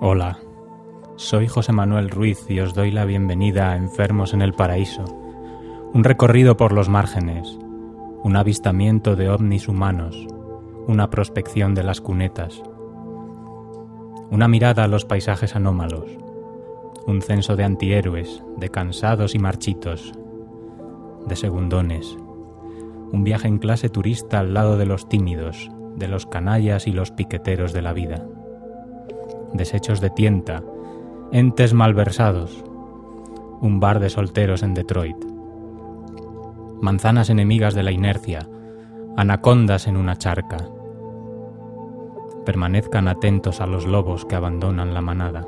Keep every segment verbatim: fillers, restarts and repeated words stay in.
Hola, soy José Manuel Ruiz y os doy la bienvenida a Enfermos en el Paraíso, un recorrido por los márgenes, un avistamiento de ovnis humanos, una prospección de las cunetas, una mirada a los paisajes anómalos, un censo de antihéroes, de cansados y marchitos, de segundones, un viaje en clase turista al lado de los tímidos, de los canallas y los piqueteros de la vida, desechos de tienta, entes malversados, un bar de solteros en Detroit, manzanas enemigas de la inercia, anacondas en una charca. Permanezcan atentos a los lobos que abandonan la manada.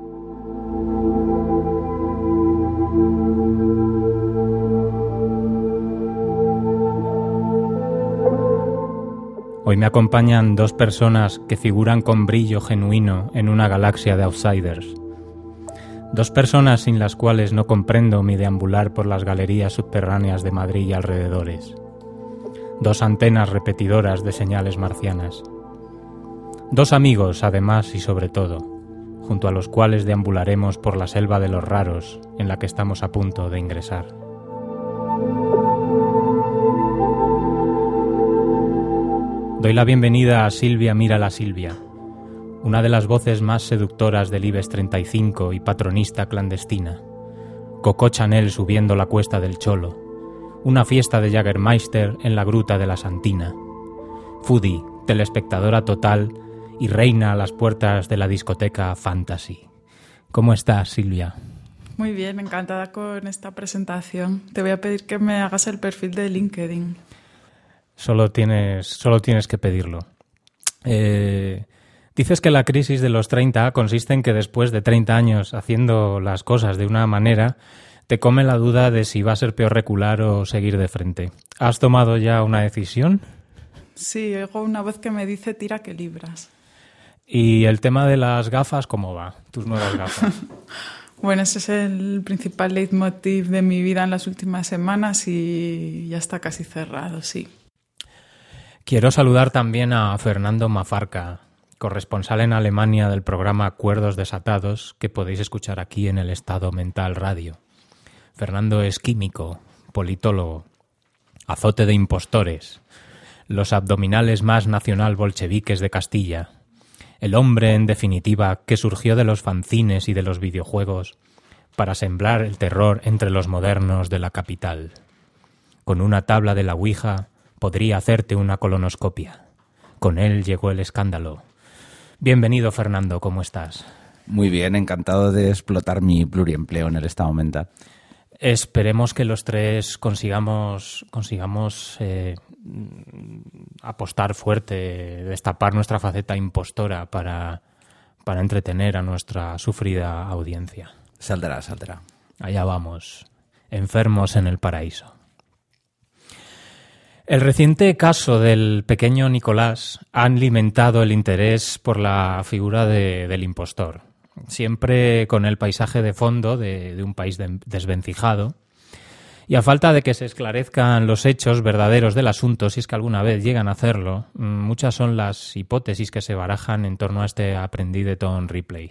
Hoy me acompañan dos personas que figuran con brillo genuino en una galaxia de outsiders. Dos personas sin las cuales no comprendo mi deambular por las galerías subterráneas de Madrid y alrededores. Dos antenas repetidoras de señales marcianas. Dos amigos, además y sobre todo, junto a los cuales deambularemos por la selva de los raros en la que estamos a punto de ingresar. Doy la bienvenida a Silvia Mírala Silvia, una de las voces más seductoras del IBEX treinta y cinco y patronista clandestina. Coco Chanel subiendo la cuesta del Cholo, una fiesta de Jägermeister en la gruta de la Santina. Foodie, telespectadora total y reina a las puertas de la discoteca Fantasy. ¿Cómo estás, Silvia? Muy bien, encantada con esta presentación. Te voy a pedir que me hagas el perfil de LinkedIn. Solo tienes, solo tienes que pedirlo. Eh, dices que la crisis de los treinta consiste en que después de treinta años haciendo las cosas de una manera, te come la duda de si va a ser peor recular o seguir de frente. ¿Has tomado ya una decisión? Sí, oigo una voz que me dice tira que libras. ¿Y el tema de las gafas, cómo va? Tus nuevas gafas. Bueno, ese es el principal leitmotiv de mi vida en las últimas semanas y ya está casi cerrado, sí. Quiero saludar también a Fernando Mafarca, corresponsal en Alemania del programa Cuerdos Desatados, que podéis escuchar aquí en el Estado Mental Radio. Fernando es químico, politólogo, azote de impostores, los abdominales más nacional bolcheviques de Castilla, el hombre, en definitiva, que surgió de los fanzines y de los videojuegos para sembrar el terror entre los modernos de la capital. Con una tabla de la Ouija podría hacerte una colonoscopia. Con él llegó el escándalo. Bienvenido, Fernando, ¿cómo estás? Muy bien, encantado de explotar mi pluriempleo en el estado mental. Esperemos que los tres consigamos, consigamos eh, apostar fuerte, destapar nuestra faceta impostora para, para entretener a nuestra sufrida audiencia. Saldrá, saldrá. Allá vamos, enfermos en el paraíso. El reciente caso del pequeño Nicolás ha alimentado el interés por la figura de, del impostor, siempre con el paisaje de fondo de, de un país de, desvencijado, y a falta de que se esclarezcan los hechos verdaderos del asunto, si es que alguna vez llegan a hacerlo, muchas son las hipótesis que se barajan en torno a este aprendiz de Tom Ripley.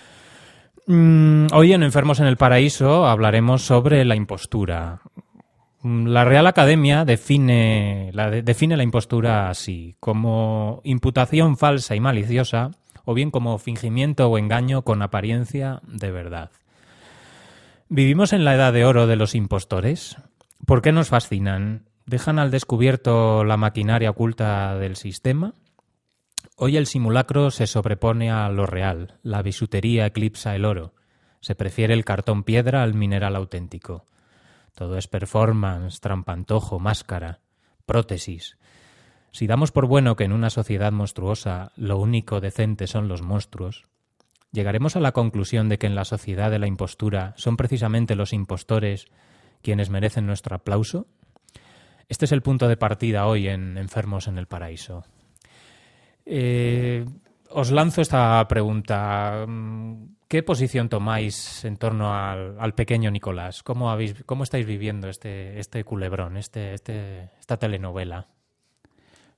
Hoy en Enfermos en el Paraíso hablaremos sobre la impostura. La Real Academia define la, de, define la impostura así, como imputación falsa y maliciosa, o bien como fingimiento o engaño con apariencia de verdad. ¿Vivimos en la edad de oro de los impostores? ¿Por qué nos fascinan? ¿Dejan al descubierto la maquinaria oculta del sistema? Hoy el simulacro se sobrepone a lo real, la bisutería eclipsa el oro, se prefiere el cartón piedra al mineral auténtico. Todo es performance, trampantojo, máscara, prótesis. Si damos por bueno que en una sociedad monstruosa lo único decente son los monstruos, ¿llegaremos a la conclusión de que en la sociedad de la impostura son precisamente los impostores quienes merecen nuestro aplauso? Este es el punto de partida hoy en Enfermos en el Paraíso. Eh, os lanzo esta pregunta. ¿Qué posición tomáis en torno al, al pequeño Nicolás? ¿Cómo, habéis, cómo estáis viviendo este, este culebrón, este, este, esta telenovela?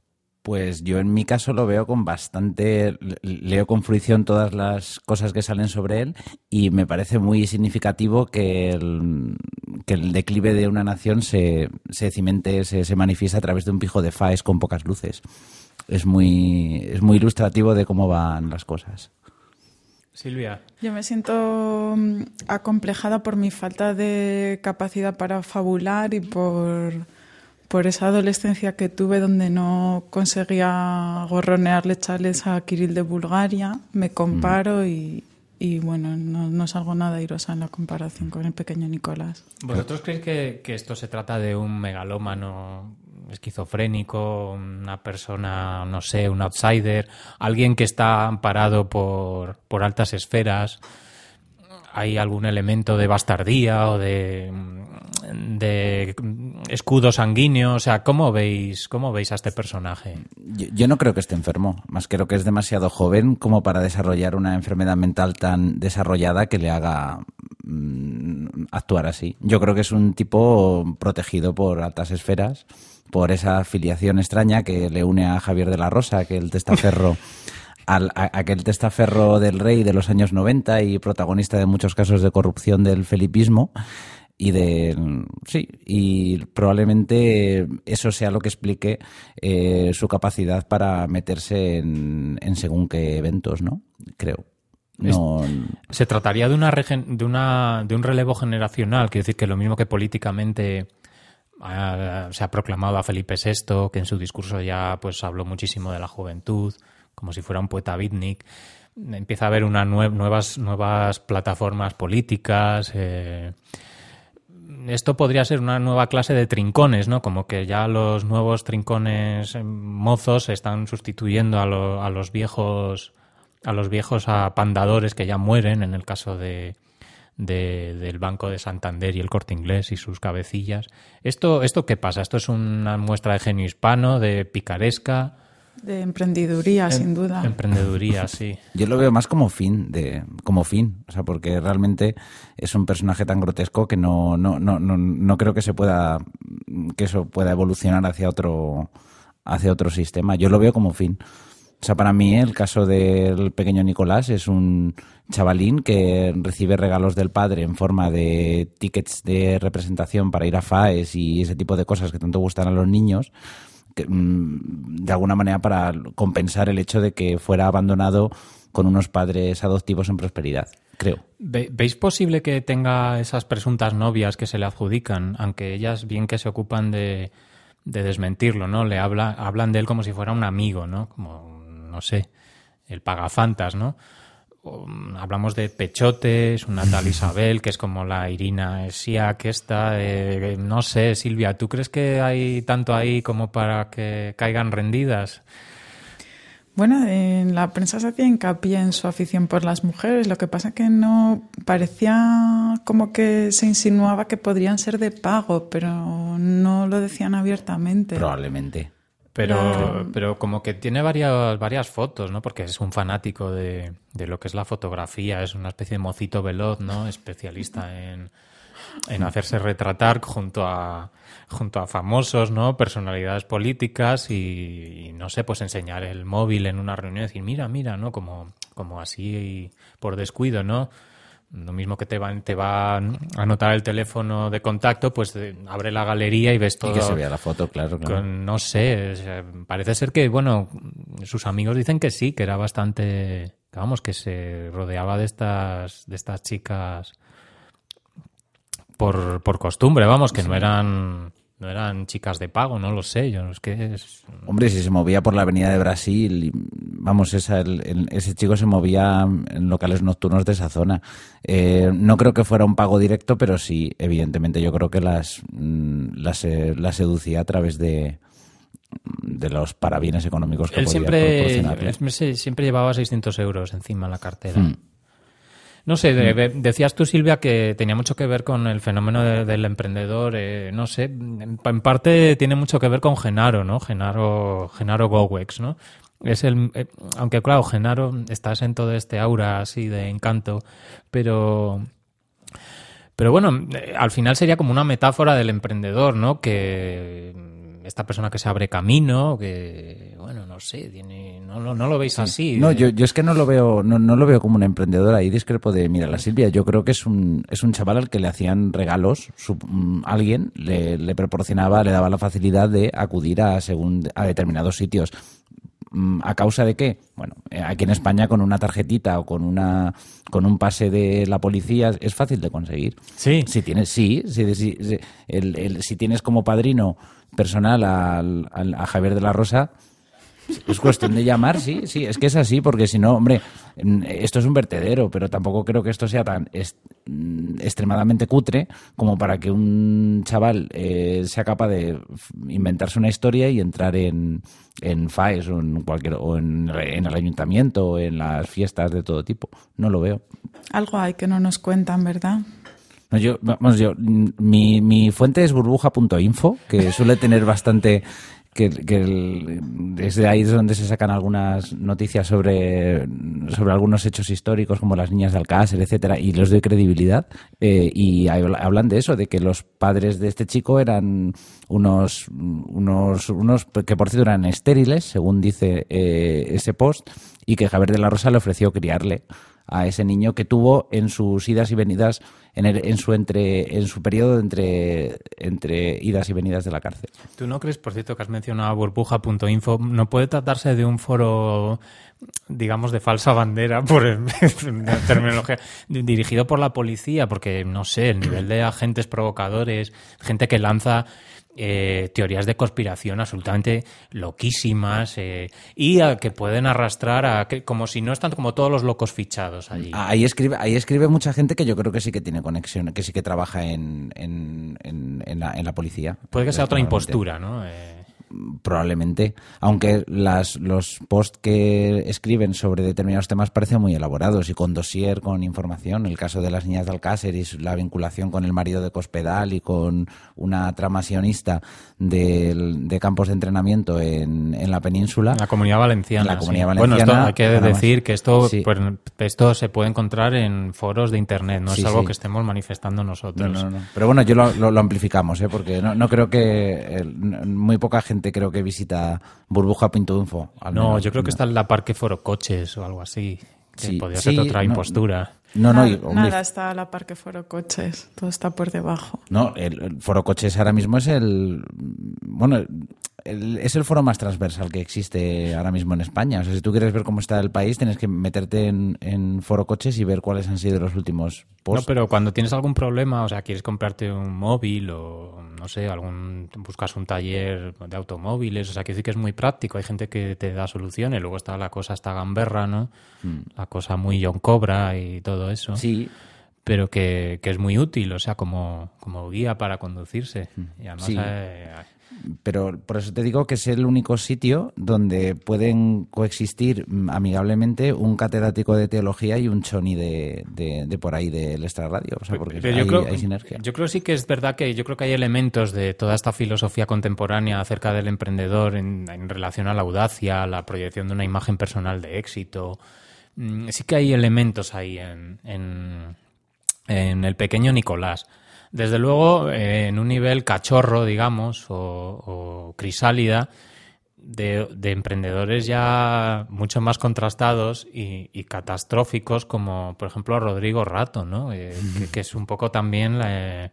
Pues yo en mi caso lo veo con bastante, leo con fruición todas las cosas que salen sobre él y me parece muy significativo que el, que el declive de una nación se, se cimente, se, se manifiesta a través de un pijo de faes con pocas luces. Es muy, es muy ilustrativo de cómo van las cosas. Silvia. Yo me siento acomplejada por mi falta de capacidad para fabular y por... por esa adolescencia que tuve donde no conseguía gorronearle chales a Kirill de Bulgaria, me comparo mm. y, y bueno, no, no salgo nada airosa en la comparación con el pequeño Nicolás. ¿Vosotros creéis que, que esto se trata de un megalómano esquizofrénico, una persona, no sé, un outsider, alguien que está amparado por, por altas esferas? ¿Hay algún elemento de bastardía o de, de escudo sanguíneo? O sea, ¿cómo veis, cómo veis a este personaje? Yo, yo no creo que esté enfermo. Más creo que es demasiado joven como para desarrollar una enfermedad mental tan desarrollada que le haga mmm, actuar así. Yo creo que es un tipo protegido por altas esferas, por esa filiación extraña que le une a Javier de la Rosa, que el testaferro... Al, a, aquel testaferro del rey de los años noventa y protagonista de muchos casos de corrupción del felipismo y de sí y probablemente eso sea lo que explique eh, su capacidad para meterse en, en según qué eventos, ¿no? Creo. No... Se trataría de una, regen, de una de un relevo generacional, quiero decir que lo mismo que políticamente uh, se ha proclamado a Felipe sexto, que en su discurso ya pues habló muchísimo de la juventud, como si fuera un poeta beatnik. Empieza a haber una nue- nuevas, nuevas plataformas políticas. Eh, esto podría ser una nueva clase de trincones, ¿no? Como que ya los nuevos trincones mozos están sustituyendo a, lo, a los viejos a los viejos apandadores que ya mueren, en el caso de, de del Banco de Santander y el Corte Inglés y sus cabecillas. ¿Esto, esto qué pasa? ¿Esto es una muestra de genio hispano, de picaresca? De emprendeduría, em, sin duda. Emprendeduría, sí. Yo lo veo más como fin, de como fin, o sea, porque realmente es un personaje tan grotesco que no, no, no, no, no creo que se pueda, que eso pueda evolucionar hacia otro, hacia otro sistema. Yo lo veo como fin. O sea, para mí el caso del pequeño Nicolás es un chavalín que recibe regalos del padre en forma de tickets de representación para ir a FAES y ese tipo de cosas que tanto gustan a los niños, que, de alguna manera para compensar el hecho de que fuera abandonado con unos padres adoptivos en prosperidad, creo. Ve, ¿Veis posible que tenga esas presuntas novias que se le adjudican, aunque ellas bien que se ocupan de, de desmentirlo, ¿no? Le habla, hablan de él como si fuera un amigo, ¿no? Como, no sé, el pagafantas, ¿no? Hablamos de pechotes, una tal Isabel, que es como la Irina Siak esta, eh, no sé, Silvia, ¿tú crees que hay tanto ahí como para que caigan rendidas? Bueno, en la prensa se hacía hincapié en su afición por las mujeres, lo que pasa que no parecía como que se insinuaba que podrían ser de pago, pero no lo decían abiertamente. Probablemente. Pero, Claro. pero como que tiene varias, varias fotos, ¿no? Porque es un fanático de, de lo que es la fotografía, es una especie de mocito veloz, ¿no? Especialista en, en hacerse retratar junto a, junto a famosos, ¿no? Personalidades políticas y, y, no sé, pues enseñar el móvil en una reunión y decir, mira, mira, ¿no? Como, como así por descuido, ¿no? Lo mismo que te va, te va a anotar el teléfono de contacto, pues eh, abre la galería y ves todo. Y que se vea la foto, claro, claro. Con, no sé, o sea, parece ser que, bueno, sus amigos dicen que sí, que era bastante, vamos, que se rodeaba de estas, de estas chicas por, por costumbre, vamos, que sí. no eran... No eran chicas de pago, no lo sé. Yo es que es... Hombre, si se movía por la avenida de Brasil, vamos, esa, el, el, ese chico se movía en locales nocturnos de esa zona. Eh, no creo que fuera un pago directo, pero sí, evidentemente, yo creo que las, las, las seducía a través de, de los parabienes económicos que Él podía siempre, proporcionarle. Siempre llevaba seiscientos euros encima en la cartera. Hmm. No sé, de, decías tú, Silvia, que tenía mucho que ver con el fenómeno de, del emprendedor. Eh, no sé, en, en parte tiene mucho que ver con Genaro, ¿no? Genaro, Genaro Gowex, ¿no? Es el, eh, aunque claro, Genaro estás en todo este aura así de encanto, pero... Pero bueno, eh, al final sería como una metáfora del emprendedor, ¿no? Que esta persona que se abre camino, que, bueno, no sé, tiene, no, no, no lo veis sí. así. No, de... yo, yo es que no lo veo, no, no lo veo como un emprendedor. Ahí discrepo de, mira, la Silvia, yo creo que es un, es un chaval al que le hacían regalos, su, alguien le, le proporcionaba, le daba la facilidad de acudir a, según, a determinados sitios. ¿A causa de qué? Bueno, aquí en España con una tarjetita o con una con un pase de la policía es fácil de conseguir. Sí. Si tienes, sí, si, si, si, el, el, si tienes como padrino personal al, al, a Javier de la Rosa, es cuestión de llamar, sí, sí, es que es así, porque si no, hombre, esto es un vertedero, pero tampoco creo que esto sea tan est extremadamente cutre como para que un chaval eh, sea capaz de inventarse una historia y entrar en, en FAES o en cualquier o en, en el ayuntamiento o en las fiestas de todo tipo. No lo veo. Algo hay que no nos cuentan, ¿verdad? No, yo, vamos, yo, mi, mi fuente es burbuja punto info, que suele tener bastante... Que, que el, desde ahí es donde se sacan algunas noticias sobre, sobre algunos hechos históricos como las niñas de Alcácer, etcétera, y les doy credibilidad. Eh, y hablan de eso, de que los padres de este chico eran unos, unos, unos que por cierto eran estériles, según dice eh, ese post, y que Javier de la Rosa le ofreció criarle a ese niño que tuvo en sus idas y venidas, en, el, en su entre en su periodo entre, entre idas y venidas de la cárcel. ¿Tú no crees, por cierto, que has mencionado burbuja punto info, no puede tratarse de un foro, digamos, de falsa bandera, por el, la terminología, dirigido por la policía? Porque, no sé, el nivel de agentes provocadores, gente que lanza... Eh, teorías de conspiración absolutamente loquísimas eh, y a que pueden arrastrar a que, como si no están como todos los locos fichados allí. Ahí escribe, ahí escribe mucha gente que yo creo que sí que tiene conexión, que sí que trabaja en, en, en, en, la, en la policía. Puede que sea otra impostura, ¿no? Eh... Probablemente, aunque las, los posts que escriben sobre determinados temas parecen muy elaborados y con dossier, con información. El caso de las niñas de Alcácer y la vinculación con el marido de Cospedal y con una trama sionista de, de campos de entrenamiento en, en la península. En la Comunidad Valenciana. La Comunidad sí. Valenciana. Bueno, esto hay que decir que esto, sí. pues, esto se puede encontrar en foros de internet, no es sí, algo sí. que estemos manifestando nosotros. No, no, no. Pero bueno, yo lo, lo, lo amplificamos, ¿eh? Porque no, no creo que el, muy poca gente creo que visita burbuja punto info. No, menos. Yo creo que está en la Parque Foro Coches o algo así, que sí, podría sí, ser otra no, impostura. No, no, nada, nada está la Parque Foro Coches, todo está por debajo. No, el, el Foro Coches ahora mismo es el... Bueno, el, es el foro más transversal que existe ahora mismo en España. O sea, si tú quieres ver cómo está el país, tienes que meterte en, en Foro Coches y ver cuáles han sido los últimos posts. No, pero cuando tienes algún problema, o sea, quieres comprarte un móvil o, no sé, algún buscas un taller de automóviles, o sea, que sí que es muy práctico. Hay gente que te da soluciones. Luego está la cosa esta gamberra, ¿no? Hmm. La cosa muy John Cobra y todo eso. Sí. Pero que, que es muy útil, o sea, como, como guía para conducirse. Y además, sí. eh, Pero por eso te digo que es el único sitio donde pueden coexistir amigablemente un catedrático de teología y un choni de, de, de por ahí del extrarradio. O sea, porque Pero hay, yo creo, hay sinergia. Yo creo sí que es verdad que yo creo que hay elementos de toda esta filosofía contemporánea acerca del emprendedor en, en relación a la audacia, a la proyección de una imagen personal de éxito. Sí que hay elementos ahí en, en, en el pequeño Nicolás. Desde luego, eh, en un nivel cachorro, digamos, o, o crisálida, de, de emprendedores ya mucho más contrastados y, y catastróficos, como por ejemplo Rodrigo Rato, ¿no? Eh, que, que es un poco también la, eh,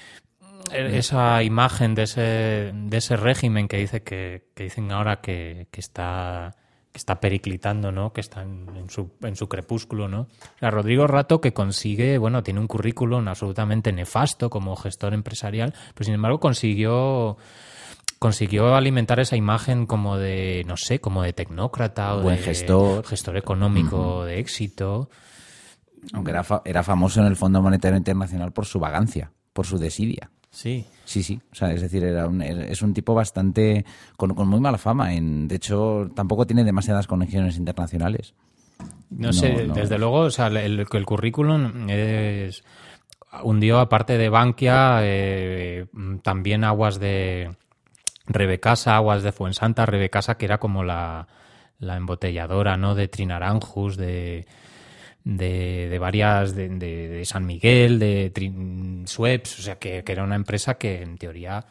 esa imagen de ese, de ese régimen que dice que, que dicen ahora que, que está... que está periclitando, ¿no? Que está en, en, su, en su crepúsculo, ¿no? O sea, Rodrigo Rato, que consigue, bueno, tiene un currículum absolutamente nefasto como gestor empresarial, pero sin embargo consiguió consiguió alimentar esa imagen como de, no sé, como de tecnócrata o buen de gestor, gestor económico uh-huh. de éxito. Aunque era, fa- era famoso en el Fondo Monetario Internacional por su vagancia, por su desidia. Sí. Sí, sí. O sea, es decir, era un, es un tipo bastante... Con, con muy mala fama. En, de hecho, tampoco tiene demasiadas conexiones internacionales. No, no sé, no. Desde luego, o sea, el, el currículum es... Hundió, aparte de Bankia, eh, también aguas de Rebecasa, aguas de Fuensanta, Rebecasa, que era como la, la embotelladora, ¿no? De Trinaranjus, de... De, de varias, de, de, de San Miguel, de Trin, Sueps, o sea, que, que era una empresa que en teoría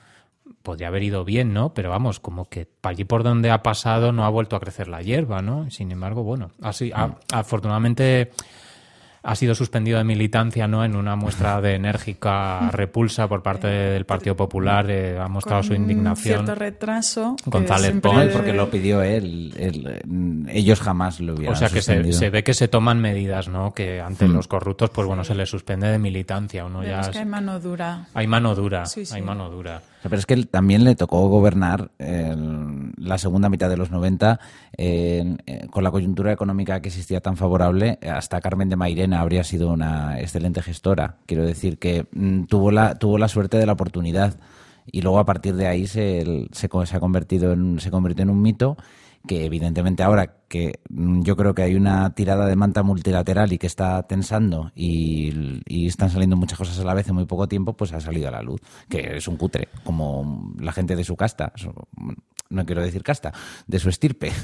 podría haber ido bien, ¿no? Pero vamos, como que para allí por donde ha pasado no ha vuelto a crecer la hierba, ¿no? Sin embargo, bueno, así, a, afortunadamente ha sido suspendido de militancia, ¿no? En una muestra de enérgica repulsa por parte del Partido Popular, eh, ha mostrado con su indignación. Cierto retraso. González siempre... Pons, porque lo pidió él, él, ellos jamás lo hubieran O sea que se, suspendido. se ve que se toman medidas, ¿no? Que ante mm. los corruptos, pues bueno, se les suspende de militancia. Uno ya es que hay mano dura. Hay mano dura, sí, sí. hay mano dura. Pero es que él también le tocó gobernar el, la segunda mitad de los noventa eh, eh, con la coyuntura económica que existía tan favorable. Hasta Carmen de Mairena habría sido una excelente gestora. Quiero decir que mm, tuvo la tuvo la suerte de la oportunidad y luego a partir de ahí se, se, se ha convertido en se convirtió en un mito que evidentemente ahora que yo creo que hay una tirada de manta multilateral y que está tensando y, y están saliendo muchas cosas a la vez en muy poco tiempo, pues ha salido a la luz, que es un cutre, como la gente de su casta, no quiero decir casta, de su estirpe.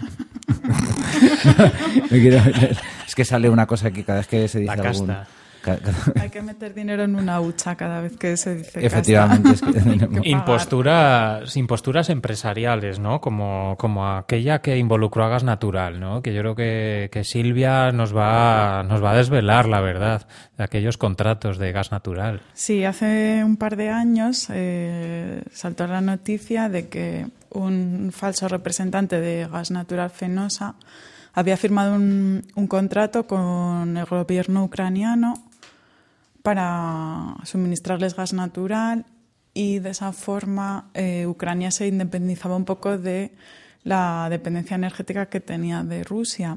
no quiero, es que sale una cosa aquí cada vez que se dice la algún... casta. Hay que meter dinero en una hucha cada vez que se dice efectivamente es que que imposturas imposturas empresariales, ¿no? Como como aquella que involucró a Gas Natural, ¿no? Que yo creo que, que Silvia nos va nos va a desvelar la verdad de aquellos contratos de Gas Natural. Sí, hace un par de años eh, saltó la noticia de que un falso representante de Gas Natural Fenosa había firmado un, un contrato con el gobierno ucraniano para suministrarles gas natural y de esa forma eh, Ucrania se independizaba un poco de la dependencia energética que tenía de Rusia.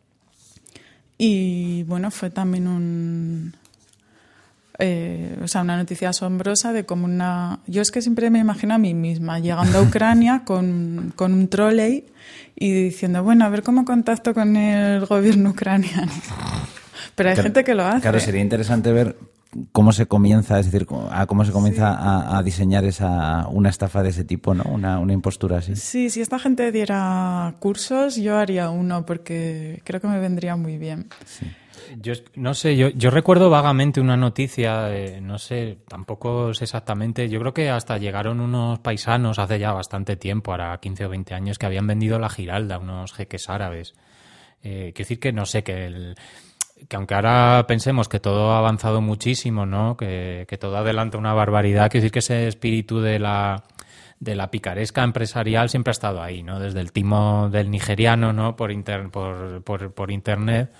Y bueno, fue también un, eh, o sea, una noticia asombrosa de cómo una... Yo es que siempre me imagino a mí misma llegando a Ucrania con, con un trolley y diciendo, bueno, a ver cómo contacto con el gobierno ucraniano. Pero hay claro, gente que lo hace. Claro, sería interesante ver cómo se comienza, es decir, a cómo se comienza sí. a, a diseñar esa una estafa de ese tipo, ¿no? Una, una impostura así. Sí, si esta gente diera cursos, yo haría uno porque creo que me vendría muy bien. Sí. Yo no sé, yo, yo recuerdo vagamente una noticia, eh, no sé, tampoco sé exactamente, yo creo que hasta llegaron unos paisanos hace ya bastante tiempo, ahora quince o veinte años, que habían vendido la Giralda, unos jeques árabes. Eh, quiero decir que no sé, que el... que aunque ahora pensemos que todo ha avanzado muchísimo, ¿no? Que, que todo adelanta una barbaridad, quiero decir que ese espíritu de la de la picaresca empresarial siempre ha estado ahí, ¿no? Desde el timo del nigeriano, ¿no? Por inter, por, por, por internet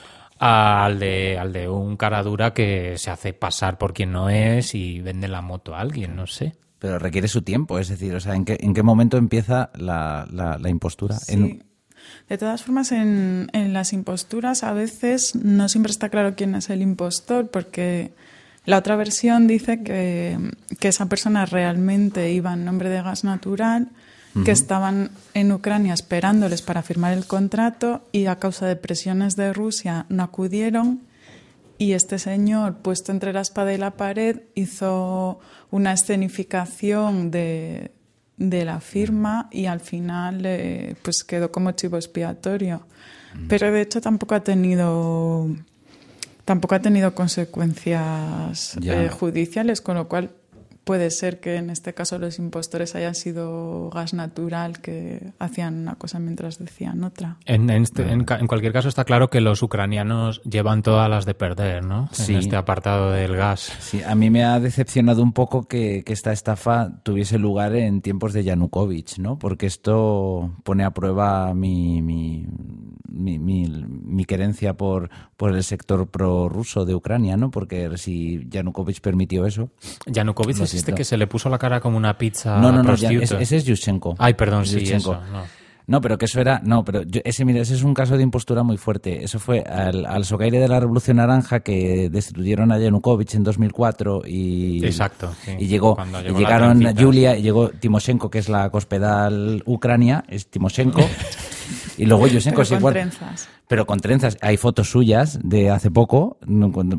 al de al de un cara dura que se hace pasar por quien no es y vende la moto a alguien, no sé. Pero requiere su tiempo, es decir, o sea, ¿en qué en qué momento empieza la la, la impostura? Sí. En... De todas formas, en, en las imposturas a veces no siempre está claro quién es el impostor, porque la otra versión dice que, que esa persona realmente iba en nombre de Gas Natural, uh-huh. que estaban en Ucrania esperándoles para firmar el contrato y a causa de presiones de Rusia no acudieron y este señor, puesto entre la espada y la pared, hizo una escenificación de... de la firma y al final eh, pues quedó como chivo expiatorio. Mm. Pero de hecho tampoco ha tenido tampoco ha tenido consecuencias eh, judiciales, con lo cual puede ser que en este caso los impostores hayan sido Gas Natural, que hacían una cosa mientras decían otra. En, en, este, en, en cualquier caso está claro que los ucranianos llevan todas las de perder, ¿no? Sí. En este apartado del gas. Sí, a mí me ha decepcionado un poco que, que esta estafa tuviese lugar en tiempos de Yanukovych, ¿no? Porque esto pone a prueba mi, mi, mi, mi, mi querencia por, por el sector prorruso de Ucrania, ¿no? Porque si Yanukovych permitió eso... Yanukovych es este que se le puso la cara como una pizza. No, no, no, ya, ese, ese es Yushchenko. Ay, perdón, sí, Yushchenko. eso, no. No, pero que eso era... No, pero yo, ese, mira, ese es un caso de impostura muy fuerte. Eso fue al, al socaire de la Revolución Naranja que destituyeron a Yanukovych en dos mil cuatro y... Exacto, sí. Y llegó, y llegaron Yulia, y llegó Timoshenko, que es la cospedal Ucrania, es Timoshenko, y luego Yushchenko es igual. Trenzas. Pero con trenzas. Hay fotos suyas de hace poco, con,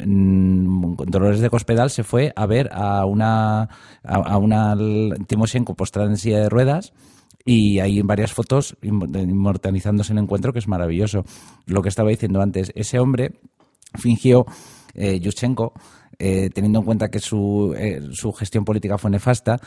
con Dolores de Cospedal se fue a ver a una, a, a una Timoshenko postrada en silla de ruedas. Y hay varias fotos inmortalizándose el encuentro, que es maravilloso. Lo que estaba diciendo antes, ese hombre fingió, eh, Yushchenko, eh, teniendo en cuenta que su, eh, su gestión política fue nefasta,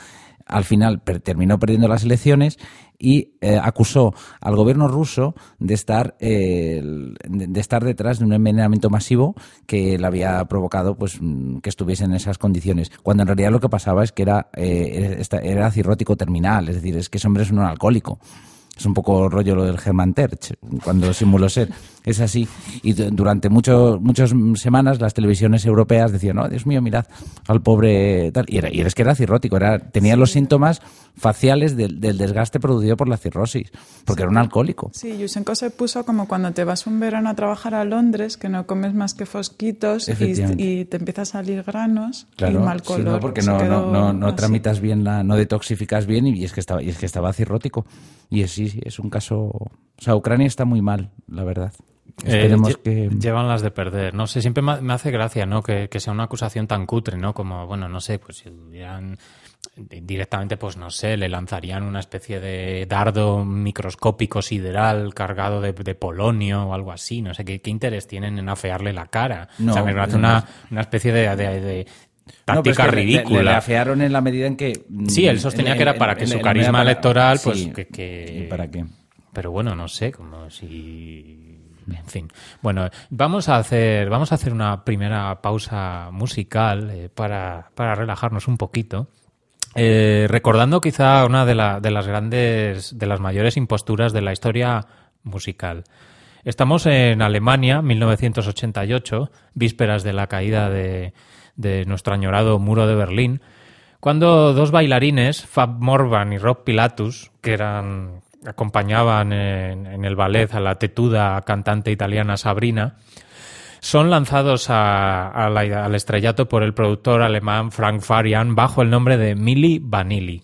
al final per- terminó perdiendo las elecciones y eh, acusó al gobierno ruso de estar eh, de estar detrás de un envenenamiento masivo que le había provocado pues que estuviese en esas condiciones, cuando en realidad lo que pasaba es que era eh, era cirrótico terminal, es decir, es que ese hombre es un alcohólico. Es un poco rollo lo del Hermann Terch, cuando simuló ser. Es así. Y durante mucho, muchas semanas las televisiones europeas decían, no, Dios mío, mirad al pobre tal. Y, era, y es que era cirrótico, era, tenía sí. los síntomas faciales del, del desgaste producido por la cirrosis, porque sí. era un alcohólico. Sí, Yushchenko se puso como cuando te vas un verano a trabajar a Londres, que no comes más que fosquitos y, y te empieza a salir granos claro, y mal color. Sí, no, porque no, no, no, no tramitas bien, la, no detoxificas bien y es que estaba, y es que estaba cirrótico. Y es, sí, sí, es un caso... O sea, Ucrania está muy mal, la verdad. Esperemos eh, que... Llevan las de perder. No sé, siempre me hace gracia, ¿no? Que, que sea una acusación tan cutre, ¿no? Como, bueno, no sé, pues si hubieran... Directamente, pues no sé, le lanzarían una especie de dardo microscópico sideral cargado de, de polonio o algo así. No sé, ¿qué, qué interés tienen en afearle la cara? No, o sea, me parece una, una especie de... de, de táctica no, pero es que ridícula. Le, le afearon en la medida en que... Sí, él sostenía en, que era para en, que en, su carisma para, electoral, pues sí, que, que... ¿Para qué? Pero bueno, no sé, como si... En fin. Bueno, vamos a hacer, vamos a hacer una primera pausa musical eh, para, para relajarnos un poquito. Eh, recordando quizá una de, la, de las grandes, de las mayores imposturas de la historia musical. Estamos en Alemania, mil novecientos ochenta y ocho, vísperas de la caída de... de nuestro añorado muro de Berlín, cuando dos bailarines, Fab Morvan y Rob Pilatus, que eran acompañaban en, en el ballet a la tetuda cantante italiana Sabrina, son lanzados a, a la, al estrellato por el productor alemán Frank Farian bajo el nombre de Milli Vanilli.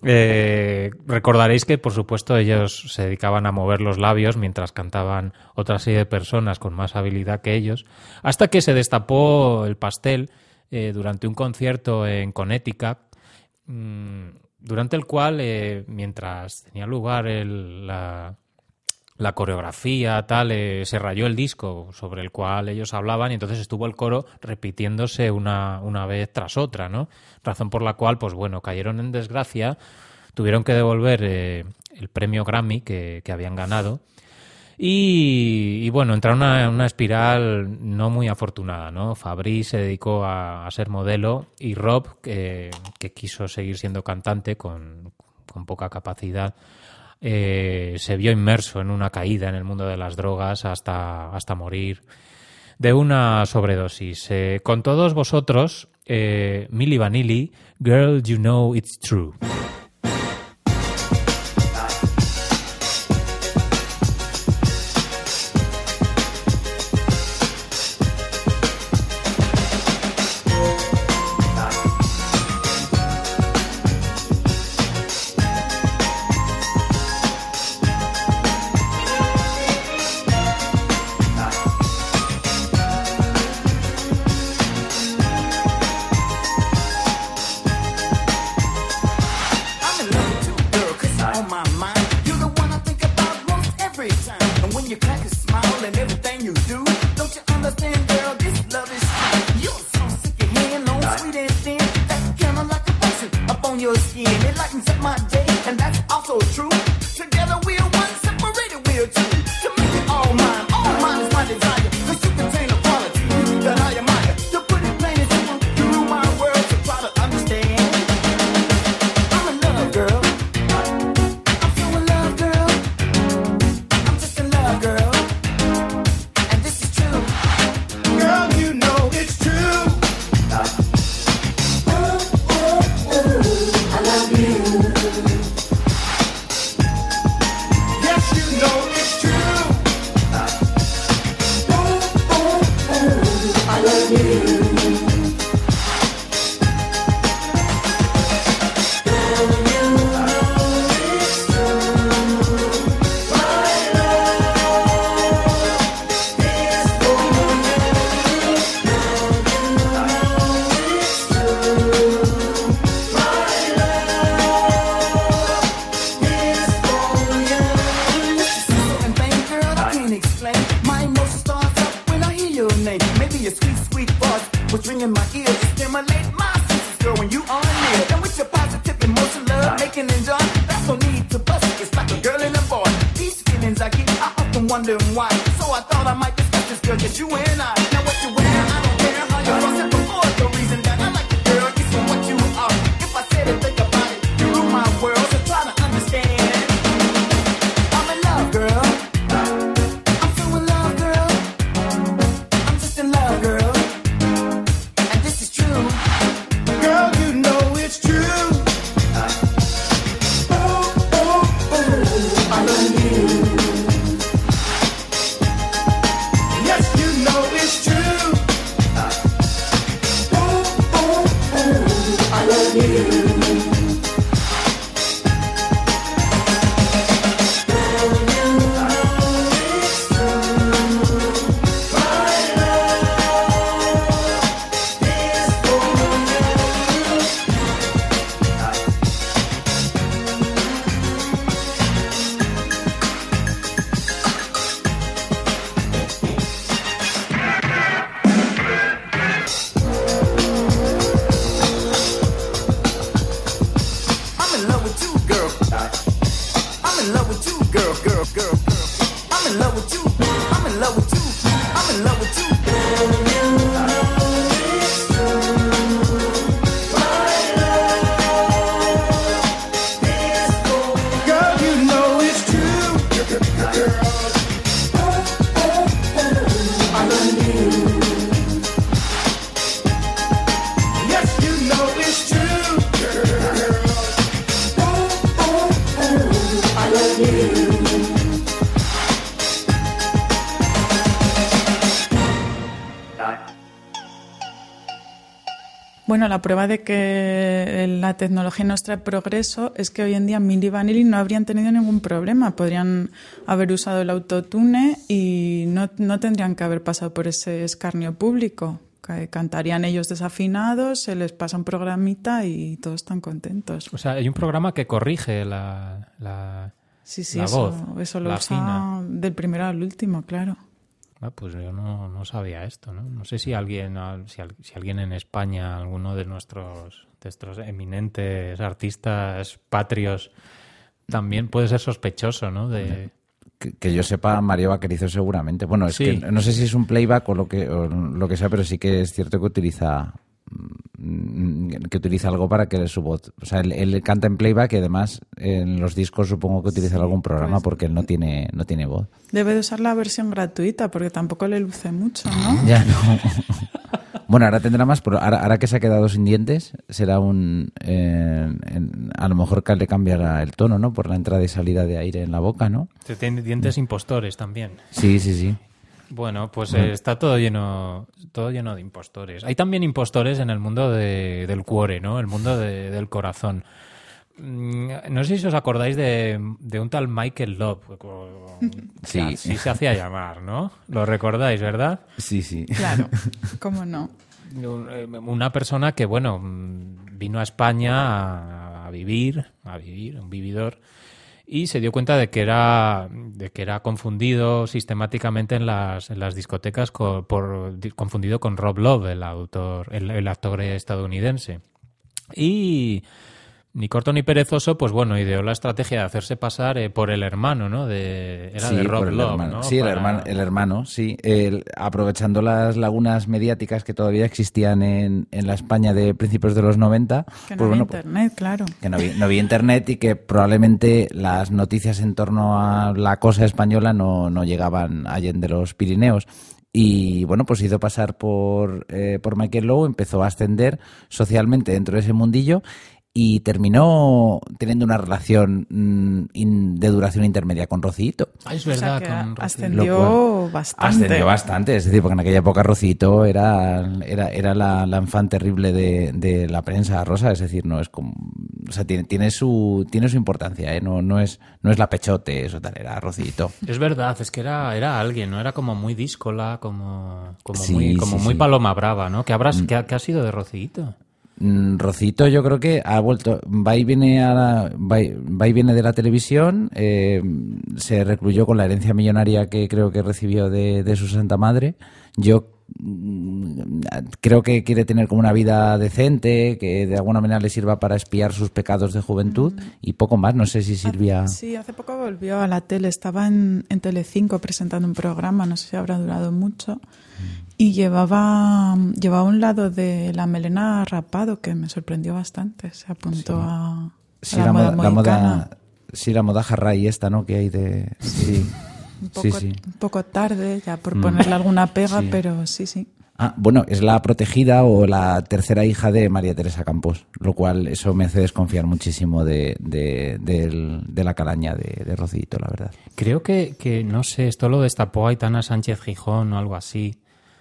Eh, recordaréis que, por supuesto, ellos se dedicaban a mover los labios mientras cantaban otra serie de personas con más habilidad que ellos, hasta que se destapó el pastel eh, durante un concierto en Connecticut, mmm, durante el cual, eh, mientras tenía lugar el, la, la coreografía, tal, eh, se rayó el disco sobre el cual ellos hablaban y entonces estuvo el coro repitiéndose una, una vez tras otra, ¿no? Razón por la cual, pues bueno, cayeron en desgracia, tuvieron que devolver eh, el premio Grammy que, que habían ganado y, y bueno, entraron en una, una espiral no muy afortunada, ¿no? Fabrice se dedicó a, a ser modelo y Rob, que, que quiso seguir siendo cantante con, con poca capacidad, eh, se vio inmerso en una caída en el mundo de las drogas hasta, hasta morir de una sobredosis. Eh, con todos vosotros, eh, Milli Vanilli, Girl, You Know It's True. Yes, you know it's true. attention. There's no need to fuss, it's like a girl and a boy. These feelings I keep, I often wondering why. So I thought I might discuss this girl, just you and I. Now what you wear, I don't care how you cross it before. The reason that I like you, girl, is for what you are. If I said it, think about it, you rule my world, so try to understand. I'm in love, girl. I'm so in love, girl. I'm just in love, girl. And this is true. Girl, you know it's true. Oh, oh, oh, I love you. Yes, you know it's true. Oh, oh, oh, I love you. I'm in love with you, girl. I'm in love with you, girl, girl, girl, girl. I'm in love with you. I'm in love with you. I'm in love with you. Girl, you know it's true. Oh, oh, oh, I love you. Yes, you know it's true. I love you. Bueno, la prueba de que la tecnología nos trae progreso es que hoy en día Milli Vanilli no habrían tenido ningún problema. Podrían haber usado el autotune y no, no tendrían que haber pasado por ese escarnio público. Que cantarían ellos desafinados, se les pasa un programita y todos están contentos. O sea, hay un programa que corrige la, la, Sí, sí, la eso, voz, eso lo la usa afina. del primero al último, claro. Ah, pues yo no, no sabía esto, ¿no? No sé si alguien, si, al- si alguien en España, alguno de nuestros, de estos eminentes artistas patrios, también puede ser sospechoso, ¿no? De... Que, que yo sepa, Mario Vaquerizo seguramente. Bueno, es Sí. que no sé si es un playback o lo que o lo que sea, pero sí que es cierto que utiliza mm, que utiliza algo para que su voz, o sea, él, él canta en playback y además en los discos supongo que utiliza algún programa pues- porque él no tiene no tiene voz. Debe de usar la versión gratuita porque tampoco le luce mucho, ¿no? Ya no. Bueno, ahora tendrá más, pero ahora, ahora que se ha quedado sin dientes, será un... eh, en- a lo mejor que le cambiará el tono, ¿no? Por la entrada y salida de aire en la boca, ¿no? Tiene dientes impostores también. Sí, sí, sí. Bueno, pues eh, está todo lleno, todo lleno de impostores. Hay también impostores en el mundo de- del cuore, ¿no? El mundo de- del corazón. Mm, No sé si os acordáis de, de un tal Michael Love. o- Sí. Así se hacía llamar, ¿no? Lo recordáis, ¿verdad? Sí, sí. Claro, ¿cómo no? Un- eh, Una persona que, bueno, mm, vino a España a, a vivir, a vivir, un vividor, y se dio cuenta de que era, de que era confundido sistemáticamente en las, en las discotecas co- por, di- confundido con Rob Love, el autor, el, el actor estadounidense. Y ni corto ni perezoso, pues bueno, ideó la estrategia de hacerse pasar eh, por el hermano, ¿no? De, era Sí, de Rob por el Love, hermano. ¿no? Sí, el, Para- hermano, el hermano, sí. El- aprovechando las lagunas mediáticas que todavía existían en, en la España de principios de los noventa. Que no pues había bueno, internet, claro. que no había, no había internet y que probablemente las noticias en torno a la cosa española no, no llegaban allende los Pirineos. Y bueno, pues hizo pasar por, eh, por Michael Lowe, empezó a ascender socialmente dentro de ese mundillo y terminó teniendo una relación mm, in- de duración intermedia con Rocito. Ah, es O sea verdad, que con Rocío. ascendió Lo cual- bastante. Ascendió bastante, es decir, porque en aquella época Rocito era, era, era la, la infant terrible de, de la prensa rosa, es decir, no es como, o sea, tiene, tiene su, tiene su importancia, ¿eh? no, no es, no es la Pechote, eso tal, era Rocito. Es verdad, es que era, era alguien, ¿no? Era como muy díscola, como, como Sí, muy, como sí, muy sí. paloma brava, ¿no? ¿Qué, habrás, qué, ha- qué ha sido de Rocito? Mm, Rocito yo creo que ha vuelto, va y viene, a la- va, y, va y viene de la televisión, eh, se recluyó con la herencia millonaria que creo que recibió de, de su santa madre. Yo mm, creo que quiere tener como una vida decente, que de alguna manera le sirva para expiar sus pecados de juventud mm. y poco más. No sé si Silvia... Sí, hace poco volvió a la tele, estaba en, en Telecinco presentando un programa, no sé si habrá durado mucho, mm. y llevaba, llevaba un lado de la melena rapado que me sorprendió bastante, se apuntó sí. a, sí, a la, la moda, moda, la moda Sí, la moda jarray esta, ¿no? Que hay de... Sí. Un poco, sí, sí. un poco tarde ya por ponerle mm. alguna pega, sí. pero sí, sí. Ah, bueno, es la protegida o la tercera hija de María Teresa Campos, lo cual eso me hace desconfiar muchísimo de, de, de, de la calaña de, de Rocito, la verdad. Creo que, que, no sé, esto lo destapó Aitana Sánchez Gijón o algo así.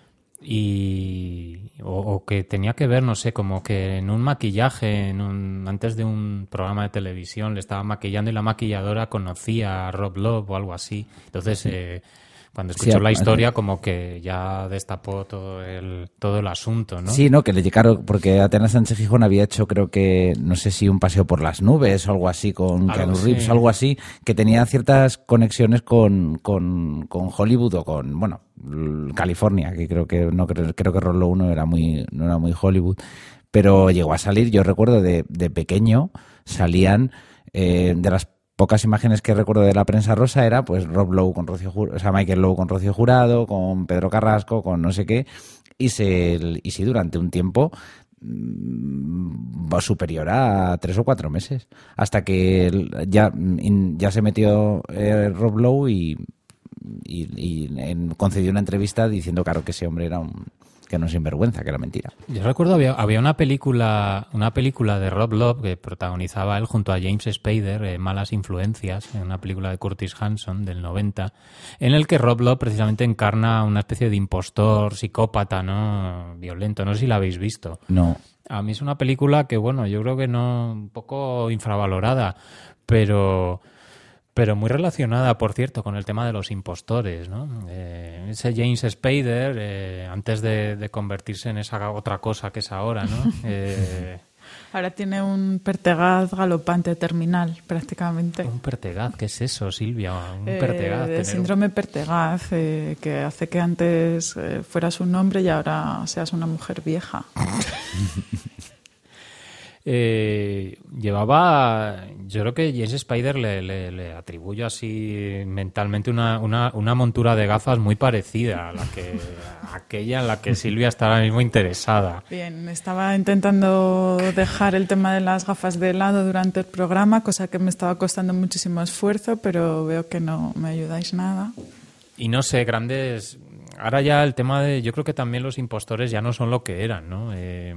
Y o, o que tenía que ver, no sé, como que en un maquillaje, en un, antes de un programa de televisión le estaba maquillando y la maquilladora conocía a Rob Love o algo así. Entonces, sí. eh, cuando escuchó sí, la historia, como que ya destapó todo el todo el asunto, ¿no? Sí, no, que le llegaron, porque Aitana Sánchez Gijón había hecho, creo que, no sé si un paseo por las nubes o algo así con Keanu Reeves, algo así, que tenía ciertas conexiones con, con, con Hollywood o con, bueno, California, que creo que no creo, creo que Rollo uno era muy no era muy Hollywood, pero llegó a salir, yo recuerdo de, de pequeño salían eh, de las pocas imágenes que recuerdo de la prensa rosa era pues Rob Lowe con Rocío Jurado, o sea, Michael Lowe con Rocío Jurado, con Pedro Carrasco, con no sé qué, y se y sí durante un tiempo mmm, superior a tres o cuatro meses, hasta que ya, ya se metió eh, Rob Lowe y Y, y en, concedió una entrevista diciendo, claro, que ese hombre era un que no es sinvergüenza, que era mentira. Yo recuerdo había, había una película una película de Rob Lowe que protagonizaba él junto a James Spader, eh, Malas influencias, una película de Curtis Hanson del noventa, en el que Rob Lowe precisamente encarna una especie de impostor psicópata, ¿no? Violento. No sé si la habéis visto. No. A mí es una película que, bueno, yo creo que no, un poco infravalorada, pero pero muy relacionada, por cierto, con el tema de los impostores, ¿no? Eh, ese James Spader, eh, antes de, de convertirse en esa otra cosa que es ahora, ¿no? Eh, ahora tiene un Pertegaz galopante terminal, prácticamente. ¿Un Pertegaz? ¿Qué es eso, Silvia? Un eh, Pertegaz. El síndrome Pertegaz, eh, que hace que antes eh, fueras un hombre y ahora seas una mujer vieja. Eh, llevaba, yo creo que James Spader le, le, le atribuyo así mentalmente una, una, una montura de gafas muy parecida a la que a aquella en la que Silvia está ahora mismo interesada. Bien, estaba intentando dejar el tema de las gafas de lado durante el programa, cosa que me estaba costando muchísimo esfuerzo, pero veo que no me ayudáis nada. Y no sé, grandes... Ahora ya el tema de... Yo creo que también los impostores ya no son lo que eran, ¿no? Eh...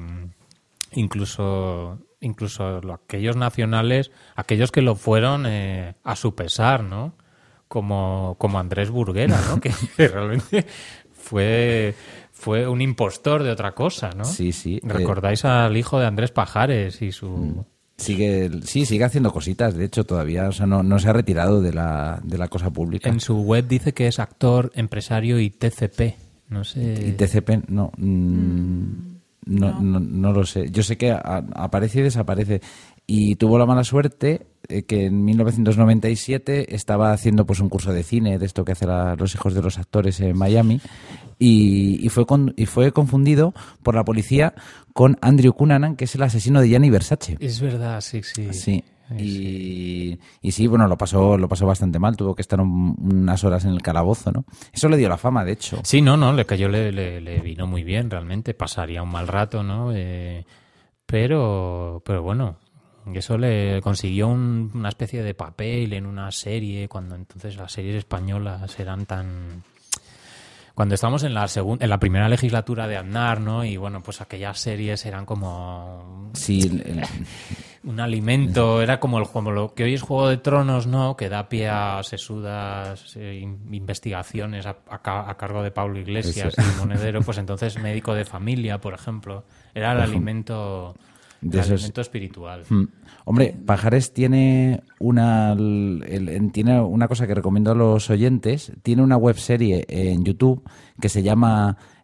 Incluso, incluso aquellos nacionales, aquellos que lo fueron eh, a su pesar, ¿no? Como, como Andrés Burguera, ¿no? Que realmente fue, fue un impostor de otra cosa, ¿no? Sí, sí. ¿Recordáis eh... al hijo de Andrés Pajares y su...? Sigue, sí, sigue haciendo cositas, de hecho, todavía, o sea, no, no se ha retirado de la, de la cosa pública. En su web dice que es actor, empresario y T C P, no sé... ¿Y T C P? No... Mmm... No, no, no lo sé. Yo sé que a, aparece y desaparece. Y tuvo la mala suerte eh, que en mil novecientos noventa y siete estaba haciendo pues un curso de cine, de esto que hacen los hijos de los actores en Miami, y, y, fue con, y fue confundido por la policía con Andrew Cunanan, que es el asesino de Gianni Versace. Es verdad, sí, sí. Sí. Y, y sí, bueno, lo pasó lo pasó bastante mal, tuvo que estar un, unas horas en el calabozo, ¿no? Eso le dio la fama, de hecho. Sí, no, no, le cayó, le, le, le vino muy bien, realmente, pasaría un mal rato, ¿no? Eh, pero, pero bueno, eso le consiguió un, una especie de papel en una serie, cuando entonces las series españolas eran tan... Cuando estábamos en la segunda, en la primera legislatura de Aznar, ¿no? Y bueno, pues aquellas series eran como... Sí, el... un alimento, era como, el, como lo que hoy es Juego de Tronos, ¿no? Que da pie a sesudas eh, investigaciones a, a, a cargo de Pablo Iglesias Eso. y Monedero, pues entonces Médico de Familia, por ejemplo, era el alimento... De el alimento espiritual. Mm. Hombre, Pajares tiene una el, el, tiene una cosa que recomiendo a los oyentes. Tiene una webserie en YouTube que se llama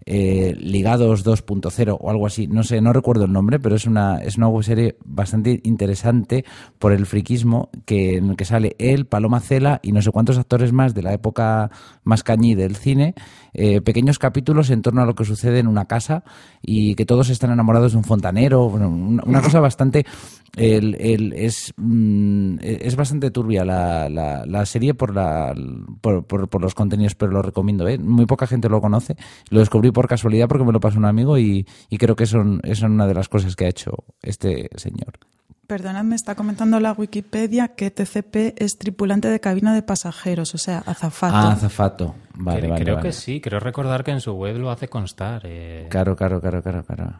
eh, Ligados dos punto cero o algo así, no sé, no recuerdo el nombre, pero es una es una webserie bastante interesante por el friquismo, que en el que sale él, Paloma Cela y no sé cuántos actores más de la época más cañí del cine, eh, pequeños capítulos en torno a lo que sucede en una casa y que todos están enamorados de un fontanero, bueno, una, una cosa bastante el, el, es mm, es bastante turbia la, la, la serie por la por, por, por los contenidos, pero lo recomiendo, ¿eh? Muy poca gente lo conoce, lo descubrí por casualidad porque me lo pasó un amigo y, y creo que son, es una de las cosas que ha hecho este señor. Perdonad, me está comentando la Wikipedia que T C P es tripulante de cabina de pasajeros, o sea, azafato. Ah, azafato. Vale, creo vale, creo vale. que sí, creo recordar que en su web lo hace constar. Eh, Claro, claro, claro, claro, claro.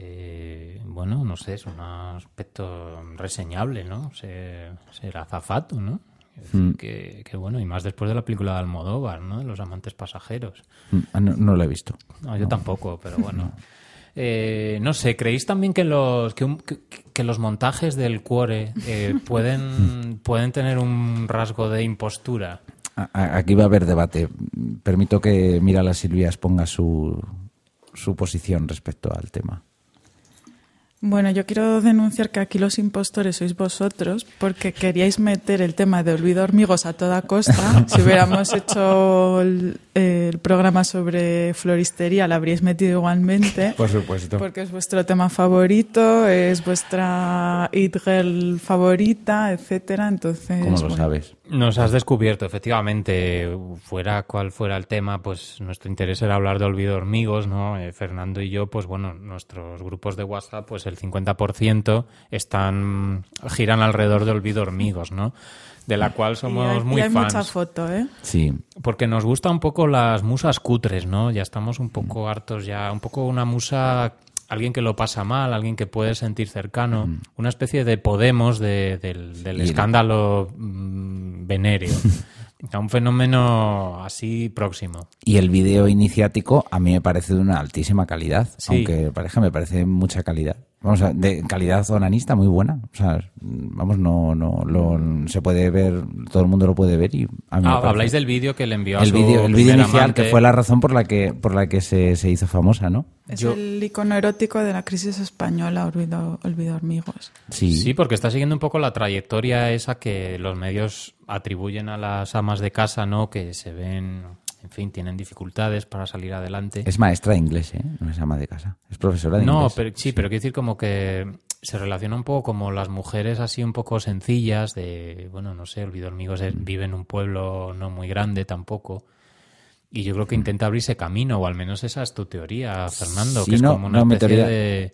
eh, bueno, no sé, es un aspecto reseñable, ¿no? Ser, ser azafato, ¿no? Es decir, Mm. que, que bueno, y más después de la película de Almodóvar, ¿no? De Los amantes pasajeros. Ah, No, no lo he visto. No, yo tampoco, pero bueno. Eh, no sé, ¿creéis también que los que, un- que, que los montajes del Cuore eh, pueden, pueden tener un rasgo de impostura? A- a- Aquí va a haber debate. Permito que Mirala Silvia exponga su, su posición respecto al tema. Bueno, yo quiero denunciar que aquí los impostores sois vosotros porque queríais meter el tema de Olvido Hormigos a toda costa. Si hubiéramos hecho el, el programa sobre floristería, lo habríais metido igualmente. Por supuesto. Porque es vuestro tema favorito, es vuestra it girl favorita, etcétera. Entonces, ¿Cómo lo bueno. sabes? Nos has descubierto, efectivamente, fuera cual fuera el tema, pues nuestro interés era hablar de Olvido Hormigos, ¿no? Eh, Fernando y yo, pues bueno, nuestros grupos de WhatsApp, pues el cincuenta por ciento están giran alrededor de Olvido Hormigos, ¿no? De la cual somos y hay, muy y hay fans. mucha foto, ¿eh? Sí. Porque nos gusta un poco las musas cutres, ¿no? Ya estamos un poco hartos ya, un poco una musa, alguien que lo pasa mal, alguien que puede sentir cercano, Mm. una especie de Podemos de- del, del Y el- escándalo mm, venéreo. A un fenómeno así próximo. Y el vídeo iniciático a mí me parece de una altísima calidad, Sí. aunque pareja me parece mucha calidad. Vamos a, de calidad onanista muy buena. O sea, vamos, no, no, lo, se puede ver, todo el mundo lo puede ver y a mí me Ah, parece- habláis del vídeo que le envió a el su vídeo, el vídeo primer inicial amante. que fue la razón por la que, por la que se, se hizo famosa, ¿no? Es Yo- el icono erótico de la crisis española, Olvido, Olvido Hormigos. Sí. Sí, porque está siguiendo un poco la trayectoria esa que los medios atribuyen a las amas de casa, ¿no? Que se ven, en fin, tienen dificultades para salir adelante. Es maestra de inglés, ¿eh? No es ama de casa. Es profesora de No, inglés. pero sí, pero quiero decir como que se relaciona un poco como las mujeres así un poco sencillas de, bueno, no sé, Olvido Hormigos es- vive en un pueblo no muy grande tampoco. Y yo creo que intenta abrirse camino, o al menos esa es tu teoría, Fernando, Sí, que es no, como una no, mi especie teoría- de...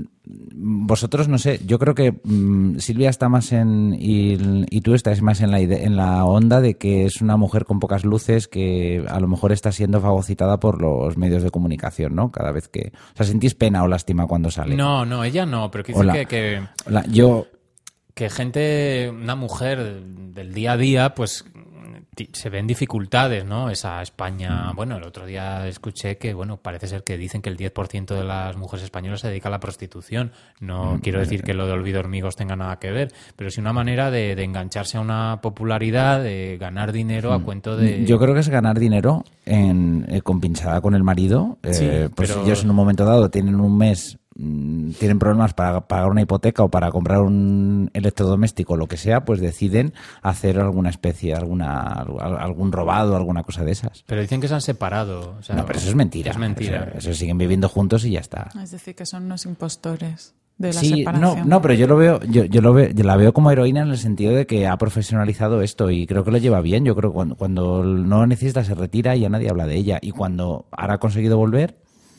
Vosotros, no sé, yo creo que mm, Silvia está más en. Y, y tú estás más en la, ide- en la onda de que es una mujer con pocas luces que a lo mejor está siendo fagocitada por los medios de comunicación, ¿no? Cada vez que. O sea, ¿sentís pena o lástima cuando sale? No, no, ella no, pero quiero Hola. decir que... que La- yo. que gente, una mujer del día a día, pues ti- se ven dificultades, ¿no? Esa España... Bueno, el otro día escuché que, bueno, parece ser que dicen que el diez por ciento de las mujeres españolas se dedica a la prostitución. No quiero decir que lo de Olvido Hormigos tenga nada que ver, pero sí una manera de, de engancharse a una popularidad, de ganar dinero a cuento de... Yo creo que es ganar dinero en, eh, compinchada con el marido. Eh, Sí, pues pero- ellos en un momento dado tienen un mes, mm, tienen problemas para pagar una hipoteca o para comprar un electrodoméstico o lo que sea, pues deciden hacer alguna especie, alguna al- algún robado, alguna cosa de esas. Pero dicen que se han separado. o sea, No, pero eso es mentira. Es mentira. Eso, eso siguen viviendo juntos y ya está. Es decir, que son unos impostores de la Sí, no, separación. no, pero yo lo veo, yo, yo lo veo, yo la veo como heroína en el sentido de que ha profesionalizado esto y creo que lo lleva bien. Yo creo que cuando, cuando no necesita se retira y ya nadie habla de ella. Y cuando ahora ha conseguido volver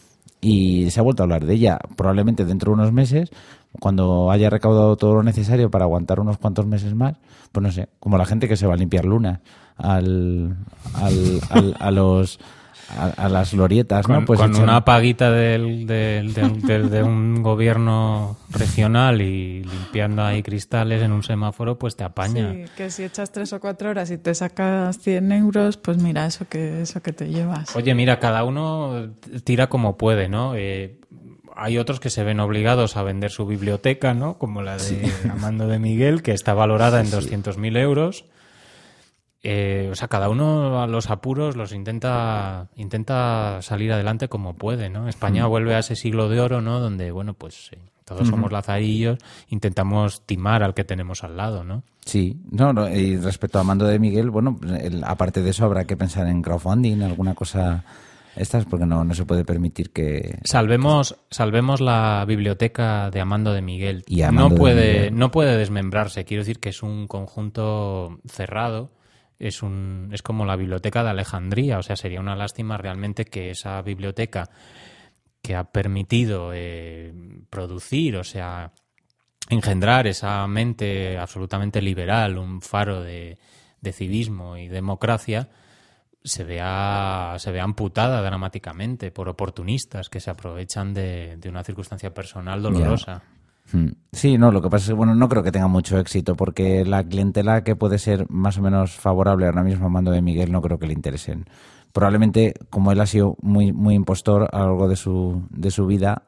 y se ha vuelto a hablar de ella, probablemente dentro de unos meses, cuando haya recaudado todo lo necesario para aguantar unos cuantos meses más, pues no sé, como la gente que se va a limpiar lunas al, al, al- a los a, a las glorietas, Con, ¿no? Pues con echan- una paguita del, del- del- del- de un gobierno regional y limpiando ahí cristales en un semáforo, pues te apaña. Sí, que si echas tres o cuatro horas y te sacas cien euros, pues mira, eso que, eso que te llevas. Oye, mira, cada uno tira como puede, ¿no? Eh, hay otros que se ven obligados a vender su biblioteca, ¿no? Como la de Amando de Miguel, que está valorada en doscientos mil euros. Eh, o sea, cada uno a los apuros los intenta intenta salir adelante como puede, ¿no? España mm. vuelve a ese siglo de oro, ¿no? Donde, bueno, pues eh, todos uh-huh. somos lazarillos, intentamos timar al que tenemos al lado, ¿no? Sí, no, no y respecto a Amando de Miguel, bueno, el, aparte de eso habrá que pensar en crowdfunding, alguna cosa estas, porque no, no se puede permitir que... Salvemos salvemos la biblioteca de Amando de Miguel. Y Amando no puede de Miguel. No puede desmembrarse, quiero decir que es un conjunto cerrado. Es un es como la biblioteca de Alejandría, o sea, sería una lástima realmente que esa biblioteca que ha permitido eh, producir, o sea, engendrar esa mente absolutamente liberal, un faro de, de civismo y democracia, se vea se vea amputada dramáticamente por oportunistas que se aprovechan de, de una circunstancia personal dolorosa. Yeah. Sí, no, lo que pasa es que, bueno, no creo que tenga mucho éxito porque la clientela que puede ser más o menos favorable ahora mismo a Amando de Miguel no creo que le interesen. Probablemente, como él ha sido muy muy impostor a lo largo de su, de su vida,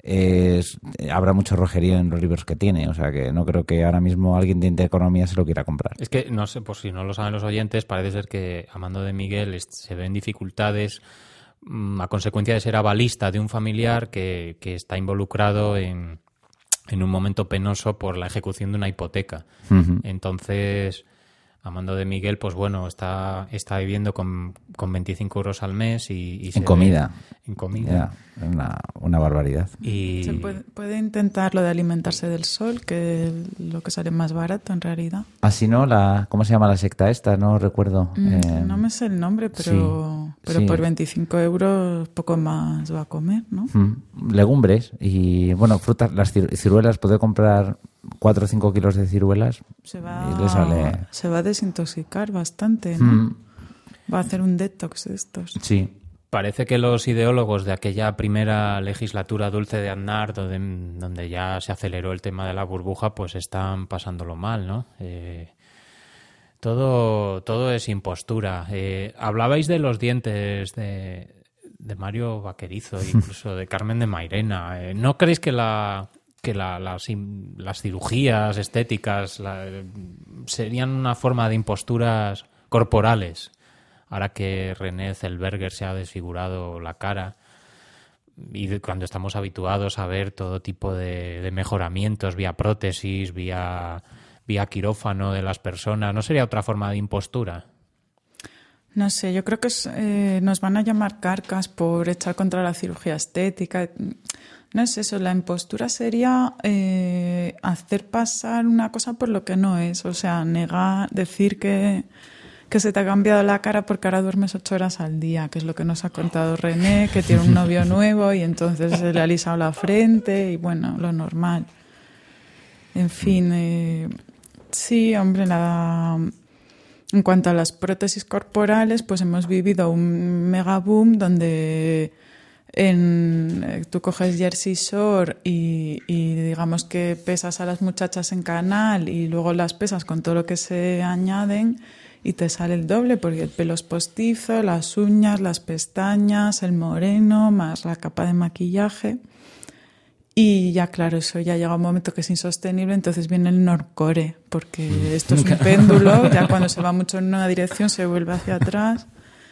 eh, habrá mucho rojerío en los libros que tiene, o sea que no creo que ahora mismo alguien de economía se lo quiera comprar. Es que, no sé, por si no lo saben los oyentes, parece ser que Amando de Miguel se ve en dificultades mmm, a consecuencia de ser avalista de un familiar que, que está involucrado en... en un momento penoso por la ejecución de una hipoteca. Uh-huh. Entonces, Amando de Miguel, pues bueno, está está viviendo con, con veinticinco euros al mes y... y en, comida. Ve, en comida. Ya, una, una barbaridad. Y... Se puede, puede intentar lo de alimentarse del sol, que es lo que sale más barato en realidad. Así, ¿no? La, ¿cómo se llama la secta esta? No recuerdo. Mm, eh, no me sé el nombre, pero, sí, pero sí. por veinticinco euros poco más va a comer, ¿no? Mm, legumbres y, bueno, frutas, las ciruelas, puede comprar cuatro o cinco kilos de ciruelas se va, y le sale... Se va a desintoxicar bastante, ¿no? Mm. Va a hacer un detox de estos. Sí. Parece que los ideólogos de aquella primera legislatura dulce de Aznar, donde, donde ya se aceleró el tema de la burbuja, pues están pasándolo mal, ¿no? Eh, todo, todo es impostura. Eh, hablabais de los dientes de, de Mario Vaquerizo, incluso de Carmen de Mairena. Eh, ¿No creéis que la... que la, las, las cirugías estéticas la, serían una forma de imposturas corporales? Ahora que René Zellweger se ha desfigurado la cara y de, cuando estamos habituados a ver todo tipo de, de mejoramientos vía prótesis, vía, vía quirófano de las personas, ¿no sería otra forma de impostura? No sé, yo creo que es, eh, nos van a llamar carcas por echar contra la cirugía estética. No es eso, la impostura sería eh, hacer pasar una cosa por lo que no es. O sea, negar, decir que, que se te ha cambiado la cara porque ahora duermes ocho horas al día, que es lo que nos ha contado René, que tiene un novio nuevo y entonces se le ha alisado la frente y bueno, lo normal. En fin, eh, sí, hombre, nada... En cuanto a las prótesis corporales, pues hemos vivido un mega boom donde en, tú coges Jersey Shore y, y digamos que pesas a las muchachas en canal y luego las pesas con todo lo que se añaden y te sale el doble porque el pelo es postizo, las uñas, las pestañas, el moreno, más la capa de maquillaje. Y ya, claro, eso ya llega un momento que es insostenible, entonces viene el normcore, porque esto es un péndulo, ya cuando se va mucho en una dirección se vuelve hacia atrás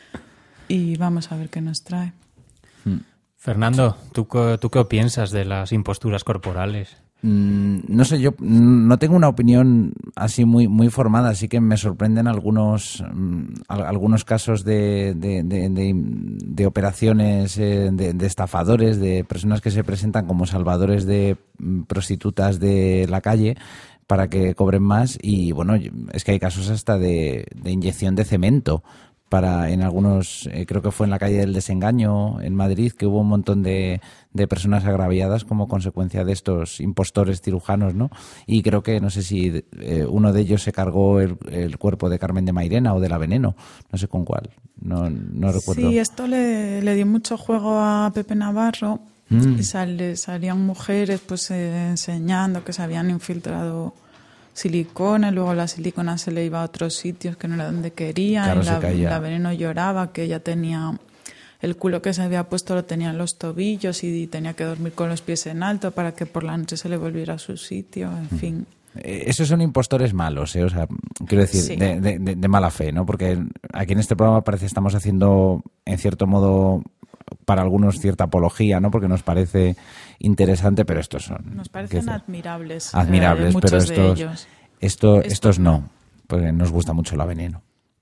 y vamos a ver qué nos trae. Fernando, ¿tú, tú qué piensas de las imposturas corporales? Mm, no sé, yo no tengo una opinión así muy muy formada, así que me sorprenden algunos algunos casos de, de, de, de, de operaciones eh, de, de estafadores, de personas que se presentan como salvadores de prostitutas de la calle para que cobren más y bueno, es que hay casos hasta de, de inyección de cemento para en algunos, eh, creo que fue en la calle del Desengaño en Madrid, que hubo un montón de, de personas agraviadas como consecuencia de estos impostores cirujanos, ¿no? Y creo que, no sé si eh, uno de ellos se cargó el, el cuerpo de Carmen de Mairena o de la Veneno, no sé con cuál, no, no recuerdo. Sí, esto le, le dio mucho juego a Pepe Navarro mm. y sal, salían mujeres pues eh, enseñando que se habían infiltrado silicona, luego la silicona se le iba a otros sitios que no era donde quería, claro, y la, la Veneno lloraba que ella tenía el culo que se había puesto lo tenía en los tobillos y tenía que dormir con los pies en alto para que por la noche se le volviera a su sitio, en mm. fin. Esos son impostores malos, ¿eh? O sea, quiero decir, Sí. de, de, de mala fe, ¿no? Porque aquí en este programa parece que estamos haciendo, en cierto modo, para algunos cierta apología, ¿no? Porque nos parece interesante, pero estos son... Nos parecen ¿qué decir? admirables. Admirables, eh, muchos pero de estos, ellos. esto, Estos estos no, porque nos gusta mucho la veneno.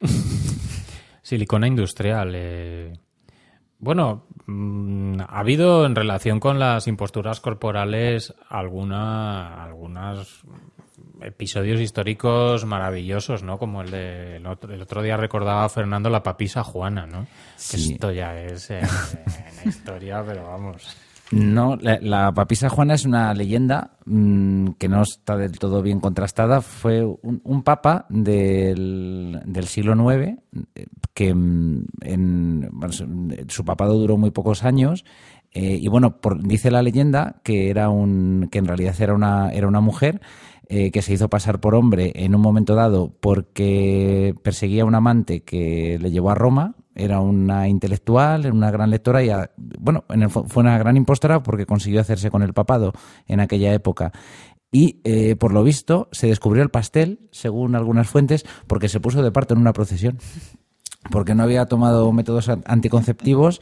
Silicona industrial. Eh... Bueno, mmm, ha habido en relación con las imposturas corporales alguna, algunos episodios históricos maravillosos, ¿no? Como el de el otro, el otro día recordaba Fernando la papisa Juana, ¿no? Sí. Que esto ya es eh, en la historia, pero vamos. No, la, la papisa Juana es una leyenda mmm, que no está del todo bien contrastada. Fue un, un papa del, del siglo nueve que mmm, en, bueno, su papado duró muy pocos años eh, y bueno, por, dice la leyenda que era un que en realidad era una era una mujer eh, que se hizo pasar por hombre en un momento dado porque perseguía a un amante que le llevó a Roma. Era una intelectual, una gran lectora y, a, bueno, en el, fue una gran impostora porque consiguió hacerse con el papado en aquella época. Y, eh, por lo visto, se descubrió el pastel, según algunas fuentes, porque se puso de parto en una procesión. Porque no había tomado métodos anticonceptivos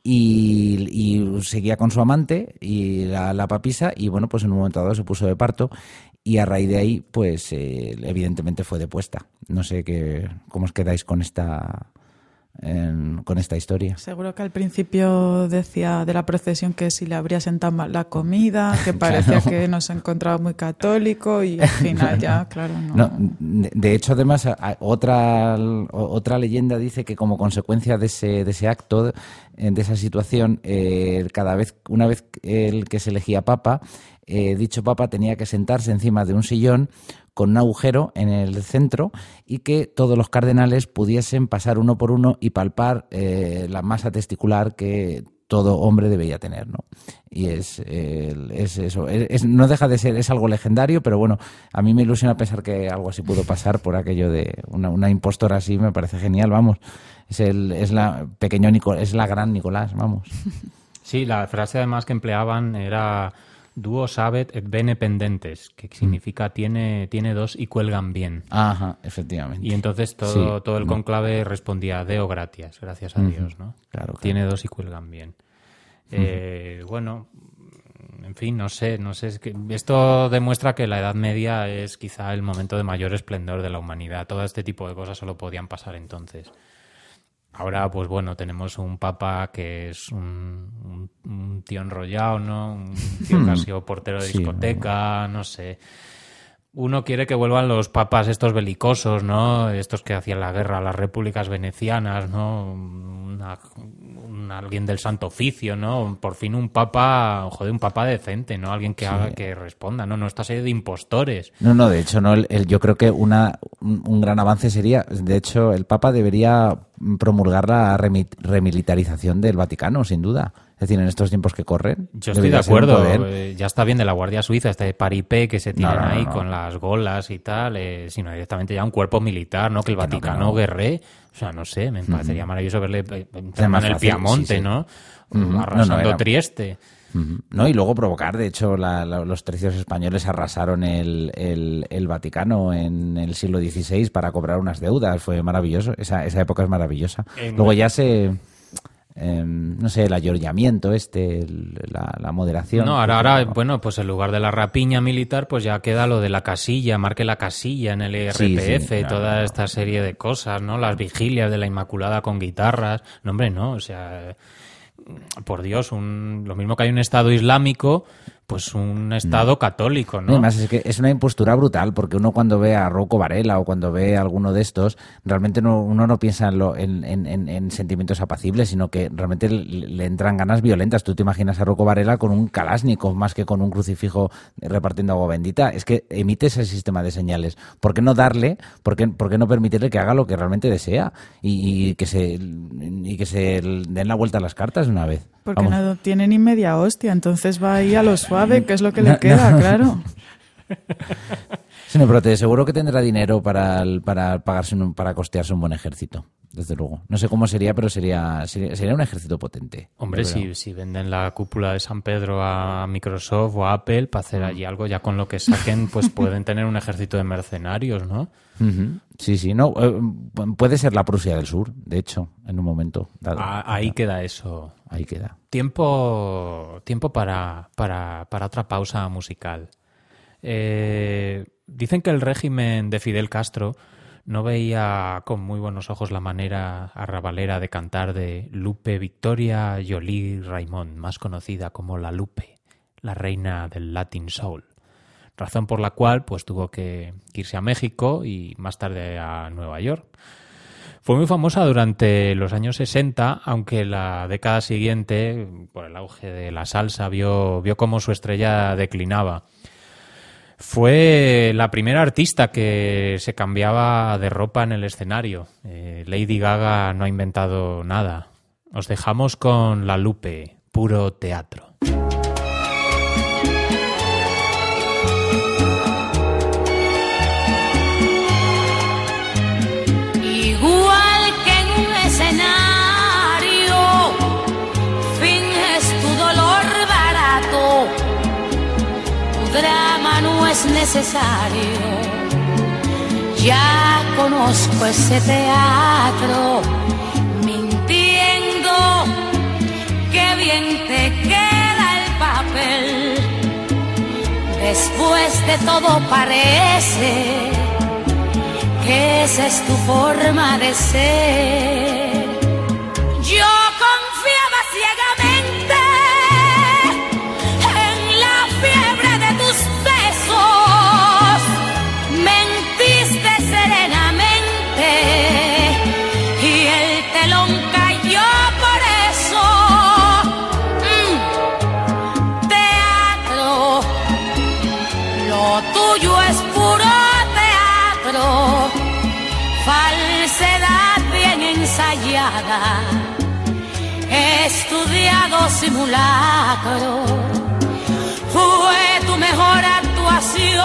y, y seguía con su amante y la, la papisa y, bueno, pues en un momento dado se puso de parto y a raíz de ahí, pues, eh, evidentemente fue depuesta. No sé qué, cómo os quedáis con esta... En, con esta historia. Seguro que al principio decía de la procesión que si le habría sentado mal la comida, que parecía Claro. que no se encontraba muy católico y al final ya, claro, no. No, de, de hecho, además, a- a- otra, otra leyenda dice que como consecuencia de ese, de ese acto, eh, de esa situación, eh, cada vez, una vez el que se elegía papa, eh, dicho papa tenía que sentarse encima de un sillón con un agujero en el centro y que todos los cardenales pudiesen pasar uno por uno y palpar eh, la masa testicular que todo hombre debería tener, ¿no? Y es, eh, es eso. Es, es- no deja de ser, es algo legendario, pero bueno, a mí me ilusiona pensar que algo así pudo pasar por aquello de una, una impostora así, me parece genial, vamos. Es el, es la pequeño Nico, es la gran Nicolás, vamos. Sí, la frase además que empleaban era duo sabet et bene pendentes, que significa tiene, tiene dos y cuelgan bien. Ajá, efectivamente. Y entonces todo, Sí. todo el conclave respondía Deo gratias, gracias a Dios, ¿no? Claro, claro. Tiene dos y cuelgan bien. Eh, bueno, en fin, no sé, no sé. Es que esto demuestra que la Edad Media es quizá el momento de mayor esplendor de la humanidad. Todo este tipo de cosas solo podían pasar entonces. Ahora, pues bueno, tenemos un papa que es un, un, un tío enrollado, ¿no? Un tío que ha sido portero de Sí, discoteca, no sé. Uno quiere que vuelvan los papas estos belicosos, ¿no? Estos que hacían la guerra a las repúblicas venecianas, ¿no? Una- un- alguien del Santo Oficio, ¿no? Por fin un papa, joder, un papa decente, ¿no? Alguien que Sí. haga, que responda, ¿no? No esta serie de impostores. No, no, de hecho, no. El, el- yo creo que una, un, un gran avance sería, de hecho, el Papa debería promulgar la remi- remilitarización del Vaticano, sin duda. Es decir, en estos tiempos que corren. Yo estoy de debería ser un acuerdo, poder. eh, ya está bien de la Guardia Suiza, este paripé que se tiran No, no, no, ahí no. con las golas y tal, eh, sino directamente ya un cuerpo militar, ¿no? Que el Que no, que Vaticano no. guerre. O sea, no sé, me parecería maravilloso verle eh, entrar Es más en el fácil, Piamonte, sí, sí. ¿no? Ujú. No, no, Arrasando era- Trieste. Ujú. No, y luego provocar, de hecho, la- la- los tercios españoles arrasaron el, el, el Vaticano en el siglo dieciséis para cobrar unas deudas. Fue maravilloso. Esa, esa época es maravillosa. En- Luego ya se... eh, no sé, el ayorllamiento este, el- la, la moderación. No, ahora, pues, ahora, no. bueno, pues en lugar de la rapiña militar, pues ya queda lo de la casilla, marque la casilla en el I R P F, Sí, sí, no, toda no, no. esta serie de cosas, ¿no? Las vigilias de la Inmaculada con guitarras. No, hombre, no, o sea, por Dios, un, lo mismo que hay un Estado islámico, pues un Estado católico, ¿no? Además, es que es una impostura brutal, porque uno cuando ve a Rocco Varela o cuando ve a alguno de estos, realmente no, uno no piensa en, lo, en, en, en- en sentimientos apacibles, sino que realmente le, le entran ganas violentas. Tú te imaginas a Rocco Varela con un Kalashnikov más que con un crucifijo repartiendo agua bendita. Es que emite ese sistema de señales. ¿Por qué no darle, por qué, por qué no permitirle que haga lo que realmente desea y, y que se y que se den la vuelta a las cartas de una vez? Porque Vamos. no tiene ni media hostia, entonces va ahí a lo suave, que es lo que le No, queda, no. claro. Sí, no, pero te seguro que tendrá dinero para, el- para pagarse un- para costearse un buen ejército. desde luego. No sé cómo sería, pero sería sería, sería un ejército potente. Hombre, si, si venden la cúpula de San Pedro a Microsoft o a Apple para hacer allí algo, ya con lo que saquen, pues pueden tener un ejército de mercenarios, ¿no? Uh-huh. Sí, sí, no, eh, puede ser la Prusia del Sur, de hecho, en un momento dado. Ah, ahí queda eso. Ahí queda. Tiempo, tiempo para, para, para otra pausa musical. Eh, dicen que el régimen de Fidel Castro no veía con muy buenos ojos la manera arrabalera de cantar de Lupe Victoria Jolie Raymond, más conocida como la Lupe, la reina del Latin Soul. Razón por la cual pues tuvo que irse a México y más tarde a Nueva York. Fue muy famosa durante los años sesenta, aunque la década siguiente, por el auge de la salsa, vio, vio cómo su estrella declinaba. Fue la primera artista que se cambiaba de ropa en el escenario. Eh, Lady Gaga no ha inventado nada. Os dejamos con La Lupe, puro teatro. Igual que en un escenario, finges tu dolor barato. Tu drama no es necesario. Ya conozco ese teatro. Mintiendo, qué bien te queda el papel. Después de todo parece que esa es tu forma de ser. Yo confiaba ciegamente en la fiebre de tus besos. Mentiste serenamente y el telón cayó por eso. Mm. Teatro, lo tuyo es puro teatro. Falsedad bien ensayada, estudiado simulacro. Fue tu mejor actuación,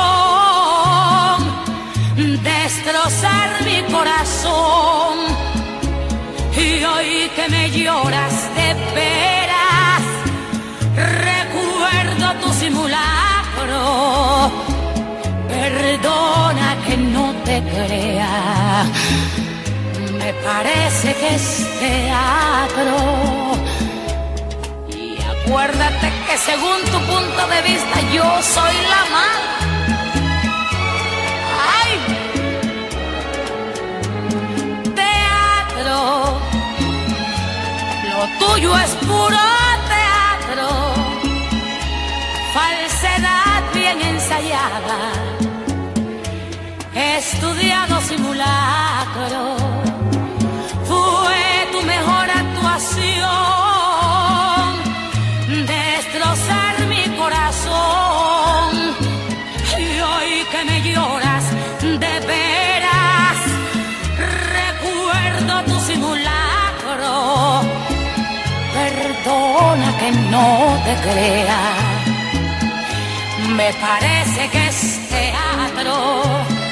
destrozar mi corazón. Y hoy que me lloras de veras, recuerdo tu simulacro. Perdona que no te crea, me parece que es teatro. Y acuérdate que según tu punto de vista yo soy la mala. ¡Ay! Teatro, lo tuyo es puro teatro. Falsedad bien ensayada, estudiado simulacro. Fue tu mejor actuación, destrozar mi corazón. Y hoy que me lloras de veras, recuerdo tu simulacro. Perdona que no te crea, me parece que es teatro.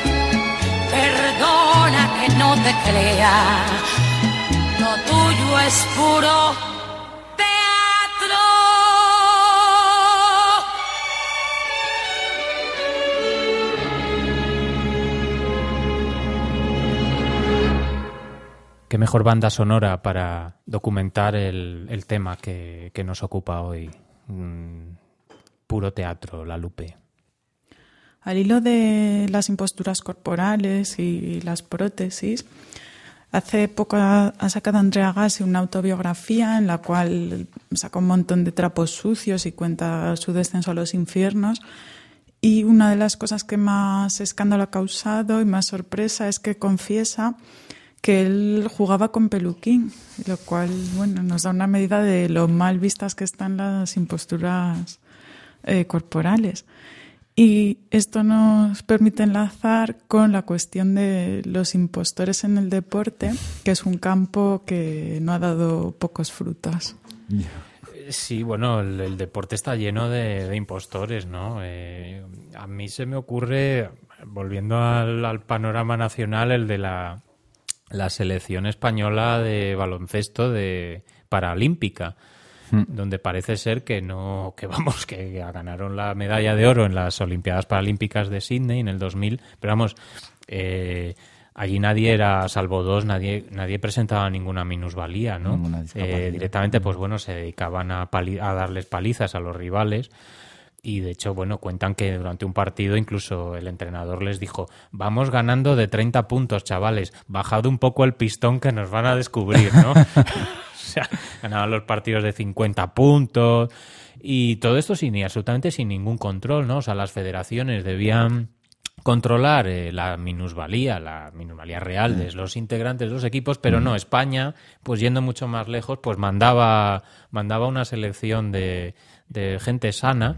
Perdona que no te crea, lo tuyo es puro teatro. Qué mejor banda sonora para documentar el, el tema que, que nos ocupa hoy. Mm, puro teatro, La Lupe. Al hilo de las imposturas corporales y las prótesis, hace poco ha, ha sacado Andrea Gassi una autobiografía en la cual saca un montón de trapos sucios y cuenta su descenso a los infiernos. Y una de las cosas que más escándalo ha causado y más sorpresa es que confiesa que él jugaba con peluquín, lo cual, bueno, nos da una medida de lo mal vistas que están las imposturas eh, corporales. Y esto nos permite enlazar con la cuestión de los impostores en el deporte, que es un campo que no ha dado pocos frutos. Sí, bueno, el, el deporte está lleno de, de impostores, ¿no? Eh, a mí se me ocurre, volviendo al, al panorama nacional, el de la la selección española de baloncesto de paralímpica, mm. donde parece ser que no, que vamos, que ganaron la medalla de oro en las Olimpiadas Paralímpicas de Sydney en el dos mil, pero vamos, eh, allí nadie era, salvo dos, nadie nadie presentaba ninguna minusvalía, ¿no? Eh, directamente, pues bueno, se dedicaban a, pali- a darles palizas a los rivales. Y de hecho, bueno, cuentan que durante un partido incluso el entrenador les dijo: vamos ganando de treinta puntos, chavales, bajad un poco el pistón que nos van a descubrir, ¿no? O sea, ganaban los partidos de cincuenta puntos y todo esto sin absolutamente sin ningún control, ¿no? O sea, las federaciones debían controlar eh, la minusvalía, la minusvalía real de los integrantes de los equipos, pero no, España, pues yendo mucho más lejos, pues mandaba, mandaba una selección de, de gente sana.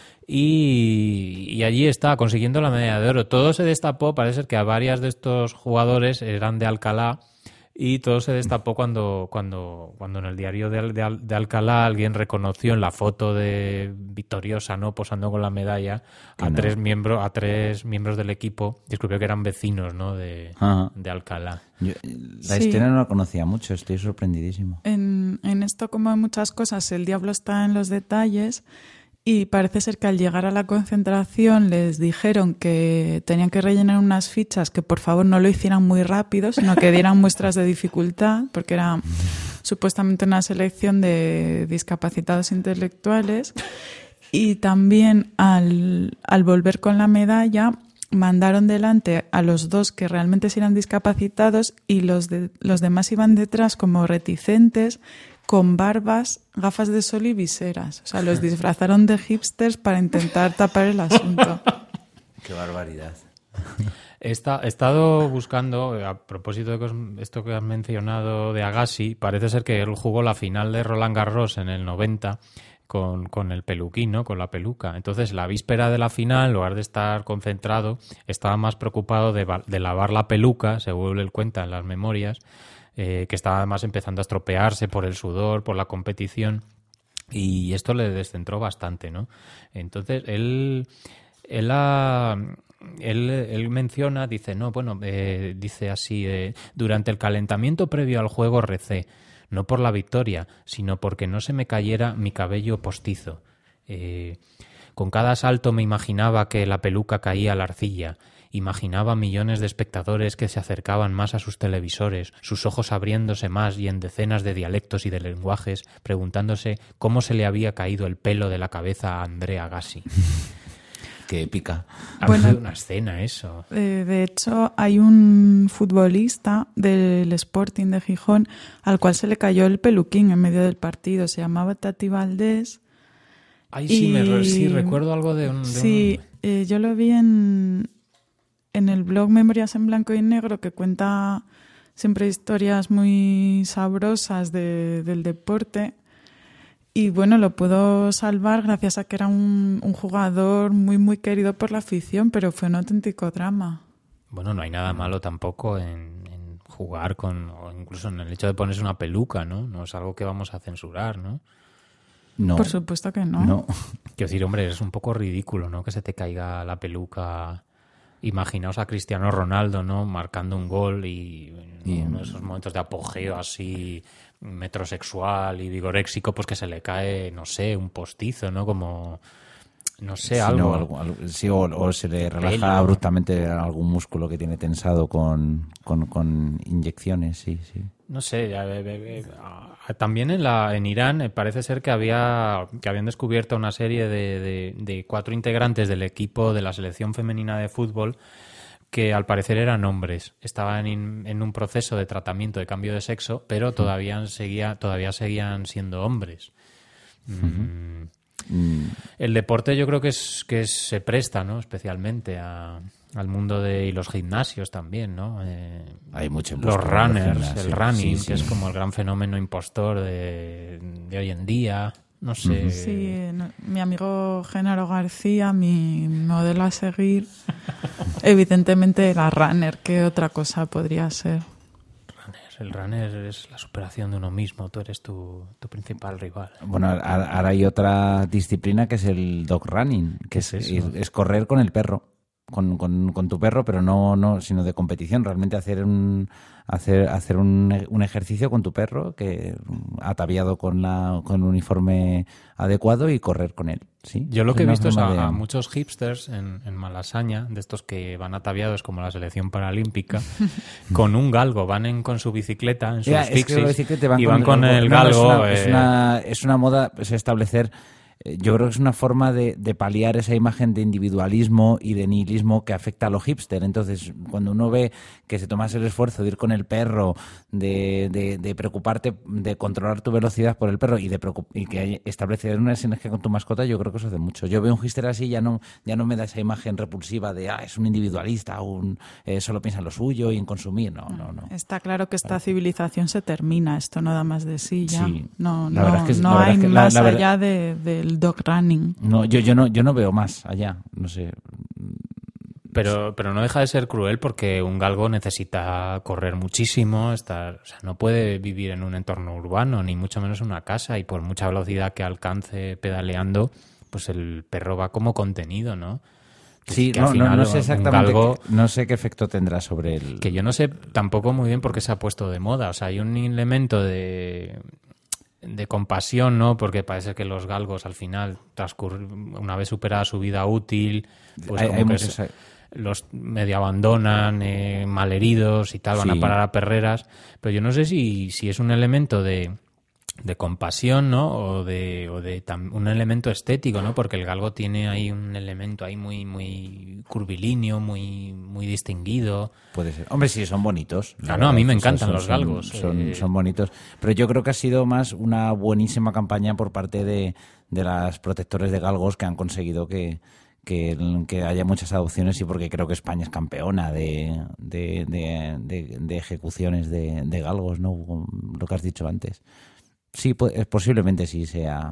Y, y allí está, consiguiendo la medalla de oro. Todo se destapó, parece ser que a varias de estos jugadores eran de Alcalá, y todo se destapó cuando cuando cuando en el diario de, de, de Alcalá alguien reconoció en la foto de victoriosa, ¿no?, posando con la medalla, a no. tres miembros a tres miembros del equipo. Descubrió que eran vecinos, ¿no?, de, de Alcalá. Yo, la sí. historia no la conocía mucho, estoy sorprendidísimo. En, en esto, como en muchas cosas, el diablo está en los detalles. Y parece ser que al llegar a la concentración les dijeron que tenían que rellenar unas fichas, que por favor no lo hicieran muy rápido, sino que dieran muestras de dificultad, porque era supuestamente una selección de discapacitados intelectuales. Y también al, al volver con la medalla mandaron delante a los dos que realmente sí eran discapacitados, y los, de, los demás iban detrás como reticentes, con barbas, gafas de sol y viseras. O sea, los disfrazaron de hipsters para intentar tapar el asunto. ¡Qué barbaridad! He estado buscando, a propósito de esto que has mencionado de Agassi, parece ser que él jugó la final de Roland Garros en el noventa con, con el peluquín, ¿no?, con la peluca. Entonces, la víspera de la final, en lugar de estar concentrado, estaba más preocupado de, de lavar la peluca, según él cuenta en las memorias, Eh, que estaba además empezando a estropearse por el sudor, por la competición, y esto le descentró bastante, ¿no? Entonces, él él, ha, él, él menciona, dice, no, bueno, eh, dice así, eh, durante el calentamiento previo al juego recé, no por la victoria, sino porque no se me cayera mi cabello postizo. Eh, con cada salto me imaginaba que la peluca caía a la arcilla. Imaginaba millones de espectadores que se acercaban más a sus televisores, sus ojos abriéndose más y en decenas de dialectos y de lenguajes, preguntándose cómo se le había caído el pelo de la cabeza a Andrea Agassi. Qué épica. Ha bueno, sido una escena eso. Eh, de hecho, hay un futbolista del Sporting de Gijón al cual se le cayó el peluquín en medio del partido. Se llamaba Tati Valdés. Ay, sí, y... me, sí, recuerdo algo de un... De sí, un... Eh, yo lo vi en... en el blog Memorias en Blanco y Negro, que cuenta siempre historias muy sabrosas de, del deporte. Y bueno, lo pudo salvar gracias a que era un, un jugador muy, muy querido por la afición, pero fue un auténtico drama. Bueno, no hay nada malo tampoco en, en jugar con, o incluso en el hecho de ponerse una peluca, ¿no? No es algo que vamos a censurar, ¿no? No. Por supuesto que no. No. Quiero decir, hombre, es un poco ridículo, ¿no?, que se te caiga la peluca. Imaginaos a Cristiano Ronaldo, ¿no?, marcando un gol y, y en uno de esos momentos de apogeo así metrosexual y vigoréxico, pues que se le cae, no sé, un postizo, ¿no?, como, no sé, sí, algo. No, algo, algo sí, o, o se le relaja pelo, abruptamente algún músculo que tiene tensado con, con, con inyecciones, sí, sí. No sé, ya, eh, eh, eh, también en la en Irán eh, parece ser que había que habían descubierto una serie de, de, de cuatro integrantes del equipo de la selección femenina de fútbol que al parecer eran hombres. Estaban en, en un proceso de tratamiento de cambio de sexo, pero todavía seguía todavía seguían siendo hombres. Mm. Mm. El deporte yo creo que es que es, se presta, ¿no?, especialmente a al mundo de y los gimnasios también, ¿no? Eh, Hay mucho los runners, el running, sí, sí. que es como el gran fenómeno impostor de, de hoy en día. No sé. Uh-huh. Sí, no, mi amigo Genaro García, mi modelo a seguir, evidentemente era runner. ¿Qué otra cosa podría ser? Runner, el runner es la superación de uno mismo. Tú eres tu, tu principal rival. Bueno, ahora hay otra disciplina que es el dog running, que es, es, es correr con el perro. con, con, con tu perro, pero no, no sino de competición, realmente hacer un hacer hacer un, un ejercicio con tu perro que ataviado con la con un uniforme adecuado y correr con él. ¿Sí? Yo lo que he una visto es a, forma de- a muchos hipsters en, en Malasaña, de estos que van ataviados como la selección paralímpica, con un galgo, van en, con su bicicleta, en sus Ya, es que fixies, lo de bicicleta van y van con, el no, no, galgo. es, una, es, eh, una, es una moda pues, establecer. eh, Yo creo que es una forma de, de paliar esa imagen de individualismo y de nihilismo que afecta a los hipster. Entonces, cuando uno ve que se tomas el esfuerzo de ir con el perro, de, de, de preocuparte, de controlar tu velocidad por el perro y de preocup- y que hay- establecer una sinergia con tu mascota, yo creo que eso hace mucho. Yo veo un hipster así, ya no, ya no me da esa imagen repulsiva de, ah, es un individualista, un, eh, solo piensa en lo suyo y en consumir. No, no, no. Está claro que esta civilización se termina, esto no da más de sí ya. Sí. No, La no, verdad es que- no la verdad hay es que la- más la verdad- allá de, del dog running. No, yo, yo no, yo no veo más allá, no sé. Pero, pero no deja de ser cruel porque un galgo necesita correr muchísimo, estar, o sea, no puede vivir en un entorno urbano, ni mucho menos en una casa, y por mucha velocidad que alcance pedaleando, pues el perro va como contenido, ¿no? Que- Sí, que no, al no, final no sé un exactamente, galgo- qué- no sé qué efecto tendrá sobre el... Que yo no sé tampoco muy bien por qué se ha puesto de moda. O sea, hay un elemento de, de compasión, ¿no? Porque parece que los galgos al final, transcurr- una vez superada su vida útil, pues Hay- como hay que muchos- se- los medio abandonan, eh, malheridos y tal, van Sí. a parar a perreras. Pero yo no sé si, si es un elemento de, de compasión, ¿no? O de, o de tam- un elemento estético, ¿no? Porque el galgo tiene ahí un elemento ahí muy, muy curvilíneo, muy, muy distinguido. Puede ser. Hombre, sí, son bonitos. la Ah, no, a mí me verdad, encantan son- los son- galgos, Son, eh. son bonitos. Pero yo creo que ha sido más una buenísima campaña por parte de, de las protectores de galgos que han conseguido que, que, que haya muchas adopciones y porque creo que España es campeona de, de, de, de- de ejecuciones de, de galgos, ¿no? Lo que has dicho antes. Sí, pu- eh, posiblemente sí sea...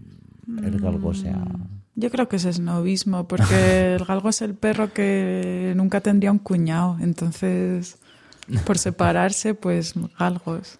El galgo sea... Yo creo que es esnovismo, porque el galgo es el perro que nunca tendría un cuñado. Entonces, por separarse, pues galgos.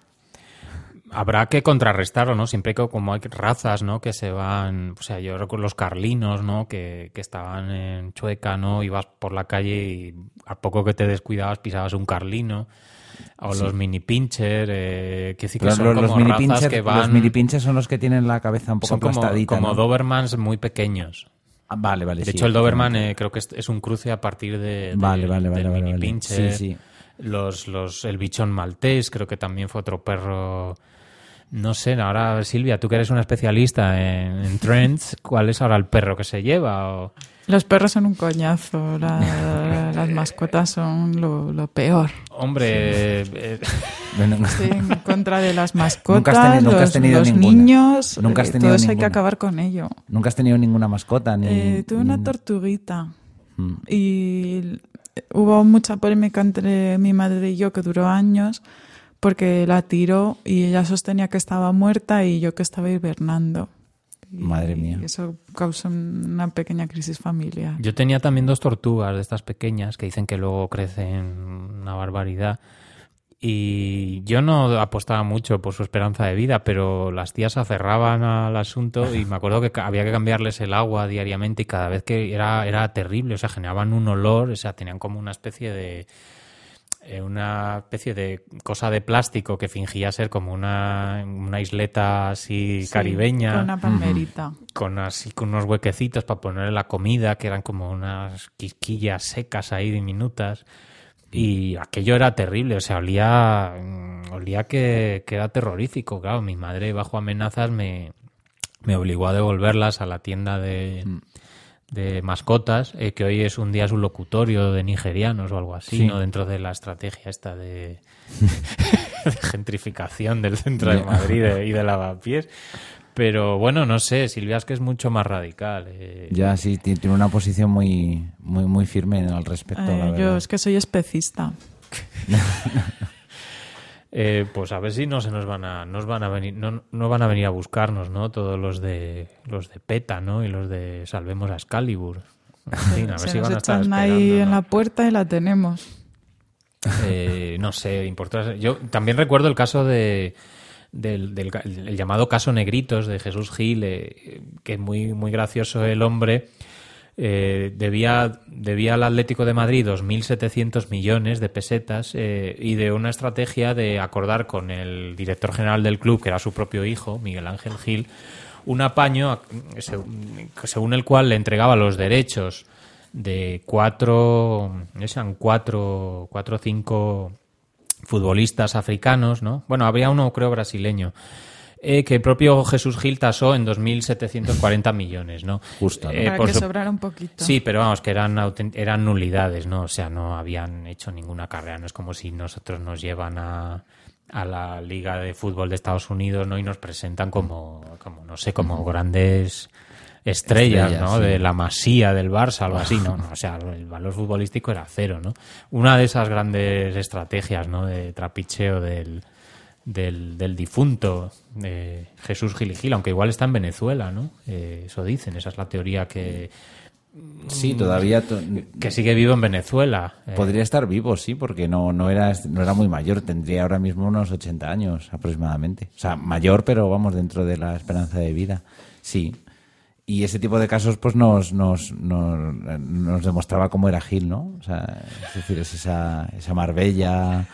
Habrá que contrarrestarlo, ¿no? Siempre que como hay razas, ¿no? Que se van, o sea, yo recuerdo los carlinos, ¿no? Que, que estaban en Chueca, ¿no? Ibas por la calle y a poco que te descuidabas pisabas un carlino. O Sí. los mini pincher, eh, que sí que Pero son los, como los mini razas pincher, que van... los mini pincher son los que tienen la cabeza un poco son como, aplastadita, como ¿no? Dobermans muy pequeños. Ah, vale, vale. De sí, hecho, el Doberman efectivamente. eh, creo que es, es un cruce a partir de, de- Vale, vale, vale, del vale, mini vale. pincher. Sí, sí. Los, los, el bichón maltés, creo que también fue otro perro. No sé, ahora Silvia, tú que eres una especialista en, en trends, ¿cuál es ahora el perro que se lleva? O... Los perros son un coñazo, la- las mascotas son lo, lo peor. Hombre, eh, Bueno, Estoy en contra de las mascotas, Nunca has tenido- nunca has los, tenido los ninguna. niños, Nunca has eh, tenido todos hay que ninguna. acabar con ello. nunca has tenido ninguna mascota ni. Eh, tuve una ni- tortuguita Mm. y hubo mucha polémica entre mi madre y yo que duró años porque la tiró y ella sostenía que estaba muerta y yo que estaba hibernando. Y Madre mía. eso causó una pequeña crisis familiar. yo tenía también dos tortugas de estas pequeñas que dicen que luego crecen una barbaridad. Y yo no apostaba mucho por su esperanza de vida, pero las tías se aferraban al asunto y me acuerdo que ca- había que cambiarles el agua diariamente y cada vez que era, era terrible, o sea, generaban un olor, o sea, tenían como una especie de eh, una especie de cosa de plástico que fingía ser como una, una isleta así Sí, caribeña con una palmerita. con así con unos huequecitos para ponerle la comida que eran como unas quisquillas secas ahí diminutas y aquello era terrible, o sea, olía mm, olía que, que era terrorífico, claro, mi madre bajo amenazas me, me obligó a devolverlas a la tienda de, de mascotas, eh, que hoy es un día su locutorio de nigerianos o algo así, Sí. ¿no? Dentro de la estrategia esta de, de gentrificación del centro de Ya. Madrid y de lavapiés. Pero bueno, no sé, Silvia es que es mucho más radical. eh. Ya sí, ti- tiene una posición muy, muy, muy firme al respecto. Eh, la yo verdad. es que soy especista. Eh, pues a ver si no se nos van a, nos van a venir, no, no van a venir a buscarnos, ¿no? Todos los de los de PETA, ¿no? Y los de Salvemos a Excalibur. En fin, a ver Se si nos van a estar echan ahí esperando, en ¿no? la puerta y la tenemos. Eh, no sé, importa. Yo también recuerdo el caso de del, del ca- el llamado caso Negritos de Jesús Gil, eh, que es muy muy gracioso el hombre. Eh, debía, debía al Atlético de Madrid dos mil setecientos millones de pesetas eh, y de una estrategia de acordar con el director general del club, que era su propio hijo, Miguel Ángel Gil, un apaño según el cual le entregaba los derechos de cuatro, eran cuatro, cuatro o cinco futbolistas africanos, ¿no? Bueno, había uno, creo, brasileño. Eh, que el propio Jesús Gil tasó en dos mil setecientos cuarenta millones, ¿no? Justo, ¿no? Eh, Para por que su... sobrara un poquito. Sí, pero vamos, que eran, autent... eran nulidades, ¿no? O sea, no habían hecho ninguna carrera. No es como si nosotros nos llevan a, a la Liga de Fútbol de Estados Unidos, ¿no? Y nos presentan como, como no sé, como grandes estrellas, Estrellas, ¿no? sí. De la Masía del Barça, algo así, ¿no? no o sea, el valor futbolístico era cero, ¿no? Una de esas grandes estrategias, ¿no? De trapicheo del... Del, del difunto eh, Jesús Gil y Gil, aunque igual está en Venezuela, ¿no? Eh, eso dicen, esa es la teoría que... Sí, todavía... To- que sigue vivo en Venezuela. Eh, Podría estar vivo, sí, porque no, no, era, no era muy mayor. Tendría ahora mismo unos ochenta años aproximadamente. O sea, mayor, pero vamos, dentro de la esperanza de vida. Sí. Y ese tipo de casos pues nos, nos, nos, nos demostraba cómo era Gil, ¿no? O sea, es decir, es esa, esa Marbella...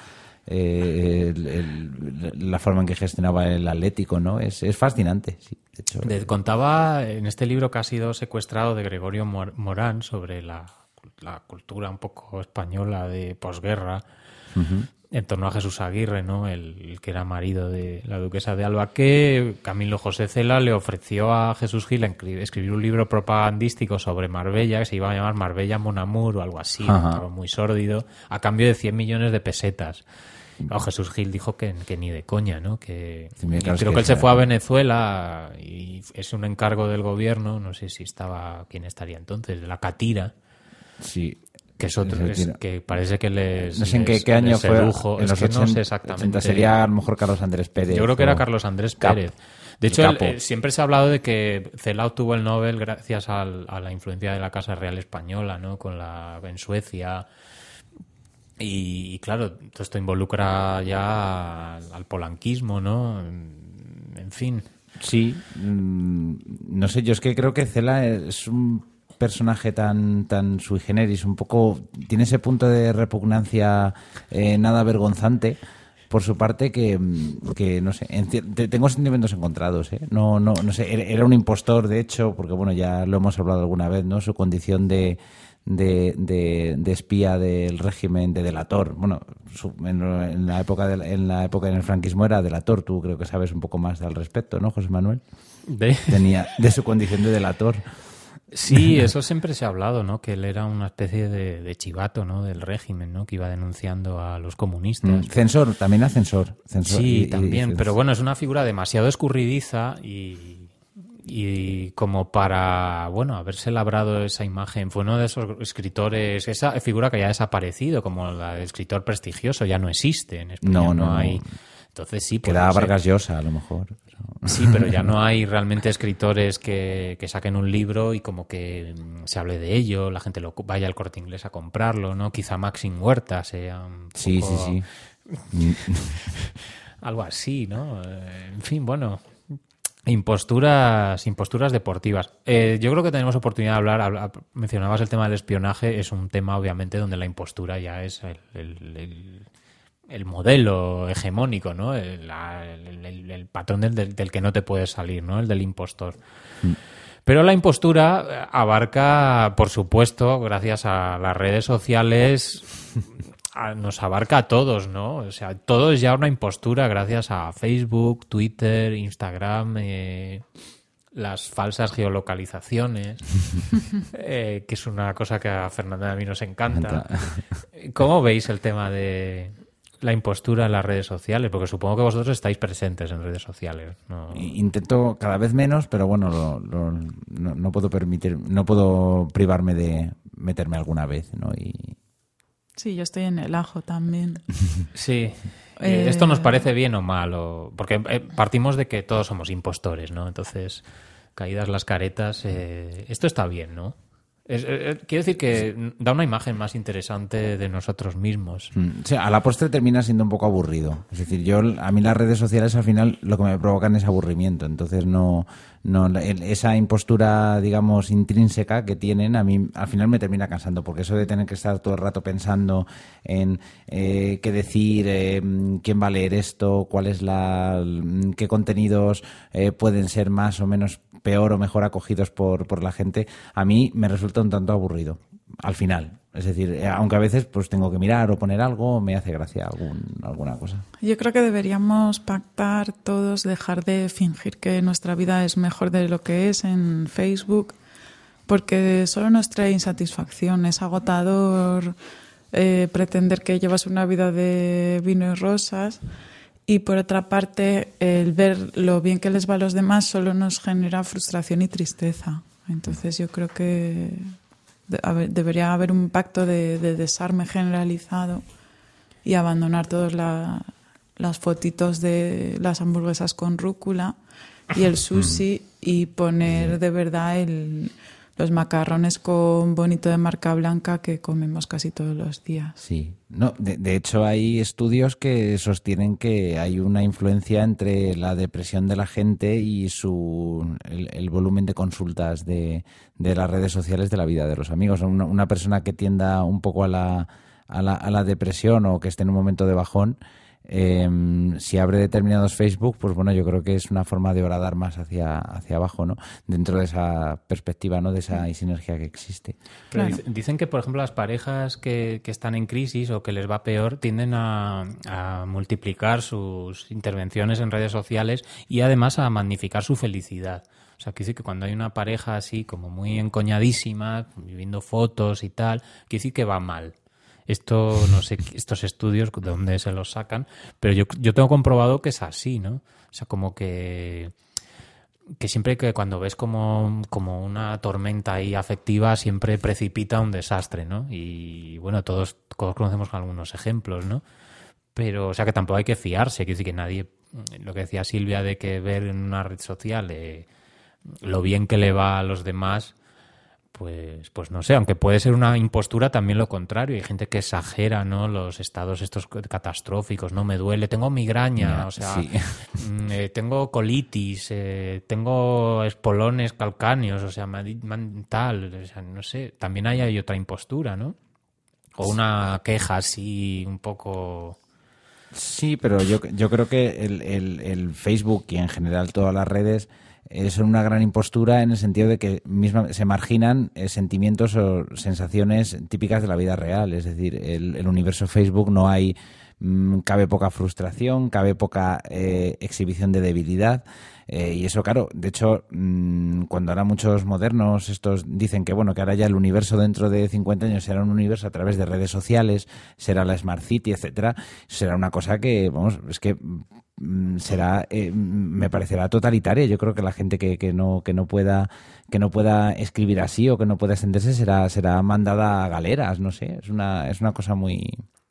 Eh, el, el, la forma en que gestionaba el Atlético, ¿no? Es, es fascinante, sí. De hecho, de, contaba en este libro que ha sido secuestrado de Gregorio Mor- Morán sobre la, la cultura un poco española de posguerra, uh-huh. en torno a Jesús Aguirre, ¿no? El, el que era marido de la duquesa de Alba, que Camilo José Cela le ofreció a Jesús Gil escribir un libro propagandístico sobre Marbella, que se iba a llamar Marbella Mon Amour o algo así, uh-huh. muy sórdido, a cambio de cien millones de pesetas. Claro, Jesús Gil dijo que, que ni de coña, ¿no? Que, sí, creo que, que él se fue a Venezuela y es un encargo del gobierno, no sé si estaba, quién estaría entonces, de la Catira. Sí. Que es otro, es, que parece que les no sé en qué, les, qué año fue, sedujo. en Es los que ochenta, no sé exactamente. Sería a lo mejor Carlos Andrés Pérez. Yo creo que o... era Carlos Andrés Cap. Pérez. De hecho, él, eh, siempre se ha hablado de que Cela obtuvo el Nobel gracias al, a la influencia de la Casa Real Española, ¿no? Con la en Suecia. Y, y claro, todo esto involucra ya al, al polanquismo, ¿no? En, en fin. Sí, mmm, no sé, yo es que creo que Cela es un personaje tan tan sui generis, un poco tiene ese punto de repugnancia eh, nada vergonzante por su parte que, que no sé, en, tengo sentimientos encontrados, ¿eh? No no no sé, era un impostor de hecho, porque bueno, ya lo hemos hablado alguna vez, ¿no? Su condición de De, de, de espía del régimen, de delator. Bueno, su, en, en la época de, en la época en el franquismo era delator. Tú creo que sabes un poco más al respecto, ¿no, José Manuel? ¿De? Tenía de su condición de delator. Sí, eso siempre se ha hablado, ¿no? Que él era una especie de, de chivato, ¿no? Del régimen, ¿no? Que iba denunciando a los comunistas. Mm, censor, también ascensor. Censor sí, y, también. y, pero bueno, es una figura demasiado escurridiza y... Y como para, bueno, haberse labrado esa imagen, fue uno de esos escritores, esa figura que ya ha desaparecido, como la de escritor prestigioso, ya no existe en España. No, no, no hay. No. Entonces sí, pues, queda no sé. Vargas Llosa, a lo mejor. Sí, pero ya no hay realmente escritores que, que saquen un libro y como que se hable de ello, la gente lo vaya al Corte Inglés a comprarlo, ¿no? Quizá Maxim Huerta sea un sí, poco... sí, sí. algo así, ¿no? En fin, bueno... Imposturas, imposturas deportivas. Eh, yo creo que tenemos oportunidad de hablar, hablar. Mencionabas el tema del espionaje, es un tema obviamente donde la impostura ya es el, el, el, el modelo hegemónico, ¿no? El, el, el, el patrón del, del que no te puedes salir, ¿no? El del impostor. Mm. Pero la impostura abarca, por supuesto, gracias a las redes sociales. Nos abarca a todos, ¿no? O sea, todo es ya una impostura gracias a Facebook, Twitter, Instagram, eh, las falsas geolocalizaciones, eh, que es una cosa que a Fernanda y a mí nos encanta. ¿Cómo veis el tema de la impostura en las redes sociales? Porque supongo que vosotros estáis presentes en redes sociales, ¿no? Intento cada vez menos, pero bueno, lo, lo, no, no puedo permitir, no puedo privarme de meterme alguna vez, ¿no? Y sí, yo estoy en el ajo también. Sí. Eh... ¿Esto nos parece bien o mal? O... Porque eh, partimos de que todos somos impostores, ¿no? Entonces, caídas las caretas, eh... esto está bien, ¿no? Es, es, quiero decir que da una imagen más interesante de nosotros mismos. Mm, o sea, a la postre termina siendo un poco aburrido. Es decir, yo a mí las redes sociales al final lo que me provocan es aburrimiento. Entonces no, no esa impostura, digamos, intrínseca que tienen a mí al final me termina cansando, porque eso de tener que estar todo el rato pensando en eh, qué decir, eh, quién va a leer esto, cuál es la, qué contenidos eh, pueden ser más o menos peor o mejor acogidos por, por la gente, a mí me resulta un tanto aburrido al final. Es decir, aunque a veces pues tengo que mirar o poner algo, me hace gracia algún, alguna cosa. Yo creo que deberíamos pactar todos, dejar de fingir que nuestra vida es mejor de lo que es en Facebook, porque solo nos trae insatisfacción. Es agotador eh, pretender que llevas una vida de vino y rosas. Y por otra parte, el ver lo bien que les va a los demás solo nos genera frustración y tristeza. Entonces yo creo que de, haber, debería haber un pacto de, de desarme generalizado y abandonar todas la, las fotitos de las hamburguesas con rúcula y el sushi y poner de verdad el, los macarrones con bonito de marca blanca que comemos casi todos los días. Sí. No, de, de hecho hay estudios que sostienen que hay una influencia entre la depresión de la gente y su el, el volumen de consultas de, de las redes sociales de la vida de los amigos. Una, una persona que tienda un poco a la, a la, a la depresión o que esté en un momento de bajón, Eh, si abre determinados Facebook, pues bueno, yo creo que es una forma de horadar más hacia, hacia abajo, ¿no? Dentro de esa perspectiva, ¿no? De esa sinergia que existe. Pero Claro. dicen que, por ejemplo, las parejas que, que están en crisis o que les va peor tienden a, a multiplicar sus intervenciones en redes sociales y además a magnificar su felicidad. O sea, quiere decir que cuando hay una pareja así como muy encoñadísima, viviendo fotos y tal, quiere decir que va mal. Esto, no sé, estos estudios de dónde se los sacan, pero yo, yo tengo comprobado que es así, ¿no? O sea, como que, que siempre que cuando ves como, como una tormenta ahí afectiva, siempre precipita un desastre, ¿no? Y bueno, todos, todos conocemos algunos ejemplos, ¿no? Pero, o sea, que tampoco hay que fiarse, quiere decir que nadie, lo que decía Silvia de que ver en una red social eh, lo bien que le va a los demás, Pues, pues no sé, aunque puede ser una impostura, también lo contrario. Hay gente que exagera, ¿no? Los estados estos catastróficos, no me duele, tengo migraña, Ya, o sea, sí. eh, tengo colitis, eh, tengo espolones calcáneos, o sea, me- man- tal, o sea, no sé. También hay, hay otra impostura, ¿no? O una queja así un poco... Sí, pero yo, yo creo que el, el, el Facebook y en general todas las redes eh, son una gran impostura en el sentido de que misma, se marginan eh, sentimientos o sensaciones típicas de la vida real. Es decir, el, el universo Facebook no hay, mm, cabe poca frustración, cabe poca eh, exhibición de debilidad. Eh, y eso, claro, de hecho, mmm, cuando ahora muchos modernos estos dicen que bueno, que ahora ya el universo dentro de cincuenta años será un universo a través de redes sociales, será la Smart City, etcétera, será una cosa que, vamos, es que mmm, será, eh, me parecerá totalitaria. Yo creo que la gente que, que no que no pueda que no pueda escribir así o que no pueda extenderse será será mandada a galeras, no sé, es una es una cosa muy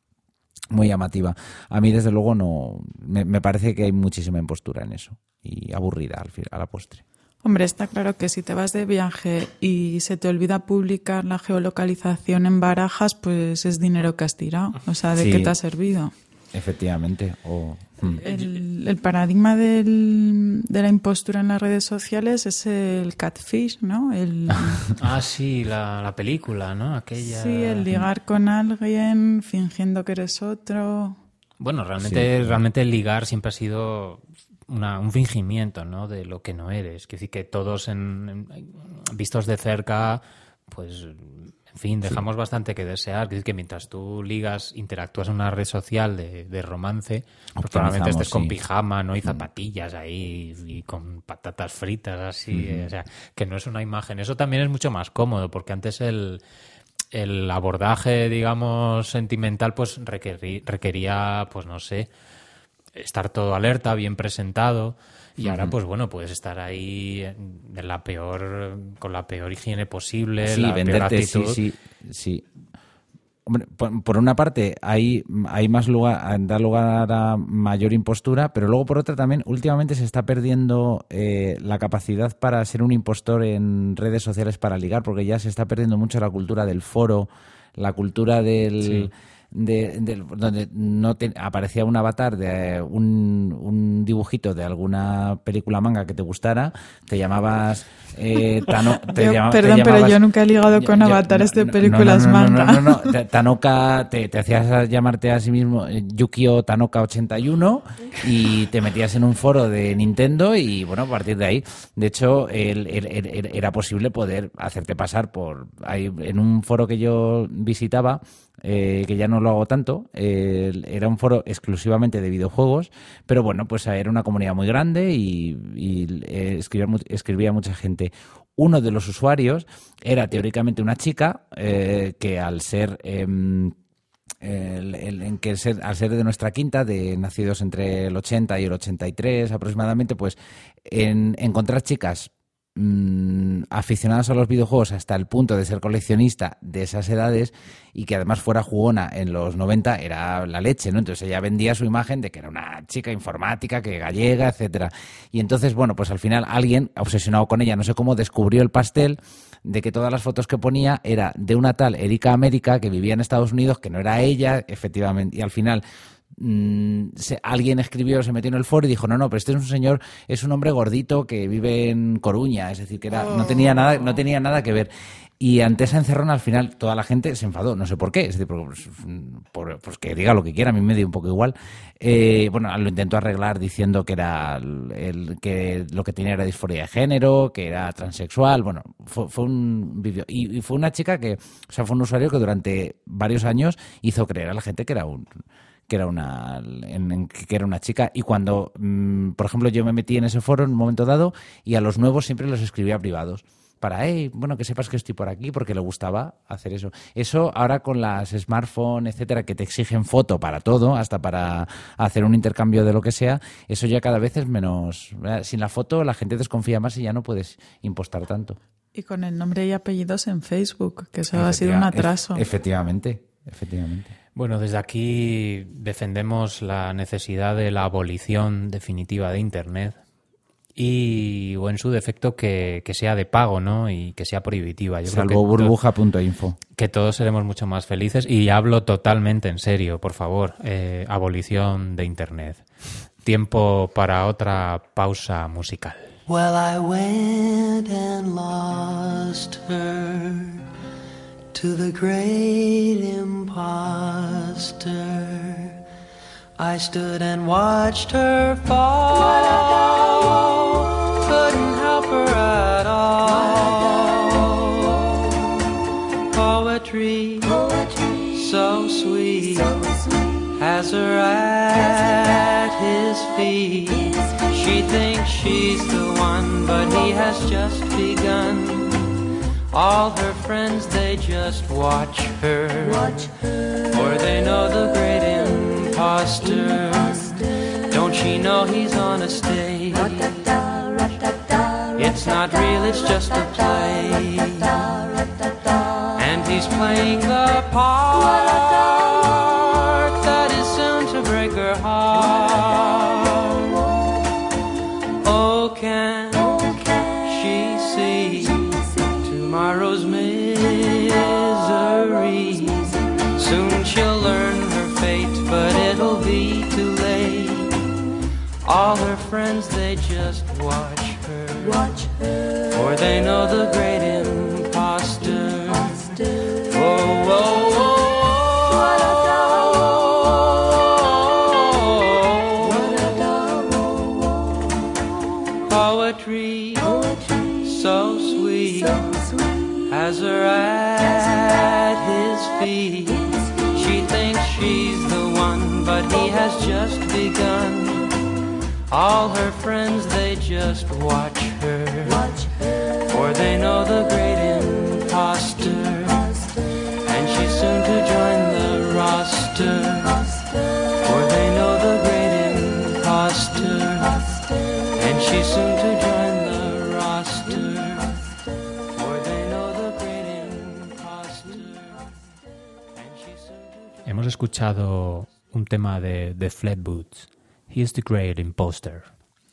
muy llamativa. A mí, desde luego, no me, me parece que hay muchísima impostura en eso y aburrida al fin, a la postre. Hombre, está claro que si te vas de viaje y se te olvida publicar la geolocalización en Barajas, pues es dinero que has tirado. O sea, ¿de Sí. qué te ha servido? Efectivamente. O, mm. El, el paradigma del, de la impostura en las redes sociales es el catfish, ¿no? El, Ah, sí, la, la película, ¿no? Aquella... sí, el ligar con alguien fingiendo que eres otro. Bueno, realmente, Sí. realmente el ligar siempre ha sido una, un fingimiento, ¿no? De lo que no eres. Quiere decir que todos en, en- vistos de cerca, pues, en fin, dejamos bastante que desear. Quiere decir que mientras tú ligas, interactúas en una red social de, de romance, pues probablemente estés con sí. pijama, ¿no? Y zapatillas ahí, y con patatas fritas así. eh, O sea, que no es una imagen. Eso también es mucho más cómodo, porque antes el... el abordaje, digamos, sentimental, pues requerí- requería, pues no sé, estar todo alerta, bien presentado. Y ahora, pues bueno, puedes estar ahí en la peor, con la peor higiene posible, Sí, la peor venderte, sí, actitud. sí, sí. Hombre, por, por una parte, hay, hay más lugar, da lugar a mayor impostura, pero luego por otra también, últimamente se está perdiendo eh, la capacidad para ser un impostor en redes sociales para ligar, porque ya se está perdiendo mucho la cultura del foro, la cultura del... Sí. De, de, donde no te, aparecía un avatar de un, un dibujito de alguna película manga que te gustara, te llamabas eh, Tano, te yo, llama, perdón, te llamabas, pero yo nunca he ligado con yo, avatares no, de películas no, no, no, manga. No, no, no, no. Tanoka, te, te hacías llamarte a sí mismo Yukio Tanoka ochenta y uno y te metías en un foro de Nintendo y bueno, a partir de ahí, de hecho, el, el, el, era posible poder hacerte pasar por ahí, en un foro que yo visitaba, Eh, que ya no lo hago tanto, eh, era un foro exclusivamente de videojuegos, pero bueno, pues era una comunidad muy grande y, y eh, escribía, escribía mucha gente. Uno de los usuarios era teóricamente una chica eh, que al ser... Eh, El, el, en que ser, al ser de nuestra quinta, de nacidos entre el ochenta y el ochenta y tres aproximadamente, pues en encontrar chicas mmm, aficionadas a los videojuegos hasta el punto de ser coleccionista de esas edades y que además fuera jugona en los noventa era la leche, ¿no? Entonces ella vendía su imagen de que era una chica informática, que gallega, etcétera. Y entonces, bueno, pues al final alguien obsesionado con ella, no sé cómo, descubrió el pastel de que todas las fotos que ponía era de una tal Erika América que vivía en Estados Unidos, que no era ella, efectivamente, y al final mmm, se, alguien escribió, se metió en el foro y dijo, no, no, pero este es un señor, es un hombre gordito que vive en Coruña, es decir, que era, no tenía nada, no tenía nada que ver. Y ante esa encerrona, al final, toda la gente se enfadó, no sé por qué, es decir, por, por, pues que diga lo que quiera, a mí me dio un poco igual. Eh, bueno, lo intentó arreglar diciendo que era el, el que lo que tenía era disforia de género, que era transexual, bueno, fue, fue un vídeo. Y, y fue una chica que, o sea, fue un usuario que durante varios años hizo creer a la gente que era un... que era una en, en, que era una chica y cuando, mmm, por ejemplo, yo me metí en ese foro en un momento dado y a los nuevos siempre los escribía privados para, hey, bueno, que sepas que estoy por aquí porque le gustaba hacer eso. Eso ahora con las smartphones, etcétera, que te exigen foto para todo, hasta para hacer un intercambio de lo que sea, eso ya cada vez es menos... Sin la foto la gente desconfía más y ya no puedes impostar tanto. Y con el nombre y apellidos en Facebook, que eso ha sido un atraso. Efectivamente, efectivamente. Bueno, desde aquí defendemos la necesidad de la abolición definitiva de Internet y, o en su defecto, que, que sea de pago, ¿no? Y que sea prohibitiva. Yo Salvo creo que burbuja punto info. Que todos seremos mucho más felices y hablo totalmente en serio, por favor. Eh, abolición de Internet. Tiempo para otra pausa musical. Well, I went and lost her to the great imposter. I stood and watched her fall, couldn't help her at all. Poetry, Poetry so, sweet, so sweet, has her at his feet. She thinks she's the one, but he has just begun. All her friends, they just watch her, watch her, for they know the great imposter. imposter. Don't she know he's on a stage? Ra-ta-ta, ra-ta-ta, it's not real, it's just a play. Ra-ta-ta, ra-ta-ta, and he's playing the part that is soon to break her heart. Oh, can, oh, can she see tomorrow's misery? Soon she'll learn her fate, but it'll be too late. All her friends, they just watch her, watch her, for they know the great imposter. imposter. Oh, oh, oh. Poetry, Poetry so sweet, so sweet, has her at his feet. She thinks she's the one, but he has just begun. All her friends, they just watch her, watch her, for they know the great imposter. imposter. And she's soon to join the roster, for they know the great imposter. And she's soon to join the roster, for they know the great imposter. And she's escuchado un tema de, de Flatboots. He's the Great Imposter.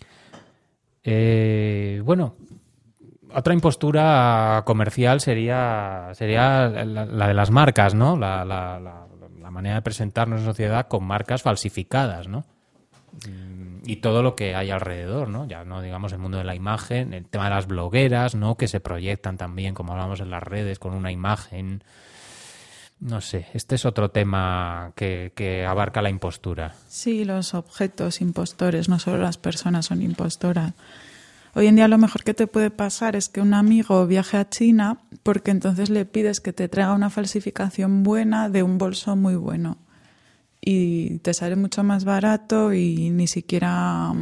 Eh, bueno, otra impostura comercial sería, sería la, la de las marcas, ¿no? La, la, la, la manera de presentarnos en sociedad con marcas falsificadas, ¿no? Y todo lo que hay alrededor, ¿no? Ya no digamos el mundo de la imagen, el tema de las blogueras, ¿no? Que se proyectan también, como hablamos en las redes, con una imagen. No sé, este es otro tema que, que abarca la impostura. Sí, los objetos impostores, no solo las personas son impostoras. Hoy en día lo mejor que te puede pasar es que un amigo viaje a China porque entonces le pides que te traiga una falsificación buena de un bolso muy bueno. Y te sale mucho más barato y ni siquiera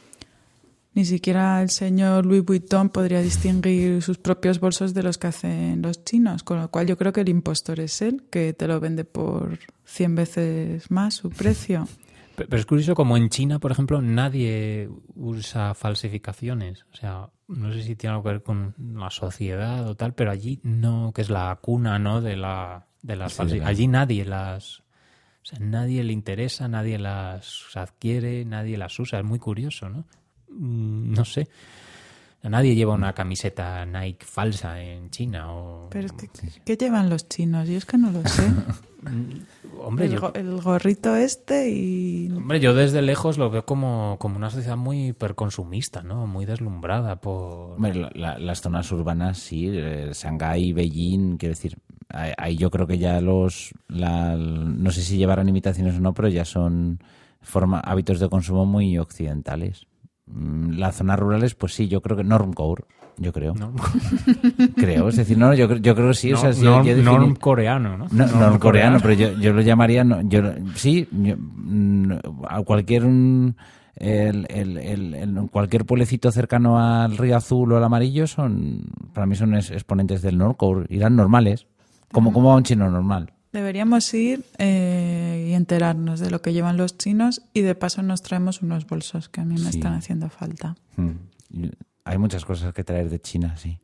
ni siquiera el señor Louis Vuitton podría distinguir sus propios bolsos de los que hacen los chinos, con lo cual yo creo que el impostor es él, que te lo vende por cien veces más su precio. Pero es curioso como en China, por ejemplo, nadie usa falsificaciones. O sea, no sé si tiene algo que ver con la sociedad o tal, pero allí no, que es la cuna, ¿no? de la de las Sí, falsificaciones. claro. Allí nadie las... O sea, nadie le interesa, nadie las adquiere, nadie las usa. Es muy curioso, ¿no? Mm, No sé. Nadie lleva una camiseta Nike falsa en China. O... Pero es que, ¿qué llevan los chinos? Yo es que no lo sé. Hombre, el, yo, go- el gorrito este y... hombre, yo desde lejos lo veo como, como una sociedad muy hiperconsumista, ¿no? Muy deslumbrada por... Hombre, la- la- las zonas urbanas, sí, eh, Shanghái, Beijing, quiero decir, ahí, ahí yo creo que ya los, la- no sé si llevarán imitaciones o no, pero ya son forma, hábitos de consumo muy occidentales. Mm, Las zonas rurales, pues sí, yo creo que normcore, yo creo. ¿no? Creo, es decir, no, yo, cre- yo creo que sí. O sea, No- si yo- norm, yo defini- norm coreano, ¿no? No, Norm no, coreano, pero yo, yo lo llamaría, no, yo, sí, yo, mm, a cualquier mm, el, el, el, el- cualquier pueblecito cercano al Río Azul o al Amarillo son, para mí son es- exponentes del normcore, irán normales, como, como va un chino normal. Deberíamos ir eh, y enterarnos de lo que llevan los chinos y de paso nos traemos unos bolsos que a mí me Sí. están haciendo falta. Mm. Y hay muchas cosas que traer de China, sí.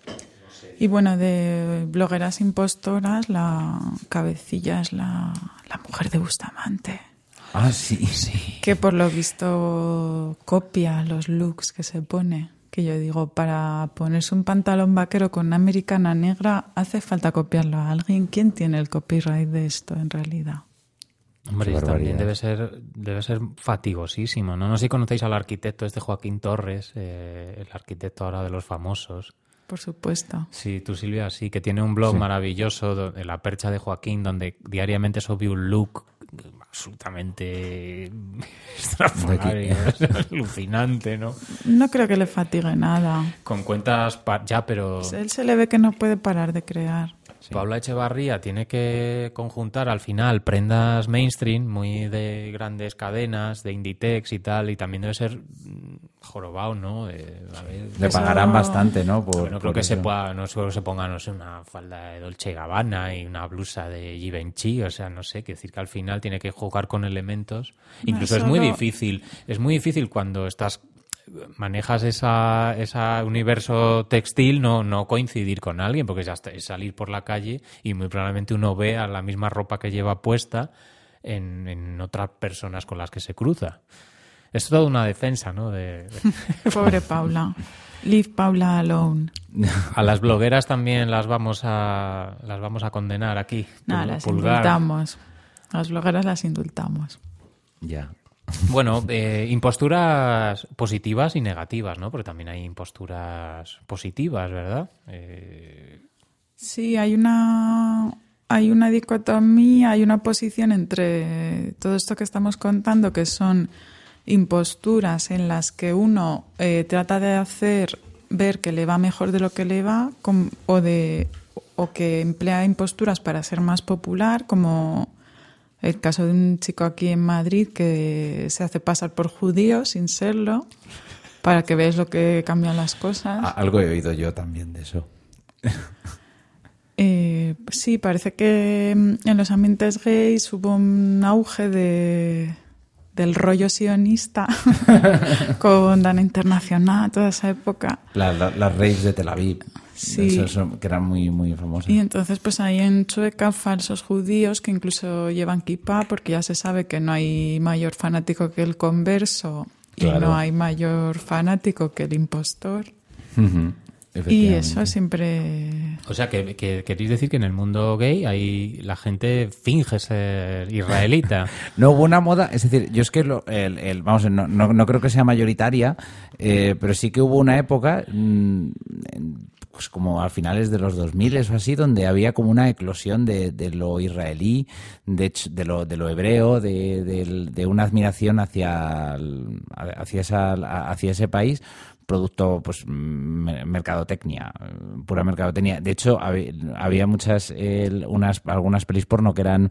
Y bueno, de blogueras impostoras, la cabecilla es la, la mujer de Bustamante, Ah, sí, sí. que por lo visto copia los looks que se pone. Que yo digo, para ponerse un pantalón vaquero con una americana negra hace falta copiarlo a alguien. ¿Quién tiene el copyright de esto en realidad? Hombre, Qué y también barbaridad. debe ser, debe ser fatigosísimo, ¿no? No sé si conocéis al arquitecto este Joaquín Torres, eh, el arquitecto ahora de los famosos. Por supuesto. Sí, tú Silvia, sí, que tiene un blog Sí. maravilloso, do- de La Percha de Joaquín, donde diariamente sube un look absolutamente extraordinario, alucinante, ¿no? No creo que le fatigue nada. Con cuentas pa- ya, pero Pues él se le ve que no puede parar de crear. Paula Echevarría tiene que conjuntar al final prendas mainstream, muy de grandes cadenas, de Inditex y tal, y también debe ser mm, jorobado, ¿no? De, a ver, Le Eso- pagarán bastante, ¿no? Por, bueno, creo por que se eso. pueda, no solo se ponga, no sé, una falda de Dolce Gabbana y una blusa de Givenchy, o sea, no sé, quiero decir que al final tiene que jugar con elementos. Incluso es muy solo- difícil, es muy difícil cuando estás manejas esa, ese universo textil, no, no coincidir con alguien, porque ya es salir por la calle y muy probablemente uno ve a la misma ropa que lleva puesta en, en otras personas con las que se cruza. Es toda una defensa, ¿no? De, de- Pobre Paula. Leave Paula alone. A las blogueras también las vamos a las vamos a condenar aquí. Nada, Pul- las pulgar. indultamos. Las blogueras las indultamos. Ya. Bueno, eh, imposturas positivas y negativas, ¿no? Porque también hay imposturas positivas, ¿verdad? Eh, Sí, hay una, hay una dicotomía, hay una oposición entre todo esto que estamos contando, que son imposturas en las que uno eh, trata de hacer ver que le va mejor de lo que le va, com- o, de, o que emplea imposturas para ser más popular, como el caso de un chico aquí en Madrid que se hace pasar por judío sin serlo, para que veas lo que cambian las cosas. A- Algo he oído yo también de eso. Eh, sí, parece que mm, en los ambientes gays hubo un auge de, del rollo sionista con Dana Internacional, toda esa época. La- la- las raves de Tel Aviv. Sí. Eso, eso, que eran muy, muy famosas. Y entonces pues hay en Chueca falsos judíos que incluso llevan kippah porque ya se sabe que no hay mayor fanático que el converso Claro. y no hay mayor fanático que el impostor. Ujú, Y efectivamente. eso siempre... O sea, que, que queréis decir que en el mundo gay hay la gente finge ser israelita. No hubo una moda, es decir, yo es que lo, el, el- vamos, no, no, no creo que sea mayoritaria, eh, pero sí que hubo una época, mm, en- pues como a finales de los dos mil o así, donde había como una eclosión de, de lo israelí, de, hecho, de lo de lo hebreo, de, de, de una admiración hacia el- hacia esa hacia ese país, producto, pues, me- mercadotecnia, eh, pura mercadotecnia. De hecho, hab- había muchas, el- unas, algunas pelis porno que eran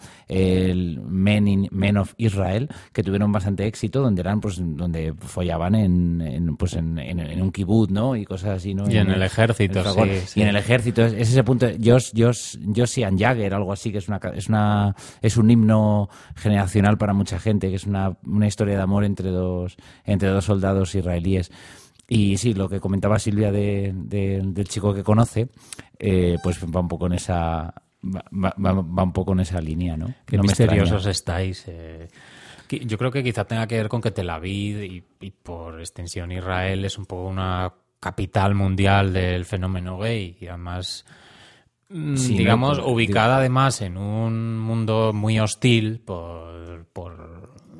el Men, in, Men of Israel, que tuvieron bastante éxito, donde eran, pues, donde follaban en, en, pues, en, en, en un kibutz, ¿no? Y cosas así, ¿no? Y en el ejército, el fragor. sí, sí. Y en el ejército, es, es ese punto, Josh, Josh, Josie and Jagger, algo así, que es una, ca- es una, es un himno generacional para mucha gente, que es una, una historia de amor entre dos, entre dos soldados israelíes. Y sí, lo que comentaba Silvia de, de- del chico que conoce, eh, pues va un poco en esa va, va- va un poco en esa línea, ¿no? Qué No me misteriosos extraña. estáis. eh. Qui- Yo creo que quizá tenga que ver con que Tel Aviv y, y por extensión Israel es un poco una capital mundial del fenómeno gay y además, mm, Sí, digamos, ¿no? Por- ubicada además en un mundo muy hostil por, por,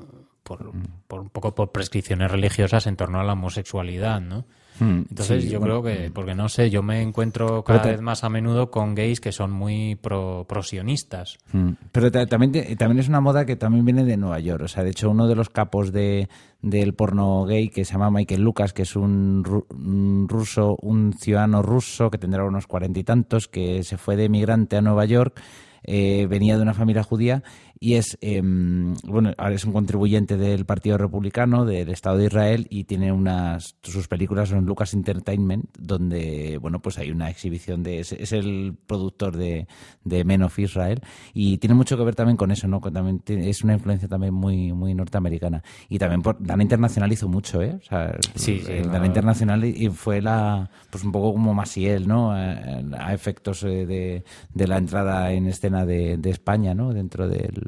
por, por un poco por prescripciones religiosas en torno a la homosexualidad, ¿no? Hmm, Entonces sí, yo bueno, creo que, porque no sé, yo me encuentro cada Pero te- vez más a menudo con gays que son muy pro, prosionistas. Mm. Pero ta- también, te- también es una moda que también viene de Nueva York. O sea, de hecho, uno de los capos de, del porno gay, que se llama Michael Lucas, que es un, ru- un ruso, un ciudadano ruso que tendrá unos cuarenta y tantos, que se fue de emigrante a Nueva York, eh, venía de una familia judía y es, eh, bueno, ahora es un contribuyente del Partido Republicano del Estado de Israel y tiene unas, sus películas son Lucas Entertainment, donde, bueno, pues hay una exhibición de, es, es el productor de, de Men of Israel y tiene mucho que ver también con eso, ¿no? Con- también tiene- es una influencia también muy, muy norteamericana y también por, Dana Internacional hizo mucho, ¿eh? O sea, Sí, sí, el no. Dana Internacional y y fue la, pues un poco como Maciel, ¿no? A, a efectos eh, de, de la entrada en escena de, de España, ¿no? Dentro del,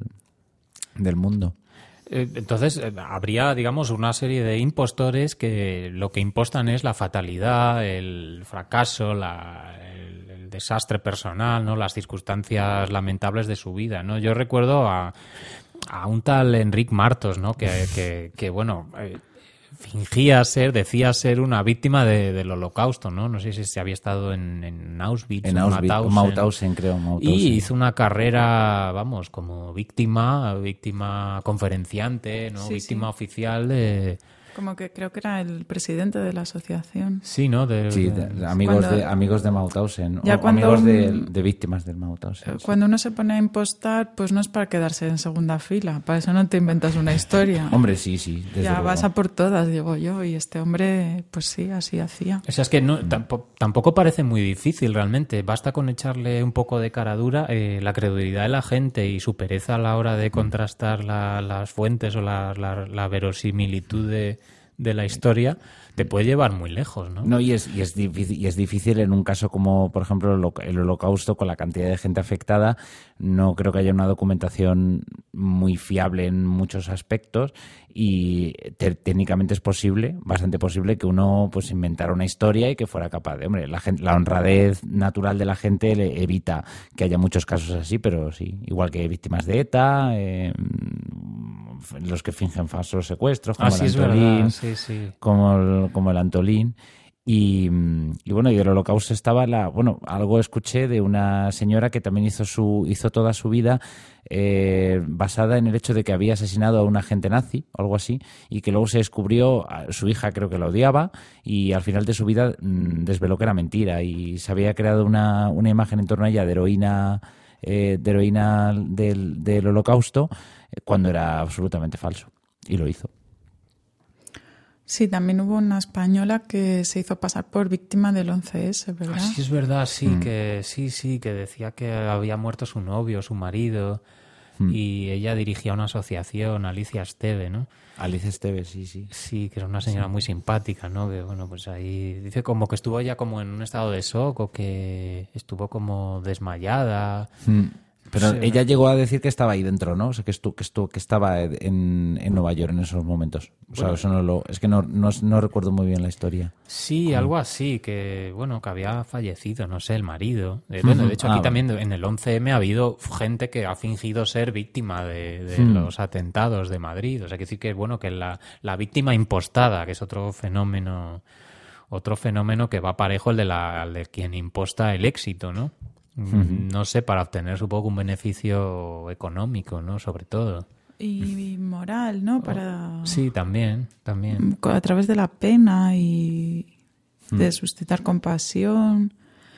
del mundo. Eh, Entonces, eh, habría, digamos, una serie de impostores que lo que impostan es la fatalidad, el fracaso, la, el, el desastre personal, ¿no? Las circunstancias lamentables de su vida, ¿no? Yo recuerdo a, a un tal Enric Martos, ¿no? Que, que, que bueno, eh, fingía ser, decía ser una víctima de- del Holocausto, ¿no? No sé si se había estado en, en Auschwitz, En o Auschwitz, Mauthausen. Mauthausen, creo. Mauthausen. Y hizo una carrera, vamos, como víctima, víctima conferenciante, ¿no? Sí, Víctima sí. oficial de... Como que creo que era el presidente de la asociación. Sí, ¿no? De, Sí, de- de- amigos, Cuando- de, amigos de Mauthausen. Ya o cuando amigos de, un- de víctimas del Mauthausen. sí. Cuando uno se pone a impostar, pues no es para quedarse en segunda fila. Para eso no te inventas una historia. Hombre, sí, sí. Desde ya luego. vas a por todas, digo yo. Y este hombre, pues sí, así hacía. O sea, es que no, tampo- tampoco parece muy difícil realmente. Basta con echarle un poco de cara dura. eh, la credulidad de la gente y su pereza a la hora de contrastar la- las fuentes o la, la- la verosimilitud de, de la historia te puede llevar muy lejos, ¿no? No, y es, y, es difícil, y es difícil en un caso como, por ejemplo, el holoca- el Holocausto, con la cantidad de gente afectada. No creo que haya una documentación muy fiable en muchos aspectos y te- técnicamente es posible, bastante posible, que uno pues inventara una historia y que fuera capaz de... Hombre, la, gente, la honradez natural de la gente le evita que haya muchos casos así, pero sí, igual que víctimas de ETA, eh, los que fingen falsos secuestros, como Ah, sí, el es Antolín, verdad. Sí, sí. como el, como el Antolín. Y, y bueno, y del Holocausto estaba la, bueno, algo escuché de una señora que también hizo su, hizo toda su vida eh, basada en el hecho de que había asesinado a un agente nazi o algo así, y que luego se descubrió, a su hija creo que la odiaba, y al final de su vida mm, desveló que era mentira, y se había creado una, una imagen en torno a ella de heroína, eh, de heroína del, del Holocausto, eh, cuando era absolutamente falso, y lo hizo. Sí, también hubo una española que se hizo pasar por víctima del once ese, ¿verdad? Ah, sí, es verdad, sí, Mm. que sí, sí, que decía que había muerto su novio, su marido. Mm. y ella dirigía una asociación, Alicia Esteve, ¿no? Alicia Esteve, sí, sí. Sí, que era una señora muy simpática, ¿no? Que, bueno, pues ahí dice como que estuvo ella como en un estado de shock o que estuvo como desmayada. Mm. Pero Sí, ella llegó a decir que estaba ahí dentro, ¿no? O sea, que, estu que, estu que estaba en, en Nueva York en esos momentos. O sea, Bueno. eso no lo... Es que no, no, no recuerdo muy bien la historia. Sí, algo así, que bueno, que había fallecido, no sé, el marido. De, bueno, de hecho, aquí Ah, también en el once eme ha habido gente que ha fingido ser víctima de, de Hmm. los atentados de Madrid. O sea, que decir que bueno, que la, la víctima impostada, que es otro fenómeno, otro fenómeno que va parejo el de la, al de quien imposta el éxito, ¿no? No sé, para obtener supongo un beneficio económico, ¿no? Sobre todo. Y moral, ¿no? Para Sí, también, también. a través de la pena y de suscitar compasión.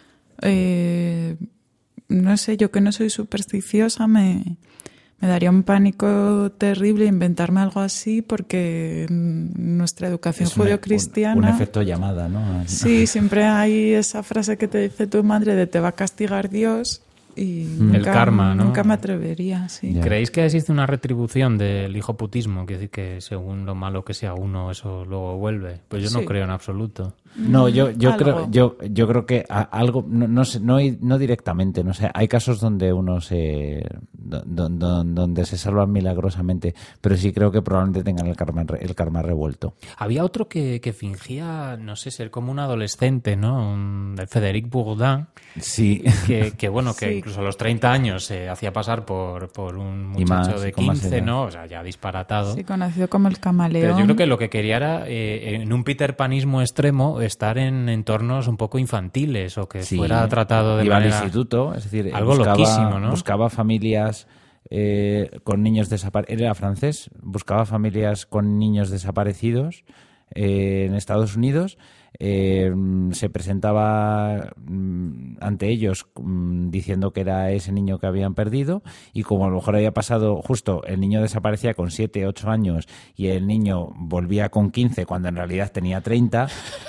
Eh, no sé, yo que no soy supersticiosa me, me daría un pánico terrible inventarme algo así porque nuestra educación Es un- judeocristiana... Un, un efecto llamada, ¿no? Sí, siempre hay esa frase que te dice tu madre de te va a castigar Dios y nunca, karma, ¿no? nunca me atrevería, sí. Ya. ¿Creéis que existe una retribución del hijoputismo? Quiere decir que según lo malo que sea uno, eso luego vuelve. Pues yo no Sí. creo en absoluto. No, yo, yo Algo. creo, yo, yo creo que a- algo, no, no sé, no, no directamente, no sé, hay casos donde uno se, do- do- do- donde se salvan milagrosamente, pero sí creo que probablemente tengan el karma, re- el karma revuelto. Había otro que, que fingía, no sé, ser como un adolescente, ¿no? Un, el Frédéric Bourdin, Sí. que, que bueno, que Sí. incluso a los treinta años se hacía pasar por, por un Y muchacho más, de y con más quince, edad. ¿no? O sea, ya disparatado. Sí, conocido como el camaleón. Pero yo creo que lo que quería era, eh, en un Peter Panismo extremo, estar en entornos un poco infantiles o que Sí. fuera tratado de Iba manera... al instituto, es decir, algo buscaba, loquísimo, ¿no? buscaba familias eh, con niños desaparecidos, era francés, buscaba familias con niños desaparecidos eh, en Estados Unidos, eh, se presentaba mm, ante ellos mm, diciendo que era ese niño que habían perdido y como a lo mejor había pasado justo, el niño desaparecía con siete, ocho años y el niño volvía con quince cuando en realidad tenía treinta,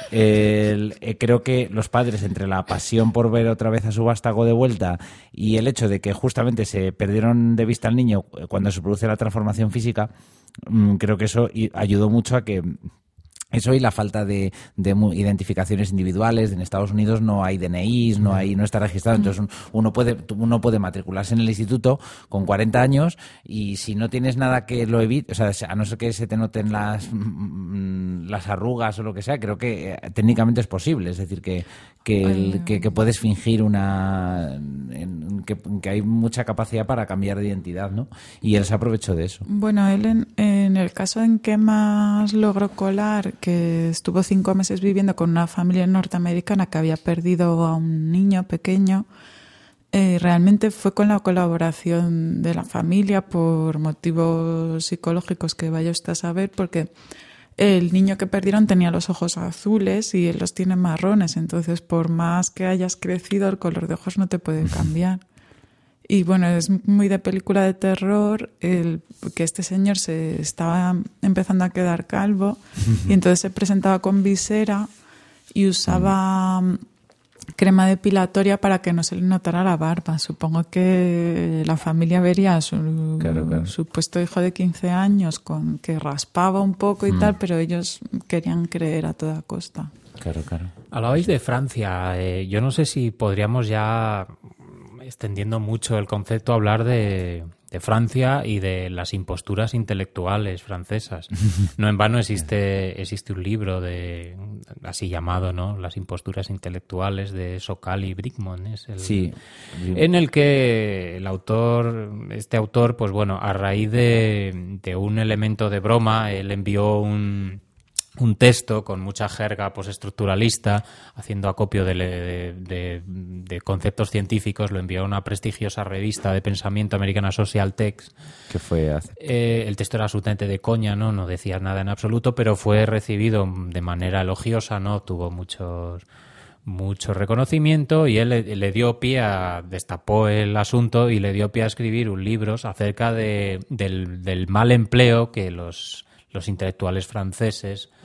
el- eh, creo que los padres entre la pasión por ver otra vez a su vástago de vuelta y el hecho de que justamente se perdieron de vista al niño cuando se produce la transformación física, mm, creo que eso y- ayudó mucho a que eso y la falta de, de mu- identificaciones individuales. En Estados Unidos no hay D N Is, no hay, no está registrado. Entonces un- uno puede, uno puede matricularse en el instituto con cuarenta años y si no tienes nada que lo evite, o sea, a no ser que se te noten las, mm, las arrugas o lo que sea, creo que eh, técnicamente es posible. Es decir, que, que, el- que, que puedes fingir una, en- que, que hay mucha capacidad para cambiar de identidad, ¿no? Y él se aprovechó de eso. Bueno, él en, en el caso en que más logró colar, que estuvo cinco meses viviendo con una familia norteamericana que había perdido a un niño pequeño, eh, realmente fue con la colaboración de la familia por motivos psicológicos que vaya usted a saber, porque el niño que perdieron tenía los ojos azules y él los tiene marrones, entonces por más que hayas crecido el color de ojos no te puede cambiar. Y bueno, es muy de película de terror el que este señor se estaba empezando a quedar calvo y entonces se presentaba con visera y usaba mm, crema depilatoria para que no se le notara la barba. Supongo que la familia vería a su Claro, claro. supuesto hijo de quince años con que raspaba un poco y tal, pero ellos querían creer a toda costa. Claro, claro. Hablabais de Francia. Eh, yo no sé si podríamos ya, extendiendo mucho el concepto, hablar de, de Francia y de las imposturas intelectuales francesas. No en vano existe, existe un libro de así llamado, ¿no? Las imposturas intelectuales de Sokal y Bricmont. Es el, Sí. en el que el autor, este autor, pues bueno, a raíz de, de un elemento de broma, él envió un, un texto con mucha jerga postestructuralista, haciendo acopio de, de, de, de conceptos científicos, lo envió a una prestigiosa revista de pensamiento americana, Social Text. Que fue hace... Eh, el texto era absolutamente de coña, ¿no? No decía nada en absoluto, pero fue recibido de manera elogiosa, ¿no? Tuvo muchos mucho reconocimiento y él le, le dio pie a, destapó el asunto y le dio pie a escribir un libro acerca de, del, del mal empleo que los, los intelectuales franceses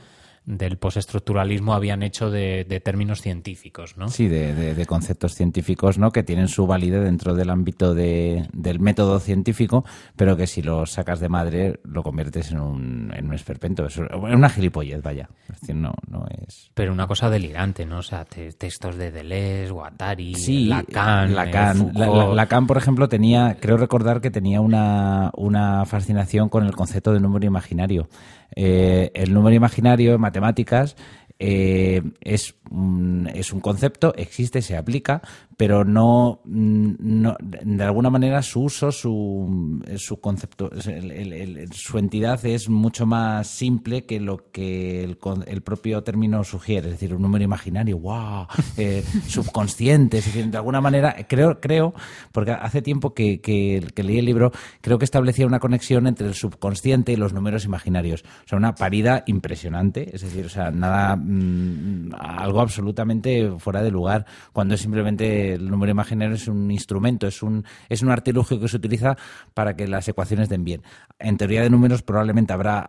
del postestructuralismo habían hecho de, de términos científicos, ¿no? Sí, de, de, de conceptos científicos, ¿no? Que tienen su validez dentro del ámbito de, del método científico, pero que si lo sacas de madre lo conviertes en un, en un esperpento, es una gilipollez, vaya. Es decir, no, no es... Pero una cosa delirante, ¿no? O sea, te, textos de Deleuze, Guattari, sí, Lacan, Lacan, eh, la, la, Lacan, por ejemplo, tenía, creo recordar que tenía una, una fascinación con el concepto de número imaginario. Eh, el número imaginario en matemáticas eh, es, un, es un concepto, existe, se aplica, pero no, no de alguna manera su uso, su, su concepto, el, el, el, su entidad es mucho más simple que lo que el, el propio término sugiere. Es decir, un número imaginario, wow, eh, subconsciente. Es decir, de alguna manera, creo, creo porque hace tiempo que, que, que leí el libro, creo que establecía una conexión entre el subconsciente y los números imaginarios. O sea, una parida impresionante. Es decir, o sea, nada, mmm, algo absolutamente fuera de lugar, cuando es simplemente el número imaginario es un instrumento, es un, es un artilugio que se utiliza para que las ecuaciones den bien. En teoría de números probablemente habrá,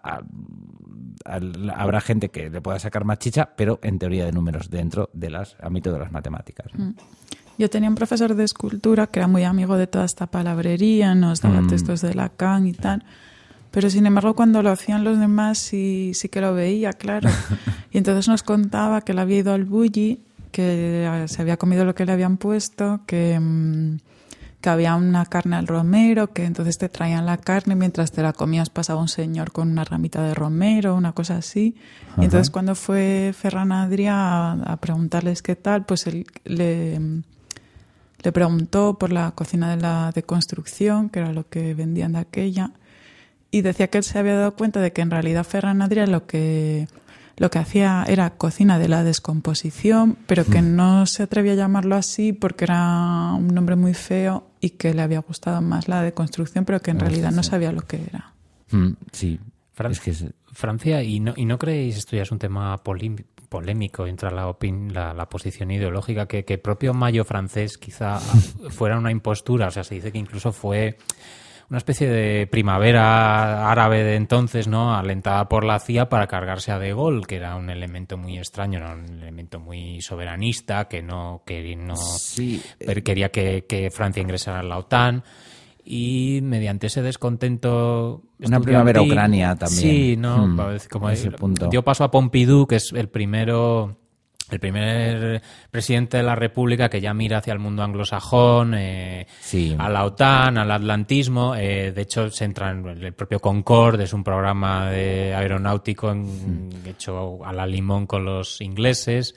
habrá gente que le pueda sacar más chicha, pero en teoría de números, dentro del ámbito de las matemáticas. Mm. Yo tenía un profesor de escultura que era muy amigo de toda esta palabrería, nos daba mm. textos de Lacan y tal. Pero sin embargo cuando lo hacían los demás sí, sí que lo veía, claro. Y entonces nos contaba que él había ido al Bulli, que se había comido lo que le habían puesto, que, que había una carne al romero, que entonces te traían la carne, mientras te la comías pasaba un señor con una ramita de romero, una cosa así. Ajá. Y entonces cuando fue Ferran Adrià a, a preguntarles qué tal, pues él le, le preguntó por la cocina de la deconstrucción, que era lo que vendían de aquella, y decía que él se había dado cuenta de que en realidad Ferran Adrià lo que... Lo que hacía era cocina de la descomposición, pero que no se atrevía a llamarlo así porque era un nombre muy feo y que le había gustado más la deconstrucción, pero que en realidad no sabía lo que era. Sí. Fran- es que es... Francia, ¿y no, ¿y no creéis, esto ya es un tema polí- polémico entre la, opin- la, la posición ideológica, que, que el propio Mayo francés quizá fuera una impostura? O sea, se dice que incluso fue una especie de primavera árabe de entonces, ¿no? Alentada por la C I A para cargarse a De Gaulle, que era un elemento muy extraño, ¿no? Un elemento muy soberanista, que no, que no sí. quería que, que Francia ingresara a la OTAN. Y mediante ese descontento una primavera Ucrania también. Sí, ¿no? Hmm, Como ese punto. Dio paso a Pompidou, que es el primero... El primer presidente de la República que ya mira hacia el mundo anglosajón, eh, sí. a la OTAN, al atlantismo. Eh, de hecho, se entra en el propio Concorde, es un programa de aeronáutico en, mm. hecho a la limón con los ingleses.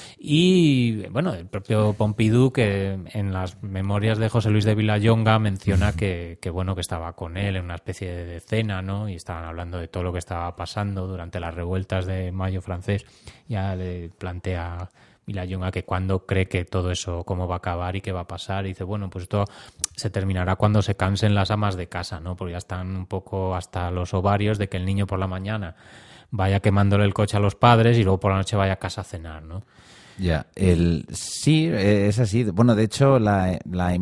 Y, bueno, el propio Pompidou, que en las memorias de José Luis de Vilallonga menciona que, que, bueno, que estaba con él en una especie de cena, ¿no? Y estaban hablando de todo lo que estaba pasando durante las revueltas de Mayo francés. Ya le plantea Vilallonga que cuándo cree que todo eso, cómo va a acabar y qué va a pasar. Y dice, bueno, pues esto se terminará cuando se cansen las amas de casa, ¿no? Porque ya están un poco hasta los ovarios de que el niño por la mañana vaya quemándole el coche a los padres y luego por la noche vaya a casa a cenar, ¿no? Ya, el sí, es así. Bueno, de hecho, la, la,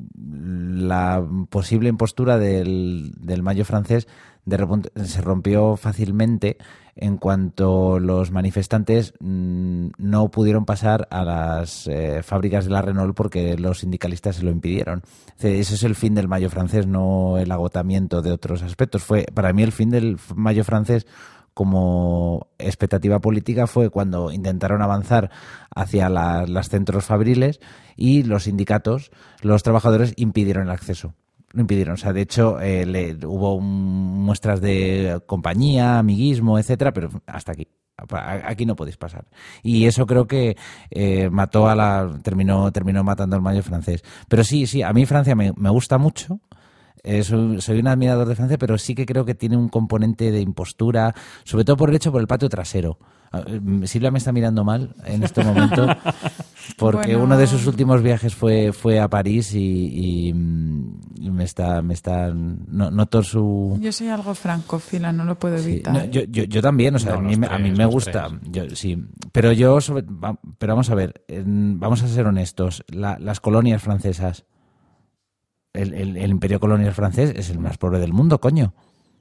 la posible impostura del, del Mayo francés de repente se rompió fácilmente en cuanto los manifestantes mmm, no pudieron pasar a las eh, fábricas de la Renault porque los sindicalistas se lo impidieron. Ese es el fin del Mayo francés, no el agotamiento de otros aspectos. Fue, para mí, el fin del Mayo francés como expectativa política fue cuando intentaron avanzar hacia la, las centros fabriles y los sindicatos, los trabajadores impidieron el acceso. Lo impidieron. O sea, de hecho, eh, le, hubo un, muestras de compañía, amiguismo, etcétera, pero hasta aquí. Aquí no podéis pasar. Y eso creo que eh, mató a la... Terminó, terminó matando al Mayo francés. Pero sí, sí, a mí Francia me, me gusta mucho. Eh, soy, soy un admirador de Francia, pero sí que creo que tiene un componente de impostura, sobre todo por el hecho por el patio trasero. Silvia me está mirando mal en este momento porque bueno, uno de sus últimos viajes fue fue a París y, y, y me está me está no, noto su. Yo soy algo francófila, no lo puedo evitar. Sí, no, yo, yo yo también, o sea, no, a mí tres, a mí me gusta, yo, sí, pero yo sobre, pero vamos a ver, vamos a ser honestos, la, las colonias francesas. El, el, el imperio colonial francés es el más pobre del mundo, coño.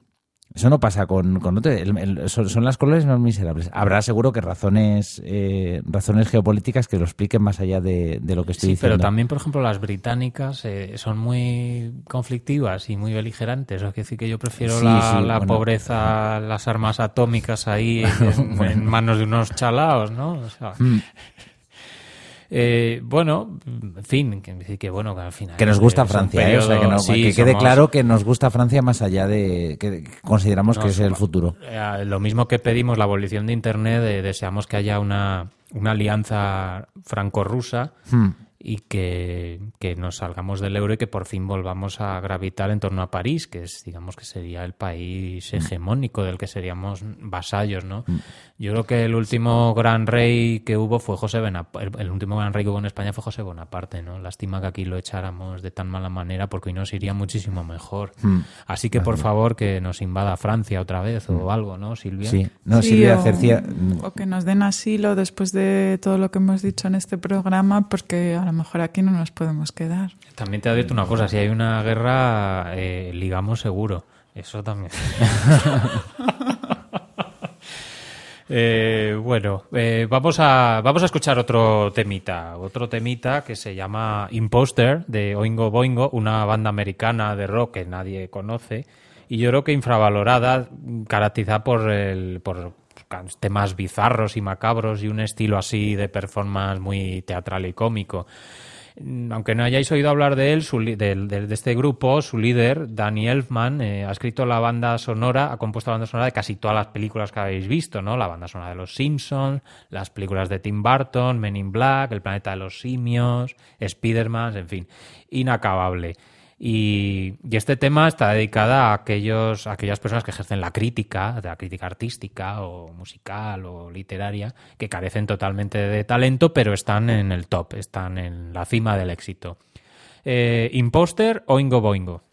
Eso no pasa con, con otro. El, el, son, son las colonias más miserables. Habrá seguro que razones eh, razones geopolíticas que lo expliquen más allá de, de lo que estoy sí, diciendo. Pero también, por ejemplo, las británicas eh, son muy conflictivas y muy beligerantes. Es decir, que yo prefiero Sí, la, sí, la bueno. pobreza, las armas atómicas ahí en, Bueno. en manos de unos chalaos, ¿no? O sea, Mm. Eh, bueno, en fin, que, que bueno, que al final... Que nos gusta es un Francia, ¿eh? periodo- O sea, que, no- sí, que quede somos- claro que nos gusta Francia más allá de que consideramos que No, es el somos- futuro. eh, Lo mismo que pedimos la abolición de Internet, eh, deseamos que haya una, una alianza franco-rusa Hmm. y que, que nos salgamos del euro y que por fin volvamos a gravitar en torno a París, que es, digamos, que sería el país hegemónico del que seríamos vasallos, ¿no? Yo creo que el último gran rey que hubo fue José Bonaparte. El, el último gran rey que hubo en España fue José Bonaparte, ¿no? Lástima que aquí lo echáramos de tan mala manera porque hoy nos iría muchísimo mejor. Hmm. Así que, por favor, que nos invada Francia otra vez o algo, ¿no, Silvia? Sí, no, Sí, Silvia o, Cercia. o que nos den asilo después de todo lo que hemos dicho en este programa, porque a lo mejor aquí no nos podemos quedar. También te advierto una cosa, si hay una guerra, eh, ligamos seguro. Eso también. Eh, bueno, eh, vamos a vamos a escuchar otro temita, otro temita que se llama Imposter de Oingo Boingo, una banda americana de rock que nadie conoce y yo creo que infravalorada, caracterizada por el por temas bizarros y macabros y un estilo así de performance muy teatral y cómico. Aunque no hayáis oído hablar de él, su, de, de, de este grupo, su líder, Danny Elfman, eh, ha escrito la banda sonora, ha compuesto la banda sonora de casi todas las películas que habéis visto, ¿no? La banda sonora de Los Simpsons, las películas de Tim Burton, Men in Black, El planeta de los simios, Spider-Man, en fin, inacabable. Y, y este tema está dedicado a aquellos, a aquellas personas que ejercen la crítica, de la crítica artística o musical o literaria, que carecen totalmente de talento, pero están en el top, están en la cima del éxito. Eh, Imposter, Oingo Boingo.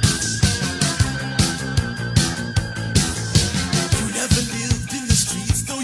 You never lived in the streets, no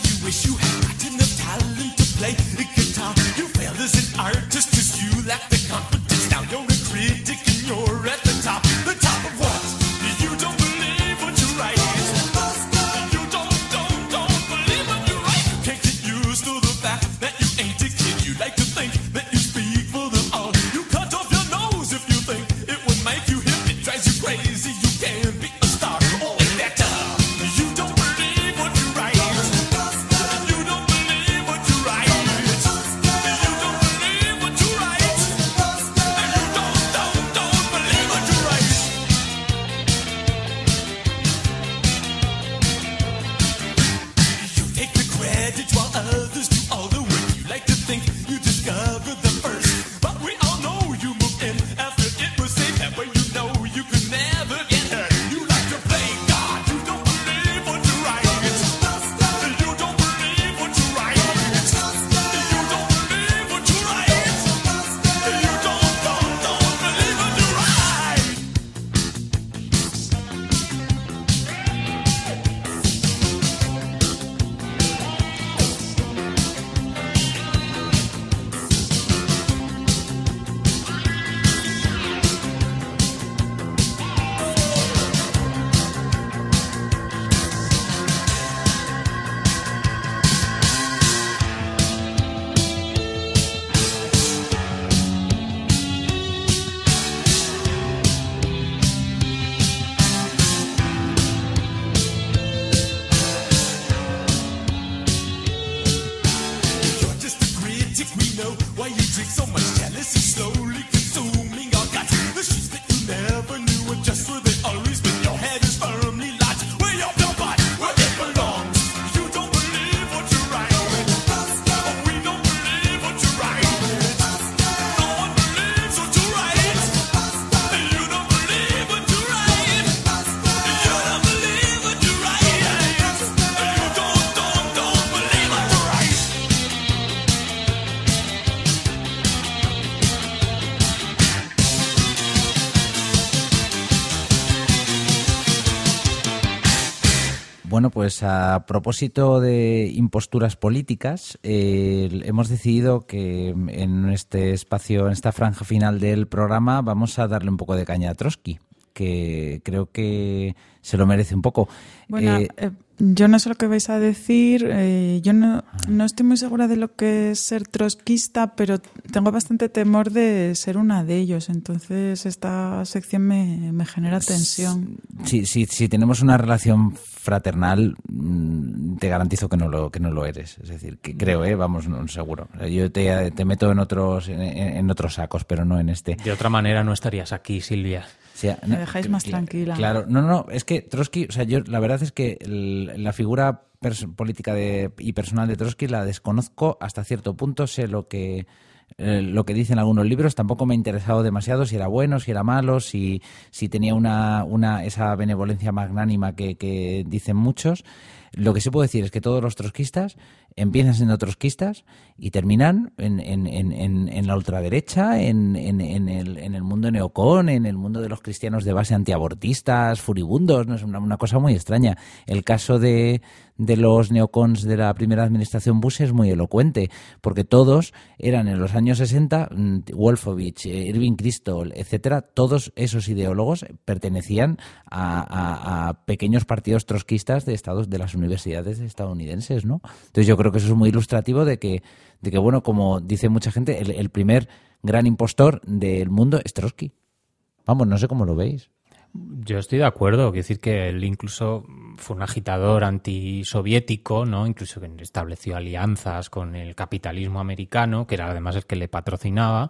Bueno, pues a propósito de imposturas políticas, eh, hemos decidido que en este espacio, en esta franja final del programa, vamos a darle un poco de caña a Trotsky, que creo que se lo merece un poco. Bueno, Eh, eh, yo no sé lo que vais a decir, eh, yo no, no estoy muy segura de lo que es ser trotskista, pero tengo bastante temor de ser una de ellos, entonces esta sección me, me genera tensión. Si, si, si tenemos una relación fraternal, mm, te garantizo que no lo que no lo eres. Es decir, que creo, ¿eh? Vamos, no, seguro. Yo te, te meto en otros en, en otros sacos, pero no en este. De otra manera no estarías aquí, Silvia. O sea, Me dejáis más tranquila. Claro, no, no, es que Trotsky, o sea, yo la verdad es que el, la figura pers- política de, y personal de Trotsky la desconozco hasta cierto punto, sé lo que eh, lo que dicen algunos libros, tampoco me ha interesado demasiado si era bueno, si era malo, si, si tenía una, una esa benevolencia magnánima que, que dicen muchos. Lo que sí puedo decir es que todos los trotskistas empiezan siendo trotskistas y terminan en, en, en, en, en la ultraderecha, en, en, en, el, en el mundo neocon, en el mundo de los cristianos de base antiabortistas, furibundos, no es una, una cosa muy extraña. El caso de, de los neocons de la primera administración Bush es muy elocuente, porque todos eran en los años sesenta, Wolfowitz, Irving Kristol, etcétera, todos esos ideólogos pertenecían a, a, a pequeños partidos trotskistas de estados de las universidades estadounidenses, ¿no? Entonces yo creo que eso es muy ilustrativo de que, de que bueno, como dice mucha gente, el, el primer gran impostor del mundo es Trotsky. Vamos, no sé cómo lo veis. Yo estoy de acuerdo, quiero decir que él incluso fue un agitador antisoviético, ¿no? Incluso que estableció alianzas con el capitalismo americano, que era además el que le patrocinaba.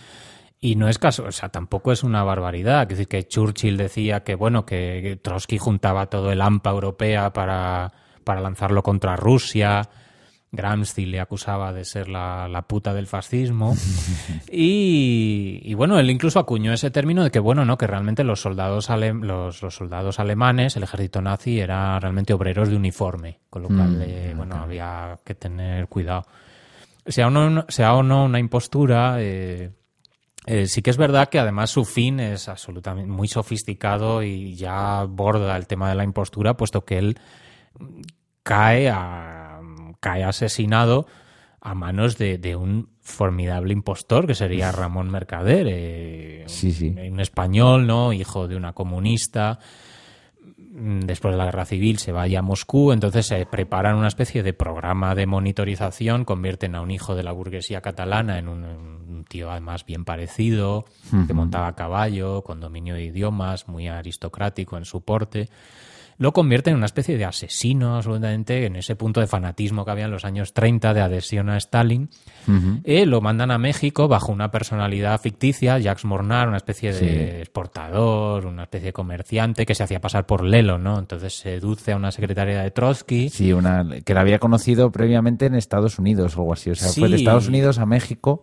Y no es caso, o sea, tampoco es una barbaridad. Quiero decir que Churchill decía que, bueno, que Trotsky juntaba todo el AMPA europea para, para lanzarlo contra Rusia. Gramsci le acusaba de ser la, la puta del fascismo. y, y bueno, él incluso acuñó ese término de que, bueno, no, que realmente los soldados, ale, los, los soldados alemanes, el ejército nazi, era realmente obreros de uniforme. Con lo cual, mm, eh, bueno, okay. había que tener cuidado. Sea o no, sea o no una impostura... Eh, Eh, sí que es verdad que además su fin es absolutamente muy sofisticado y ya aborda el tema de la impostura, puesto que él cae, a, cae asesinado a manos de, de un formidable impostor que sería Ramón Mercader, eh, sí, sí. Un, un español, ¿no? Hijo de una comunista. Después de la guerra civil se va ya a Moscú, entonces se preparan una especie de programa de monitorización, convierten a un hijo de la burguesía catalana en un, un tío además bien parecido, uh-huh. que montaba a caballo, con dominio de idiomas, muy aristocrático en su porte. Lo convierte en una especie de asesino, absolutamente, en ese punto de fanatismo que había en los años treinta de adhesión a Stalin. Uh-huh. Eh, lo mandan a México bajo una personalidad ficticia, Jacques Mornar, una especie de sí. exportador, una especie de comerciante que se hacía pasar por Lelo, ¿no? Entonces seduce a una secretaria de Trotsky. Sí, una que la había conocido previamente en Estados Unidos o algo así. O sea, sí. fue de Estados Unidos a México.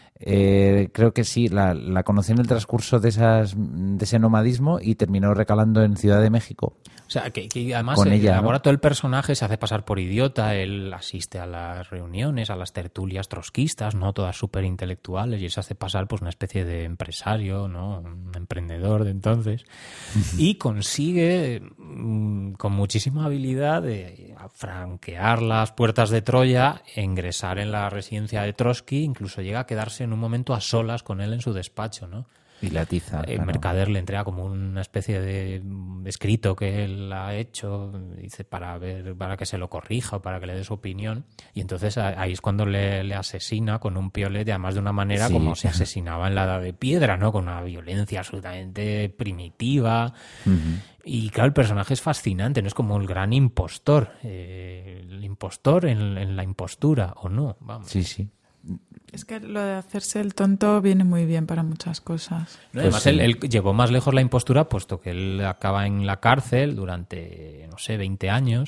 Eh, creo que sí, la, la conocí en el transcurso de, esas, de ese nomadismo y terminó recalando en Ciudad de México. O sea, que, que además con el ella, elabora ¿no? todo el personaje, se hace pasar por idiota, él asiste a las reuniones, a las tertulias trotskistas, ¿no? Todas súper intelectuales, y él se hace pasar pues una especie de empresario, ¿no? Un emprendedor de entonces, y consigue mmm, con muchísima habilidad de franquear las puertas de Troya, e ingresar en la residencia de Trotsky, incluso llega a quedarse en un momento a solas con él en su despacho, ¿no? Y la tiza. El claro. Mercader le entrega como una especie de escrito que él ha hecho, dice, para ver, para que se lo corrija o para que le dé su opinión. Y entonces ahí es cuando le, le asesina con un piolet, además de una manera sí. como se asesinaba en la Edad de Piedra, ¿no? Con una violencia absolutamente primitiva. Uh-huh. Y claro, el personaje es fascinante, ¿no? Es como el gran impostor. Eh, el impostor en, en la impostura, ¿o no? Vamos. Sí, sí. Es que lo de hacerse el tonto viene muy bien para muchas cosas. No, además, pues sí. él, él llevó más lejos la impostura, puesto que él acaba en la cárcel durante, no sé, veinte años,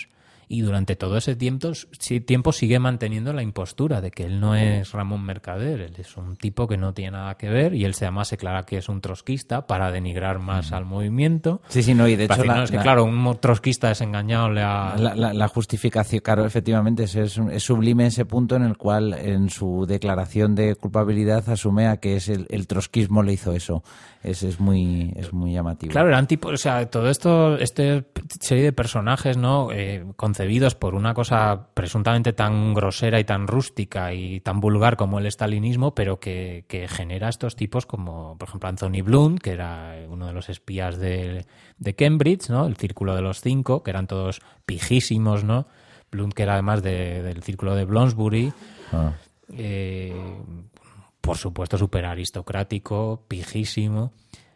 y durante todo ese tiempo, sí, tiempo sigue manteniendo la impostura de que él no es Ramón Mercader, él es un tipo que no tiene nada que ver y él además se declara que es un trotskista para denigrar más mm. al movimiento. Sí, sí, no, y de hecho... Decir, la, no, es que la, claro, un trotskista desengañado le ha... La, la, la justificación, claro, efectivamente, es, es, es sublime ese punto en el cual en su declaración de culpabilidad asume a que es el, el trotskismo le hizo eso. Es, es muy es muy llamativo. Claro, eran tipo, o sea, todo esto, este serie de personajes, ¿no? Eh, concebidos por una cosa presuntamente tan grosera y tan rústica y tan vulgar como el estalinismo, pero que, que genera estos tipos como, por ejemplo, Anthony Blunt, que era uno de los espías de, de Cambridge, ¿no? El Círculo de los Cinco, que eran todos pijísimos, ¿no? Blunt, que era además de, del Círculo de Bloomsbury. Ah. Eh, por supuesto súper aristocrático, pijísimo,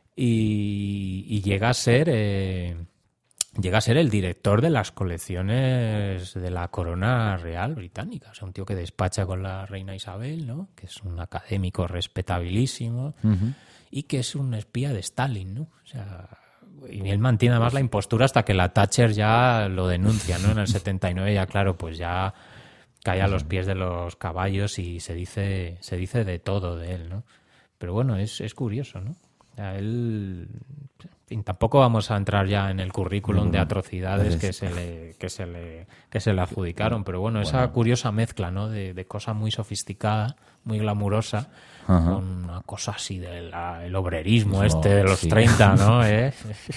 y, y llega a ser eh, llega a ser el director de las colecciones de la corona real británica, o sea, un tío que despacha con la reina Isabel, ¿no? Que es un académico respetabilísimo, uh-huh. y que es un espía de Stalin, ¿no? O sea, y él mantiene además la impostura hasta que la Thatcher ya lo denuncia, ¿no? En el setenta y nueve ya, claro, pues ya cae a los pies de los caballos y se dice se dice de todo de él, ¿no? Pero bueno, es, es curioso, ¿no? A él, en fin, tampoco vamos a entrar ya en el currículum de atrocidades que se le que se le que se le adjudicaron, pero bueno, esa curiosa mezcla, ¿no? De, de cosa muy sofisticada, muy glamurosa, ajá. con una cosa así del el obrerismo no, este de los sí. treinta, ¿no? ¿Eh?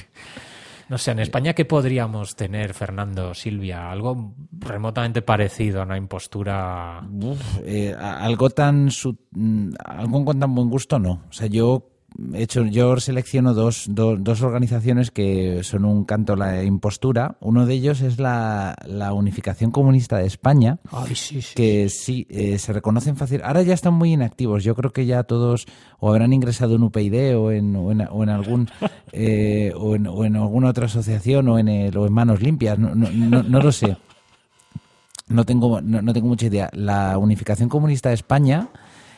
No sé, en España, ¿qué podríamos tener, Fernando, Silvia? Algo remotamente parecido a una impostura... Uf, eh, algo tan... Su, algo con tan buen gusto, no. O sea, yo... He hecho, yo selecciono dos, dos, dos organizaciones que son un canto a la impostura. Uno de ellos es la, la Unificación Comunista de España, Ay, sí, sí. que sí eh, se reconocen fácil. Ahora ya están muy inactivos. Yo creo que ya todos o habrán ingresado en U P yD o en, o en, o en algún eh, o, en, o en alguna otra asociación o en el, o en Manos Limpias. No, no, no, no lo sé. No tengo no, no tengo mucha idea. La Unificación Comunista de España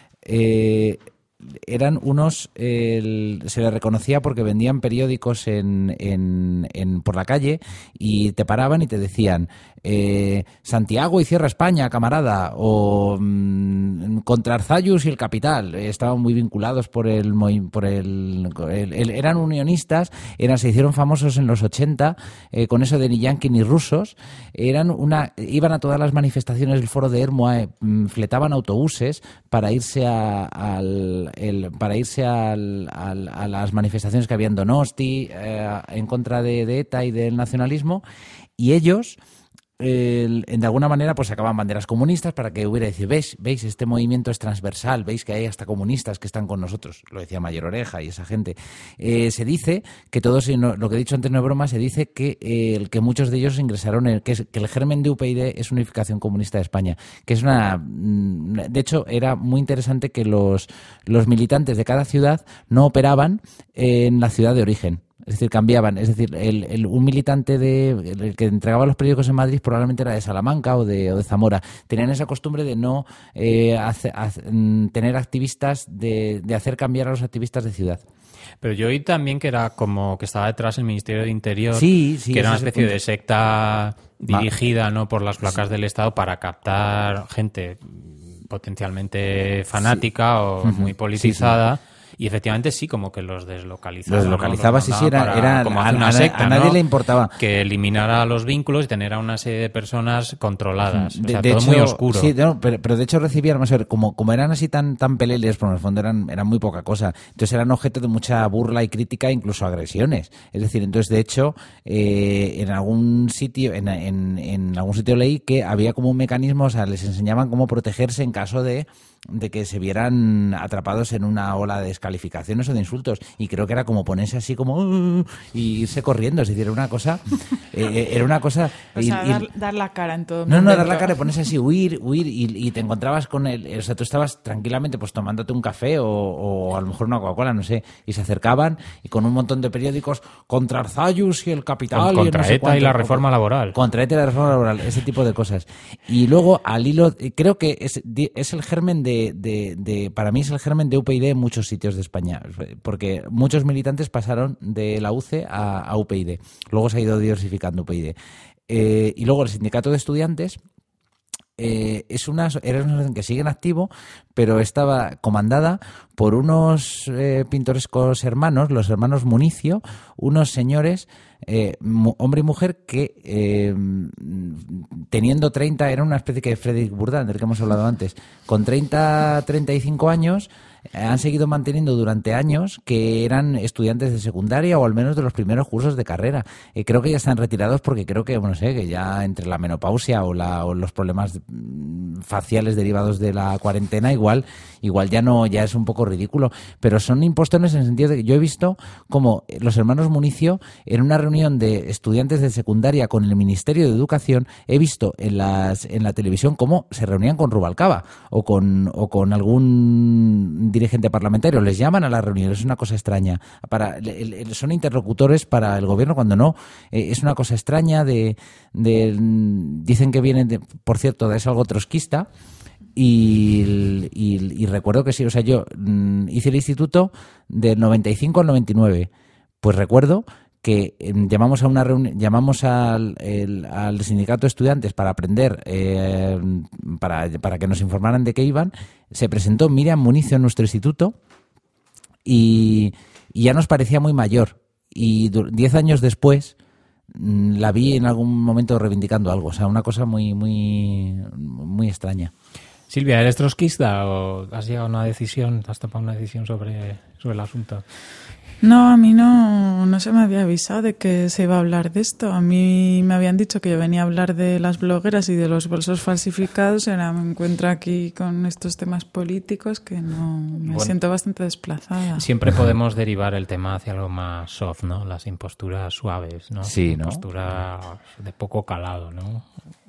eh, eran unos, eh, se les reconocía porque vendían periódicos en, en, en por la calle y te paraban y te decían eh, Santiago y cierra España, camarada, o mmm, contra Arzayus y el capital. Estaban muy vinculados por el, por el, el, el eran unionistas, eran, se hicieron famosos en los ochenta eh, con eso de ni yanqui ni rusos. Eran una, iban a todas las manifestaciones del Foro de Hermoa, fletaban autobuses para irse a, al El, para irse al, al, a las manifestaciones que había en Donosti eh, en contra de, de ETA y del nacionalismo, y ellos eh, de alguna manera pues sacaban banderas comunistas para que hubiera decir, veis, veis, este movimiento es transversal, veis que hay hasta comunistas que están con nosotros, lo decía Mayor Oreja y esa gente. Eh, se dice que todos, lo que he dicho antes no es broma, se dice que, eh, que muchos de ellos ingresaron, en, que, es, que el germen de U P yD es Unificación Comunista de España, que es una, de hecho era muy interesante que los, los militantes de cada ciudad no operaban en la ciudad de origen. Es decir, cambiaban. Es decir, el, el, un militante de, el que entregaba los periódicos en Madrid probablemente era de Salamanca o de, o de Zamora. Tenían esa costumbre de no eh, hace, hace, tener activistas, de, de hacer cambiar a los activistas de ciudad. Pero yo oí también que era como que estaba detrás el Ministerio de Interior, sí, sí, que era una especie de secta dirigida, ¿no?, por las placas sí. del Estado para captar gente potencialmente fanática sí. o uh-huh. muy politizada. Sí, sí. Y efectivamente sí, como que los deslocalizaba. Los deslocalizaba, ¿no? sí, sí, era, era como a, una a, secta, a nadie ¿no? le importaba. Que eliminara los vínculos y tener a una serie de personas controladas. De, o sea, de todo hecho, muy oscuro. Sí, no, pero, pero de hecho recibían, vamos a ver, como, como eran así tan, tan peleles, por el fondo eran, eran muy poca cosa. Entonces eran objeto de mucha burla y crítica, incluso agresiones. Es decir, entonces de hecho, eh, en algún sitio, en, en, en algún sitio leí que había como un mecanismo, o sea, les enseñaban cómo protegerse en caso de de que se vieran atrapados en una ola de descalificaciones o de insultos, y creo que era como ponerse así como uh, y irse corriendo, es decir, era una cosa eh, era una cosa o y, sea, y, dar, dar la cara en todo no, momento. no, dar la cara, ponerse así, huir, huir y, y te encontrabas con el, o sea, tú estabas tranquilamente pues tomándote un café o, o a lo mejor una Coca-Cola, no sé, y se acercaban y con un montón de periódicos contra Arzayus y el capital, con, contra y no sé ETA cuánto, y la reforma laboral contra ETA y la reforma laboral, ese tipo de cosas. Y luego al hilo, creo que es, es el germen de, de, de para mí es el germen de U P yD en muchos sitios de España, porque muchos militantes pasaron de la U C E a, a U P yD, luego se ha ido diversificando U P yD. Eh, y luego el sindicato de estudiantes eh, es una, era una asociación que sigue en activo, pero estaba comandada por unos eh, pintorescos hermanos, los hermanos Municio, unos señores, eh, mu- hombre y mujer, que eh, teniendo treinta, era una especie de Frederick Bourdin, del que hemos hablado antes, con treinta, treinta y cinco años, eh, han seguido manteniendo durante años que eran estudiantes de secundaria o al menos de los primeros cursos de carrera. Eh, creo que ya están retirados porque creo que, bueno, sé, que ya entre la menopausia o, la, o los problemas mm, faciales derivados de la cuarentena, igual, igual ya no, ya es un poco ridículo. Pero son impostones en el sentido de que yo he visto como los hermanos Municio, en una reunión de estudiantes de secundaria con el Ministerio de Educación, he visto en las en la televisión cómo se reunían con Rubalcaba o con o con algún dirigente parlamentario. Les llaman a las reuniones, es una cosa extraña. Para el, el, son interlocutores para el gobierno cuando no. Eh, es una cosa extraña de, de dicen que vienen, de, por cierto, es algo trotskista. Y, y, y recuerdo que sí, o sea, yo mm, hice el instituto del noventa y cinco al noventa y nueve. Pues recuerdo que eh, llamamos a una reunión, llamamos al, el, al sindicato de estudiantes para aprender, eh, para, para que nos informaran de qué iban. Se presentó Miriam Municio en nuestro instituto y, y ya nos parecía muy mayor. Y du- diez años después mm, la vi en algún momento reivindicando algo. O sea, una cosa muy, muy, muy extraña. Silvia, ¿eres trotskista o has llegado a una decisión, has tomado una decisión sobre, sobre el asunto? No, a mí no, no se me había avisado de que se iba a hablar de esto. A mí me habían dicho que yo venía a hablar de las blogueras y de los bolsos falsificados y ahora me encuentro aquí con estos temas políticos que no me Bueno. siento bastante desplazada. Siempre podemos derivar el tema hacia algo más soft, ¿no? Las imposturas suaves, ¿no? Sí, ¿no? Imposturas de poco calado, ¿no?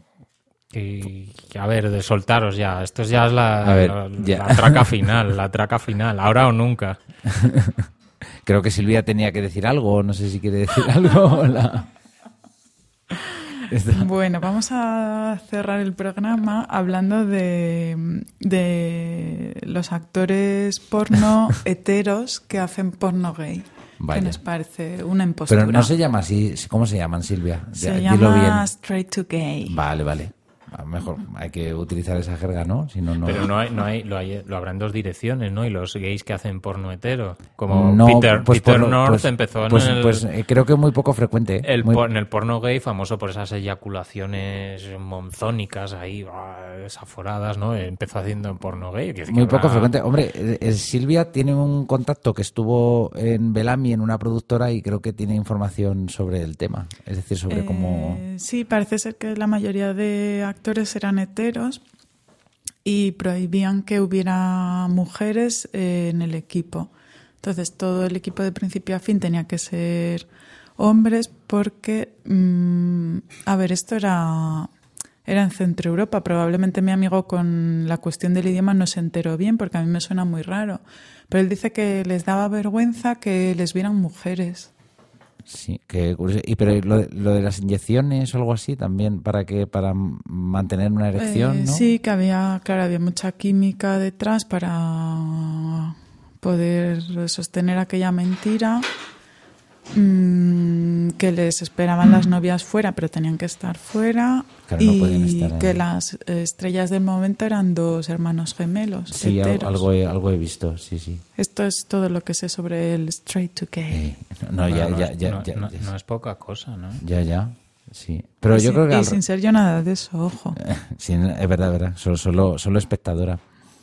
Y, a ver, de soltaros ya. Esto ya es la, A ver, la, ya. la traca final, la traca final. Ahora o nunca. Creo que Silvia tenía que decir algo, no sé si quiere decir algo. La... Está- Bueno, vamos a cerrar el programa hablando de, de los actores porno heteros que hacen porno gay. Vaya. ¿Qué nos parece? Una impostura. Pero no se llama así, ¿cómo se llaman, Silvia? Se Ya, dilo llama bien. straight to gay. Vale, vale. A lo mejor hay que utilizar esa jerga, ¿no? Si no, no... Pero no hay, no hay, lo, hay, lo habrá en dos direcciones, ¿no? Y los gays que hacen porno hetero. Como No, Peter, pues Peter por lo- North pues- empezó en pues, el... pues, eh, creo que muy poco frecuente. ¿eh? El Muy- por- en el porno gay, famoso por esas eyaculaciones monzónicas ahí, ah, desaforadas, ¿no? Empezó haciendo porno gay. que- que Muy poco habrá- frecuente. Hombre, eh, eh, Silvia tiene un contacto que estuvo en Bellamy, en una productora, y creo que tiene información sobre el tema. Es decir, sobre Eh, cómo... Sí, parece ser que la mayoría de actores eran heteros y prohibían que hubiera mujeres eh, en el equipo. Entonces, todo el equipo de principio a fin tenía que ser hombres porque, mmm, a ver, esto era, era en Centro Europa. Probablemente mi amigo con la cuestión del idioma no se enteró bien porque a mí me suena muy raro. Pero él dice que les daba vergüenza que les vieran mujeres. Sí, que curioso. Y pero lo, de- lo de las inyecciones o algo así también para que para m- mantener una erección, Eh, ¿no? Sí, que había, claro, había mucha química detrás para poder sostener aquella mentira, mm, que les esperaban las novias fuera, pero tenían que estar fuera, Claro, no y podían estar en- que las eh, estrellas del momento eran dos hermanos gemelos. Sí, al- heteros. algo he, algo he visto, sí, sí. Esto es todo lo que sé sobre el straight to gay. Eh, no, Bueno, ya, no, ya, es- ya, no- ya, no- ya, no es poca cosa, ¿no? ya, ya, sí. Pero Y yo sin- creo que... y al- sin ser yo nada de eso, ojo. Sí, es verdad, es verdad. Solo, solo, solo espectadora.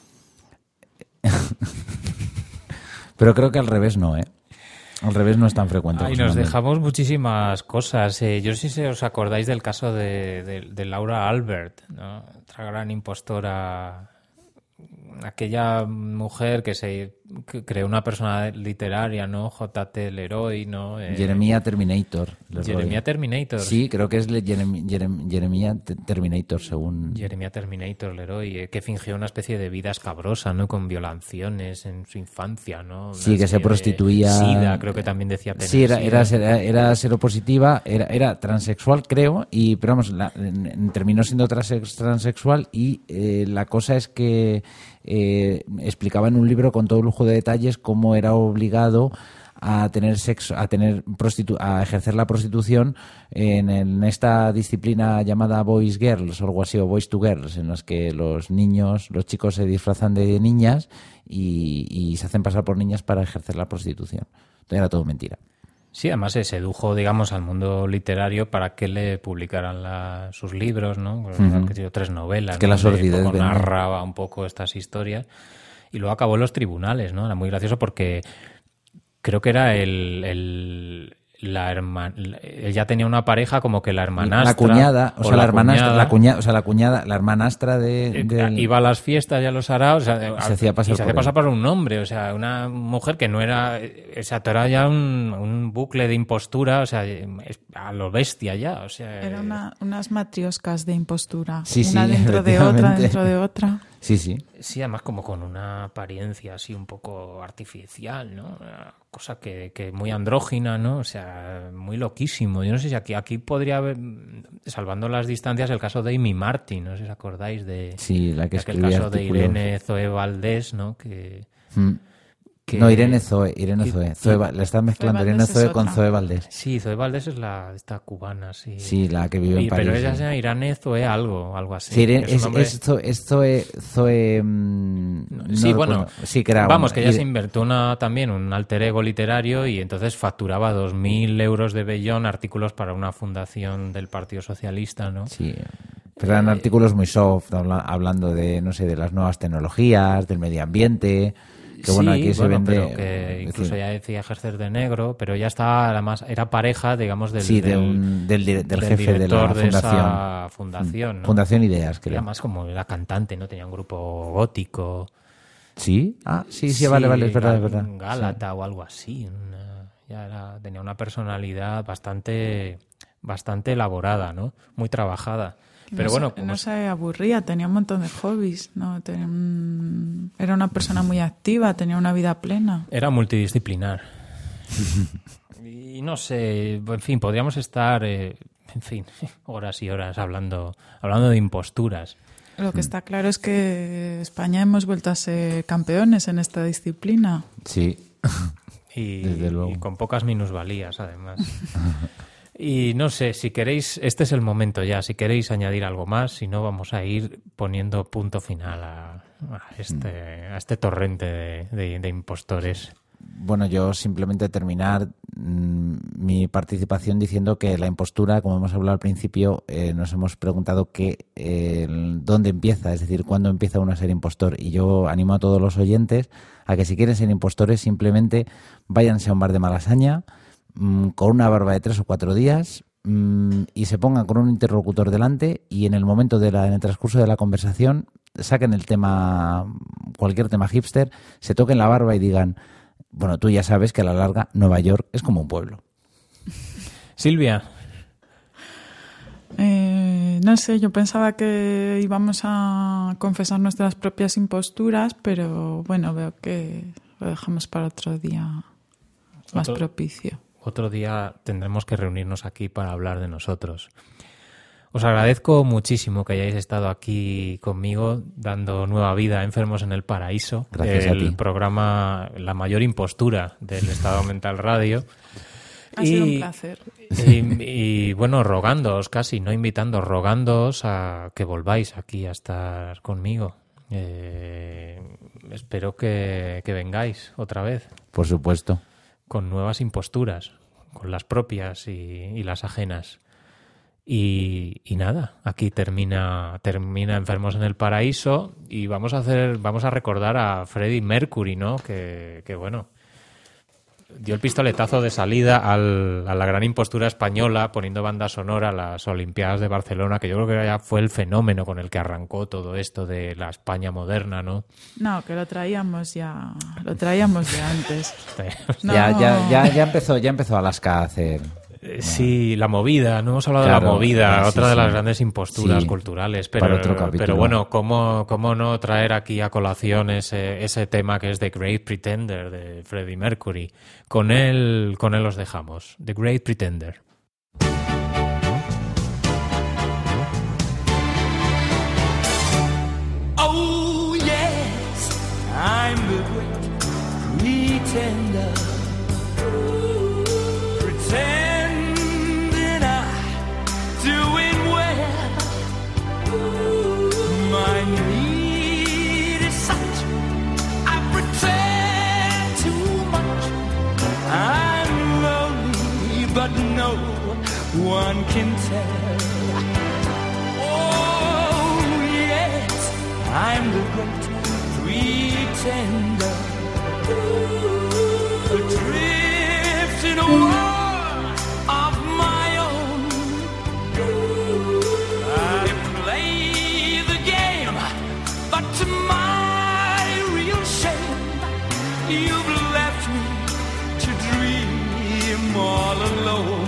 Pero creo que al revés no, ¿eh? Al revés no es tan frecuente. Ay, José nos Manuel. dejamos muchísimas cosas. Eh, yo no sé si os acordáis del caso de, de- de Laura Albert, ¿no? Otra gran impostora. Aquella mujer que se que creó una persona literaria, ¿no? J T Leroy, ¿no? Eh, Jeremia Terminator. Leroy. Jeremia Terminator. Sí, creo que es le- Jerem- Jerem- Jeremia Te- Terminator, según... Jeremia Terminator Leroy, eh, que fingió una especie de vida escabrosa, ¿no? Con violaciones en su infancia, ¿no? Una Sí, que se serie de prostituía. SIDA, creo que también decía tener Sí, era, era, SIDA. era, era seropositiva, era, era transexual, creo, y pero vamos, la- en- en- terminó siendo transex- transexual y eh, la cosa es que eh, explicaba en un libro con todo lujo de detalles cómo era obligado a tener sexo, a tener prostitu- a ejercer la prostitución en, en esta disciplina llamada Boys Girls o algo así, o Boys to Girls, en las que los niños, los chicos se disfrazan de niñas y, y se hacen pasar por niñas para ejercer la prostitución. Entonces era todo mentira. Sí, además se sedujo, digamos, al mundo literario para que le publicaran la, sus libros, ¿no? Pues, uh-huh. Que tres novelas. Es que ¿no? la sordidez un poco narraba un poco estas historias. Y luego acabó en los tribunales, ¿no? Era muy gracioso porque creo que era el... el la hermana, él ya tenía una pareja como que la hermanastra, la cuñada, o, o sea la, la hermanastra, cuñada, la cuñada, o sea la cuñada, la hermanastra de, de... iba a las fiestas y a los araos, o sea, se hacía pasar, y se hacía pasar por un hombre, o sea, una mujer que no era, o sea, era ya un, un bucle de impostura, o sea, a lo bestia ya, o sea, era una, unas matrioscas de impostura, sí, una sí, dentro de otra, dentro de otra. Sí, sí. Sí, además como con una apariencia así un poco artificial, ¿no? Una cosa que, que muy andrógina, ¿no? O sea, muy loquísimo. Yo no sé si aquí, aquí podría haber, salvando las distancias, el caso de Amy Martin, no sé si os acordáis de... Sí, la que escribía el caso artículos. de Irene Zoe Valdés, ¿no? Que... Mm. Que, no, Irene Zoe, Irene Zoe. Zoe le estás mezclando Zoe Irene Zoe con Zoe Valdés. Sí, Zoe Valdés es la esta cubana, sí. Sí, la que vive en y, París. Pero ella sí. se llama Irene Zoe algo, algo así. Sí, Irene, es, es, nombre... es, Zoe, es Zoe, Zoe mmm, no sí, bueno, recuerdo. Sí, que era vamos, una, que ella y... se inventó una, también un alter ego literario y entonces facturaba dos mil euros de vellón artículos para una fundación del Partido Socialista, ¿no? Sí. Pero eran eh, artículos muy soft, habla, hablando de, no sé, de las nuevas tecnologías, del medio ambiente... Que bueno, sí, aquí se bueno, vende, pero que incluso decir, ya decía ejercer de negro, pero ya estaba, además, era pareja, digamos, del, sí, del, un, del, del, del jefe de la de fundación. Esa fundación, ¿no? Fundación Ideas, creo. Y además, como era cantante, ¿no? Tenía un grupo gótico. ¿Sí? Ah, sí, sí, sí vale, vale, es verdad, es verdad. Gálata sí. o algo así. Una, ya era, tenía una personalidad bastante, bastante elaborada, ¿no? Muy trabajada. Pero no bueno, se, no se aburría, tenía un montón de hobbies, ¿no? Tenía un, era una persona muy activa, tenía una vida plena. Era multidisciplinar. Y no sé, en fin, podríamos estar, eh, en fin, horas y horas hablando, hablando de imposturas. Lo que está claro es que España hemos vuelto a ser campeones en esta disciplina. Sí, y, desde luego. Y con pocas minusvalías, además. Y no sé, si queréis, este es el momento ya, si queréis añadir algo más, si no vamos a ir poniendo punto final a, a, este, a este torrente de, de, de impostores. Bueno, yo simplemente terminar mmm, mi participación diciendo que la impostura, como hemos hablado al principio, eh, nos hemos preguntado que, eh, dónde empieza, es decir, cuándo empieza uno a ser impostor. Y yo animo a todos los oyentes a que si quieren ser impostores simplemente váyanse a un bar de Malasaña, con una barba de tres o cuatro días mmm, y se pongan con un interlocutor delante y en el momento de la, en el transcurso de la conversación saquen el tema, cualquier tema hipster, se toquen la barba y digan, bueno, tú ya sabes que a la larga Nueva York es como un pueblo. Silvia. Eh, no sé, yo pensaba que íbamos a confesar nuestras propias imposturas, pero bueno, veo que lo dejamos para otro día más otro... propicio. Otro día tendremos que reunirnos aquí para hablar de nosotros. Os agradezco muchísimo que hayáis estado aquí conmigo dando nueva vida a Enfermos en el Paraíso. Gracias el a ti. programa La Mayor Impostura del Estado Mental Radio. Ha y, sido un placer. Y, y bueno, rogándoos casi, no invitando, rogándoos a que volváis aquí a estar conmigo. Eh, espero que, que vengáis otra vez. Por supuesto. Con nuevas imposturas, con las propias y, y las ajenas. Y, y nada, aquí termina, termina Enfermos en el Paraíso y vamos a hacer, vamos a recordar a Freddie Mercury, ¿no? Que, que bueno, dio el pistoletazo de salida al, a la gran impostura española poniendo banda sonora a las Olimpiadas de Barcelona, que yo creo que ya fue el fenómeno con el que arrancó todo esto de la España moderna, ¿no? No, que lo traíamos ya, lo traíamos de antes. No. Ya, ya, ya, ya empezó, ya empezó Alaska a hacer. Sí, la movida, no hemos hablado claro, de la movida, sí, otra sí, de las sí. grandes imposturas sí, culturales, pero, pero bueno, ¿cómo, ¿cómo no traer aquí a colación ese, ese tema que es The Great Pretender de Freddie Mercury? Con él, con él los dejamos, The Great Pretender. Oh yes, I'm the great pretender. one can tell. Oh yes, I'm the great pretender, adrift in a world of my own. I play the game, but to my real shame, you've left me to dream all alone.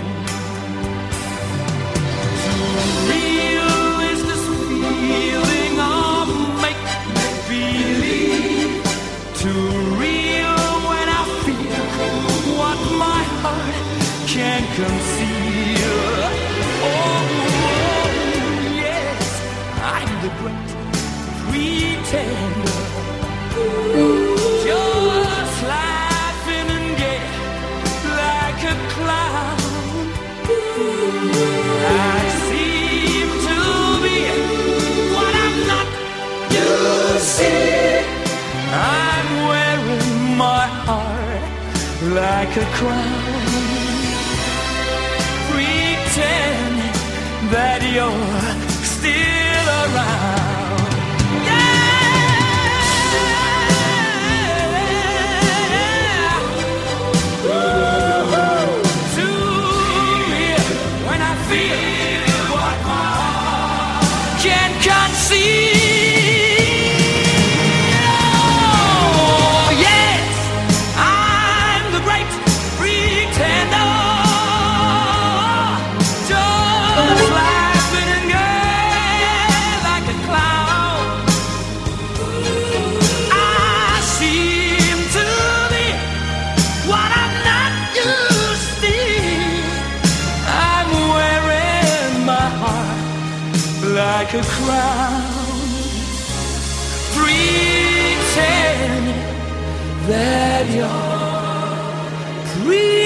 Too real is this feeling of make-believe. Too real when I feel what my heart can't conceal. Oh, yes, I'm the great pretender, just laughing and gay like a clown. I seem to be what I'm not. You see, I'm wearing my heart like a crown. Pretend that you're still around. Yeah. Too real when I feel what my heart can't conceive. Oh, yes, I'm the great pretender, just laughing and gay like a clown. I seem to be what I'm not, you see. I'm wearing my heart like a crown. Pretend that you're free.